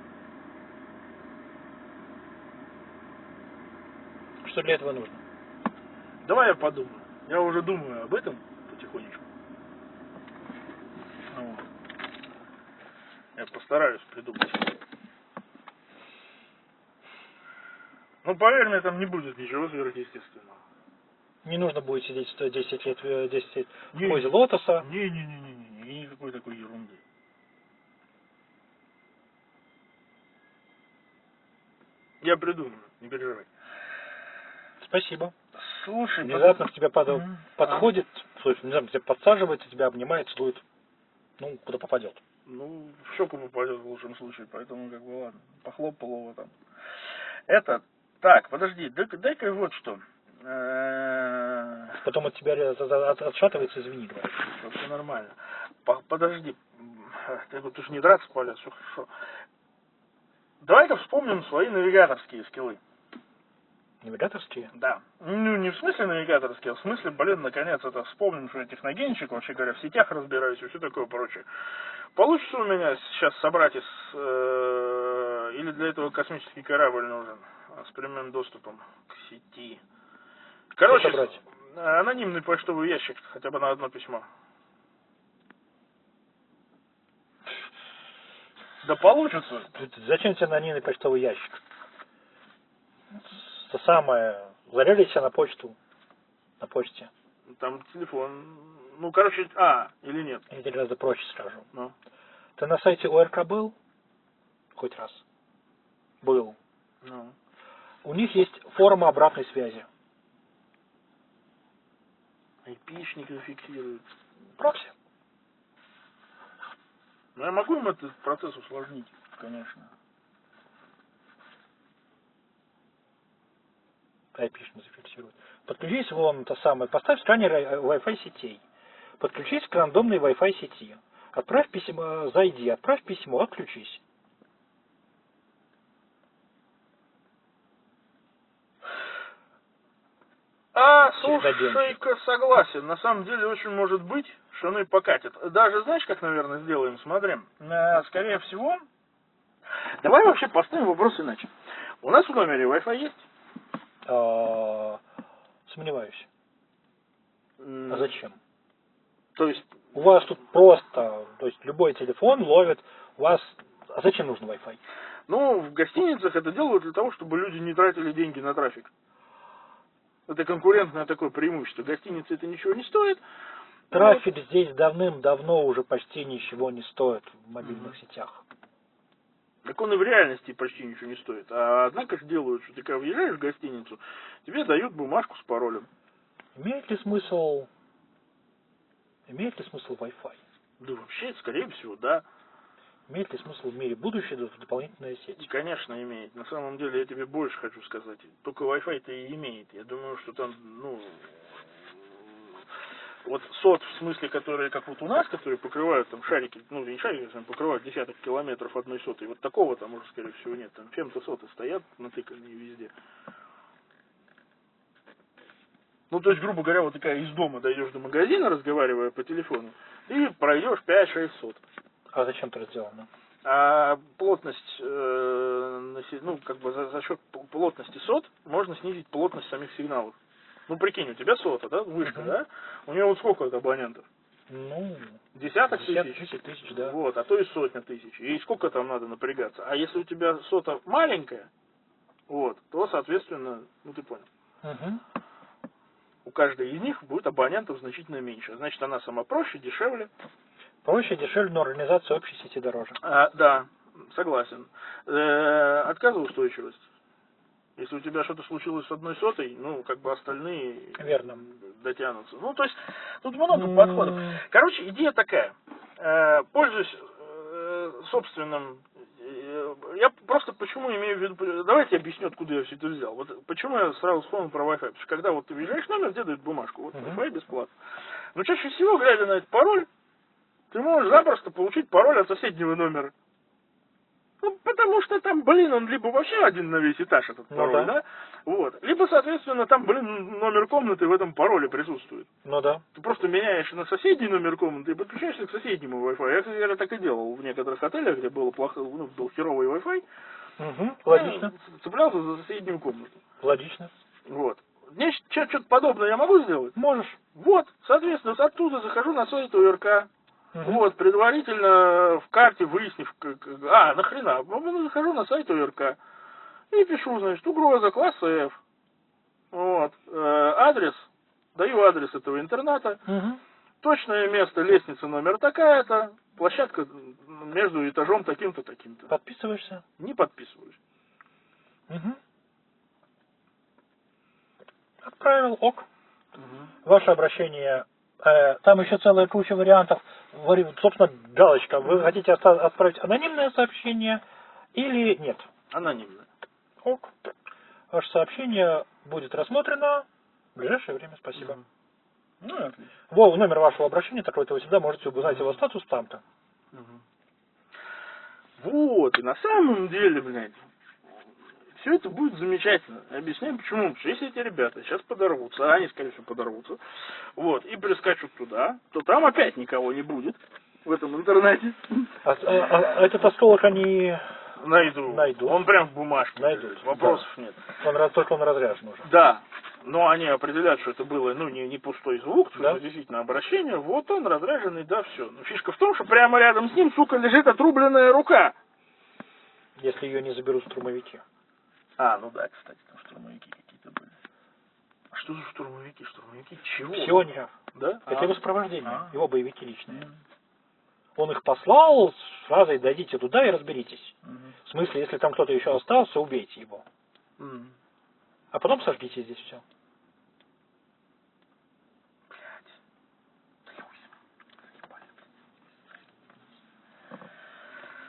[SPEAKER 2] Что для этого нужно?
[SPEAKER 1] Давай я подумаю. Я уже думаю об этом потихонечку. Вот. Я постараюсь придумать. Ну, поверь мне, там не будет ничего сверхъестественного.
[SPEAKER 2] Не нужно будет сидеть сто десять лет, десять лет в
[SPEAKER 1] Не,
[SPEAKER 2] позе лотоса.
[SPEAKER 1] Не-не-не-не-не, никакой такой ерунды. Я придумаю, не переживай.
[SPEAKER 2] Спасибо.
[SPEAKER 1] Слушай,
[SPEAKER 2] внезапно
[SPEAKER 1] потом...
[SPEAKER 2] к тебе под...
[SPEAKER 1] mm-hmm.
[SPEAKER 2] подходит, а? слушай, внезапно к тебе подсаживается, тебя обнимает, целует. Ну, куда попадет.
[SPEAKER 1] Ну, в щеку попадет в лучшем случае, поэтому как бы ладно, похлопал его там. Это, так, подожди, дай-ка, дай-ка вот что.
[SPEAKER 2] Потом от тебя отшатывается, извини, говорит.
[SPEAKER 1] Все нормально. Подожди, ты вот уж не драться, Коля, все хорошо. Давай-ка вспомним свои навигаторские скиллы.
[SPEAKER 2] Навигаторские?
[SPEAKER 1] Да. Ну, не в смысле навигаторские, а в смысле, блин, наконец это вспомним, что я техногенщик, вообще говоря, в сетях разбираюсь и все такое прочее. Получится у меня сейчас собрать из... Э, или для этого космический корабль нужен с прямым доступом к сети. Короче, анонимный почтовый ящик, хотя бы на одно письмо. Да получится.
[SPEAKER 2] Зачем тебе анонимный почтовый ящик? То самое, зарядите на почту, на почте.
[SPEAKER 1] Там телефон, ну, короче, а, или нет?
[SPEAKER 2] Я тебе гораздо проще скажу.
[SPEAKER 1] Ну.
[SPEAKER 2] Ты на сайте ОРК был? Хоть раз? Был.
[SPEAKER 1] Ну.
[SPEAKER 2] У них есть форма обратной связи.
[SPEAKER 1] Айпишник зафиксирует.
[SPEAKER 2] Прокси.
[SPEAKER 1] Ну, я могу им этот процесс усложнить, конечно.
[SPEAKER 2] Айпишник зафиксирует. Подключись вон то самое. Поставь сканер Wi-Fi сетей. Подключись к рандомной Wi-Fi сети. Отправь письмо, зайди, отправь письмо, отключись.
[SPEAKER 1] А, слушай-ка, согласен. На самом деле очень может быть, что оно и покатит. Даже знаешь, как, наверное, сделаем? Смотри. Э, скорее всего, давай вообще поставим вопрос иначе. У нас в номере Wi-Fi есть?
[SPEAKER 2] А, сомневаюсь.
[SPEAKER 1] М,
[SPEAKER 2] А зачем?
[SPEAKER 1] То есть,
[SPEAKER 2] У вас тут просто, то есть любой телефон ловит, у вас, а зачем нужен Wi-Fi?
[SPEAKER 1] ну, в гостиницах это делают для того, чтобы люди не тратили деньги на трафик. Это конкурентное такое преимущество. Гостинице это ничего не стоит.
[SPEAKER 2] Трафик вот здесь давным-давно уже почти ничего не стоит в мобильных mm-hmm. сетях.
[SPEAKER 1] Так он и в реальности почти ничего не стоит. А однако же делают, что ты когда въезжаешь в гостиницу, тебе дают бумажку с паролем.
[SPEAKER 2] Имеет ли смысл, имеет ли смысл Wi-Fi?
[SPEAKER 1] Да вообще, скорее всего, да.
[SPEAKER 2] Имеет ли смысл в мире будущего дополнительная сеть?
[SPEAKER 1] Конечно, имеет. На самом деле, я тебе больше хочу сказать. Только Wi-Fi-то и имеет. Я думаю, что там, ну, вот сот, в смысле, которые, как вот у нас, которые покрывают там шарики, ну, не шарики, там покрывают десяток километров одной сотой. Вот такого там уже, скорее всего, нет. Там фемто соты стоят натыканные везде. Ну, то есть, грубо говоря, вот такая из дома дойдешь до магазина, разговаривая по телефону, и пройдешь пять-шесть сот.
[SPEAKER 2] А зачем это сделано?
[SPEAKER 1] А плотность, э, ну, как бы за, за счет плотности сот можно снизить плотность самих сигналов. Ну, прикинь, у тебя сота, да, вышка, uh-huh. да? У нее вот сколько абонентов?
[SPEAKER 2] Ну,
[SPEAKER 1] десяток тысяч?
[SPEAKER 2] тысяч, тысяч, да.
[SPEAKER 1] Вот, а то и сотня тысяч. И сколько там надо напрягаться? А если у тебя сота маленькая, вот, то, соответственно, ну, ты понял.
[SPEAKER 2] Uh-huh.
[SPEAKER 1] У каждой из них будет абонентов значительно меньше. Значит, она сама проще, дешевле.
[SPEAKER 2] Проще, дешевле, но организация общей сети дороже.
[SPEAKER 1] А, да, согласен. Э, отказоустойчивость. Если у тебя что-то случилось с одной сотой, ну, как бы остальные
[SPEAKER 2] Верно.
[SPEAKER 1] дотянутся. Ну, то есть, тут много mm. подходов. Короче, идея такая. Э, пользуюсь э, собственным... Э, я просто почему имею в виду... Давайте объясню, откуда я все это взял. Вот почему я сразу вспомнил про Wi-Fi. Потому что когда вот ты въезжаешь в номер, тебе дают бумажку. Вот mm-hmm. Wi-Fi бесплатно. Но чаще всего, глядя на этот пароль, ты можешь запросто получить пароль от соседнего номера. Ну, потому что там, блин, он либо вообще один на весь этаж, этот
[SPEAKER 2] ну,
[SPEAKER 1] пароль,
[SPEAKER 2] да.
[SPEAKER 1] да? Вот. Либо, соответственно, там, блин, номер комнаты в этом пароле присутствует.
[SPEAKER 2] Ну да.
[SPEAKER 1] Ты просто меняешь на соседний номер комнаты и подключаешься к соседнему Wi-Fi. Я, кстати, я так и делал в некоторых отелях, где было плохо, ну, был херовый Wi-Fi.
[SPEAKER 2] Угу, логично.
[SPEAKER 1] Цеплялся за соседнюю комнату.
[SPEAKER 2] Логично.
[SPEAKER 1] Вот. Мне что-то подобное я могу сделать?
[SPEAKER 2] Можешь.
[SPEAKER 1] Вот, соответственно, оттуда захожу на сайт ОРК.
[SPEAKER 2] Угу.
[SPEAKER 1] Вот, предварительно в карте выяснив, как, а, нахрена, захожу на сайт ОРК и пишу, значит, угроза класса F. Вот, э, адрес, даю адрес этого интерната,
[SPEAKER 2] угу.
[SPEAKER 1] точное место, лестница номер такая-то, площадка между этажом таким-то, таким-то.
[SPEAKER 2] Подписываешься?
[SPEAKER 1] Не подписываюсь.
[SPEAKER 2] Угу. Отправил, ок.
[SPEAKER 1] Угу.
[SPEAKER 2] Ваше обращение, э, там еще целая куча вариантов. Собственно, галочка. Вы хотите отправить анонимное сообщение или нет?
[SPEAKER 1] Анонимное.
[SPEAKER 2] Ок. Ваше сообщение будет рассмотрено в ближайшее время. Спасибо.
[SPEAKER 1] Угу. Ну, отлично.
[SPEAKER 2] Во, номер вашего обращения такой-то, вы всегда можете узнать его статус там-то.
[SPEAKER 1] Угу. Вот, и на самом деле, блядь, все это будет замечательно. Объясняю почему. Потому что если эти ребята сейчас подорвутся, а они, скорее всего, подорвутся, вот, и перескочут туда, то там опять никого не будет в этом интернете. А,
[SPEAKER 2] а, а этот осколок они...
[SPEAKER 1] Найду.
[SPEAKER 2] Найдут.
[SPEAKER 1] Он прям в бумажке.
[SPEAKER 2] Найдут.
[SPEAKER 1] Вопросов
[SPEAKER 2] да.
[SPEAKER 1] нет.
[SPEAKER 2] Он, только он разряжен уже.
[SPEAKER 1] Да. Но они определяют, что это было, ну, не, не пустой звук,
[SPEAKER 2] да?
[SPEAKER 1] что действительно обращение. Вот он разряженный, да, все. Но фишка в том, что прямо рядом с ним, сука, лежит отрубленная рука.
[SPEAKER 2] Если ее не заберут штурмовики.
[SPEAKER 1] А, ну да, кстати, там штурмовики какие-то были. А что за штурмовики? Штурмовики чего?
[SPEAKER 2] Псионеров.
[SPEAKER 1] Да?
[SPEAKER 2] Это
[SPEAKER 1] а?
[SPEAKER 2] его сопровождение,
[SPEAKER 1] а?
[SPEAKER 2] его боевики личные. Mm. Он их послал с фразой «дойдите туда и разберитесь». Mm. В смысле, если там кто-то еще остался, убейте его. Mm. А потом сожгите здесь все.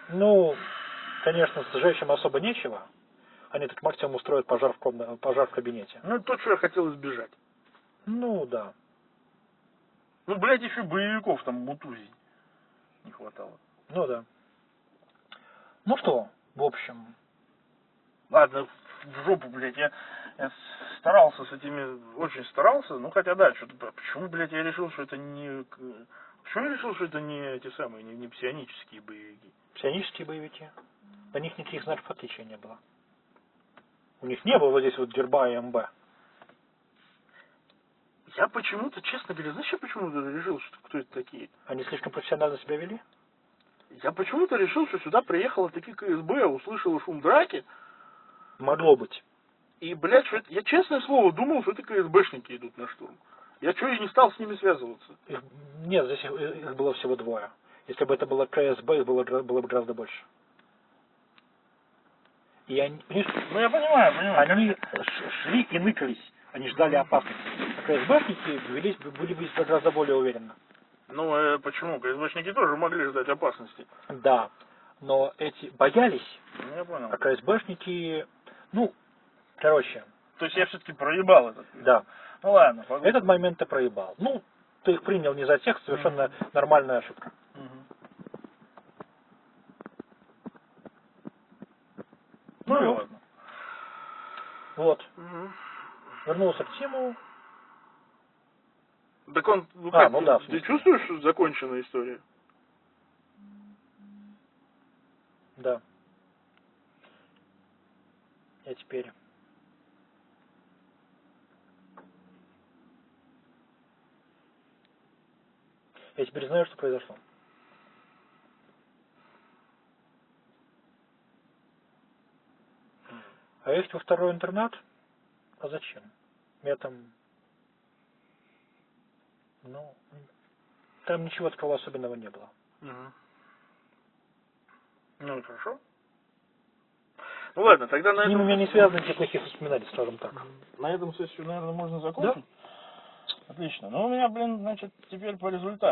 [SPEAKER 2] Ну, конечно, сжечь им особо нечего. Они так максимум устроят пожар в, комна... пожар в кабинете.
[SPEAKER 4] Ну, то, что я хотел избежать.
[SPEAKER 2] Ну, да.
[SPEAKER 4] Ну, блядь, еще боевиков там мутузить не хватало.
[SPEAKER 2] Ну, да. Ну что, в общем...
[SPEAKER 4] Ладно, в жопу, блядь, я, я старался с этими, очень старался, ну, хотя да, что-то, почему, блядь, я решил, что это не... Почему я решил, что это не эти самые, не, не псионические боевики?
[SPEAKER 2] Псионические боевики. На них никаких знаков отличия не было. У них не было вот здесь вот герба и МБ.
[SPEAKER 4] Я почему-то, честно говоря, знаешь, я почему-то решил, что кто это такие?
[SPEAKER 2] Они слишком профессионально себя вели?
[SPEAKER 4] Я почему-то решил, что сюда приехало таки КСБ, услышала шум драки,
[SPEAKER 2] Могло быть.
[SPEAKER 4] и, блядь, что это, я, честное слово, думал, что это КСБшники идут на штурм. Я что, и не стал с ними связываться.
[SPEAKER 2] Их... Нет, здесь их, их было всего двое. Если бы это было КСБ, их было, было бы гораздо больше. И они, понимаешь,
[SPEAKER 4] Ну, я понимаю, понимаю.
[SPEAKER 2] они ш- шли и ныкались. Они ждали опасности. А КСБшники велись, были бы гораздо более уверенно.
[SPEAKER 4] Ну, э, почему? КСБшники тоже могли ждать опасности.
[SPEAKER 2] Да. Но эти боялись,
[SPEAKER 4] Ну, я понял.
[SPEAKER 2] а КСБшники, ну, короче,
[SPEAKER 4] То есть я все-таки проебал этот.
[SPEAKER 2] да.
[SPEAKER 4] Ну, ладно. погоди.
[SPEAKER 2] Этот момент ты проебал. Ну, ты их принял не за тех, совершенно нормальная ошибка.
[SPEAKER 4] Мгм.
[SPEAKER 2] Ну,
[SPEAKER 4] Ну, и
[SPEAKER 2] вот.
[SPEAKER 4] ладно.
[SPEAKER 2] Вот.
[SPEAKER 4] Мгм.
[SPEAKER 2] Вернулся к Тиму.
[SPEAKER 4] Так он, ну,
[SPEAKER 2] А,
[SPEAKER 4] как,
[SPEAKER 2] ну да, в
[SPEAKER 4] ты
[SPEAKER 2] смысле.
[SPEAKER 4] чувствуешь, что законченная история?
[SPEAKER 2] Да. Я теперь... Я теперь знаю, что произошло. А ехать во второй интернат? А зачем? Я там... Ну, там ничего такого особенного не было.
[SPEAKER 4] Мгм. Ну, и хорошо. Ну, ладно, тогда на
[SPEAKER 2] С ним у
[SPEAKER 4] этом...
[SPEAKER 2] меня не связаны те плохих воспоминаний, скажем так.
[SPEAKER 4] На этом сессию, наверное, можно закончить. Отлично. Ну, у меня, блин, значит, теперь по результату.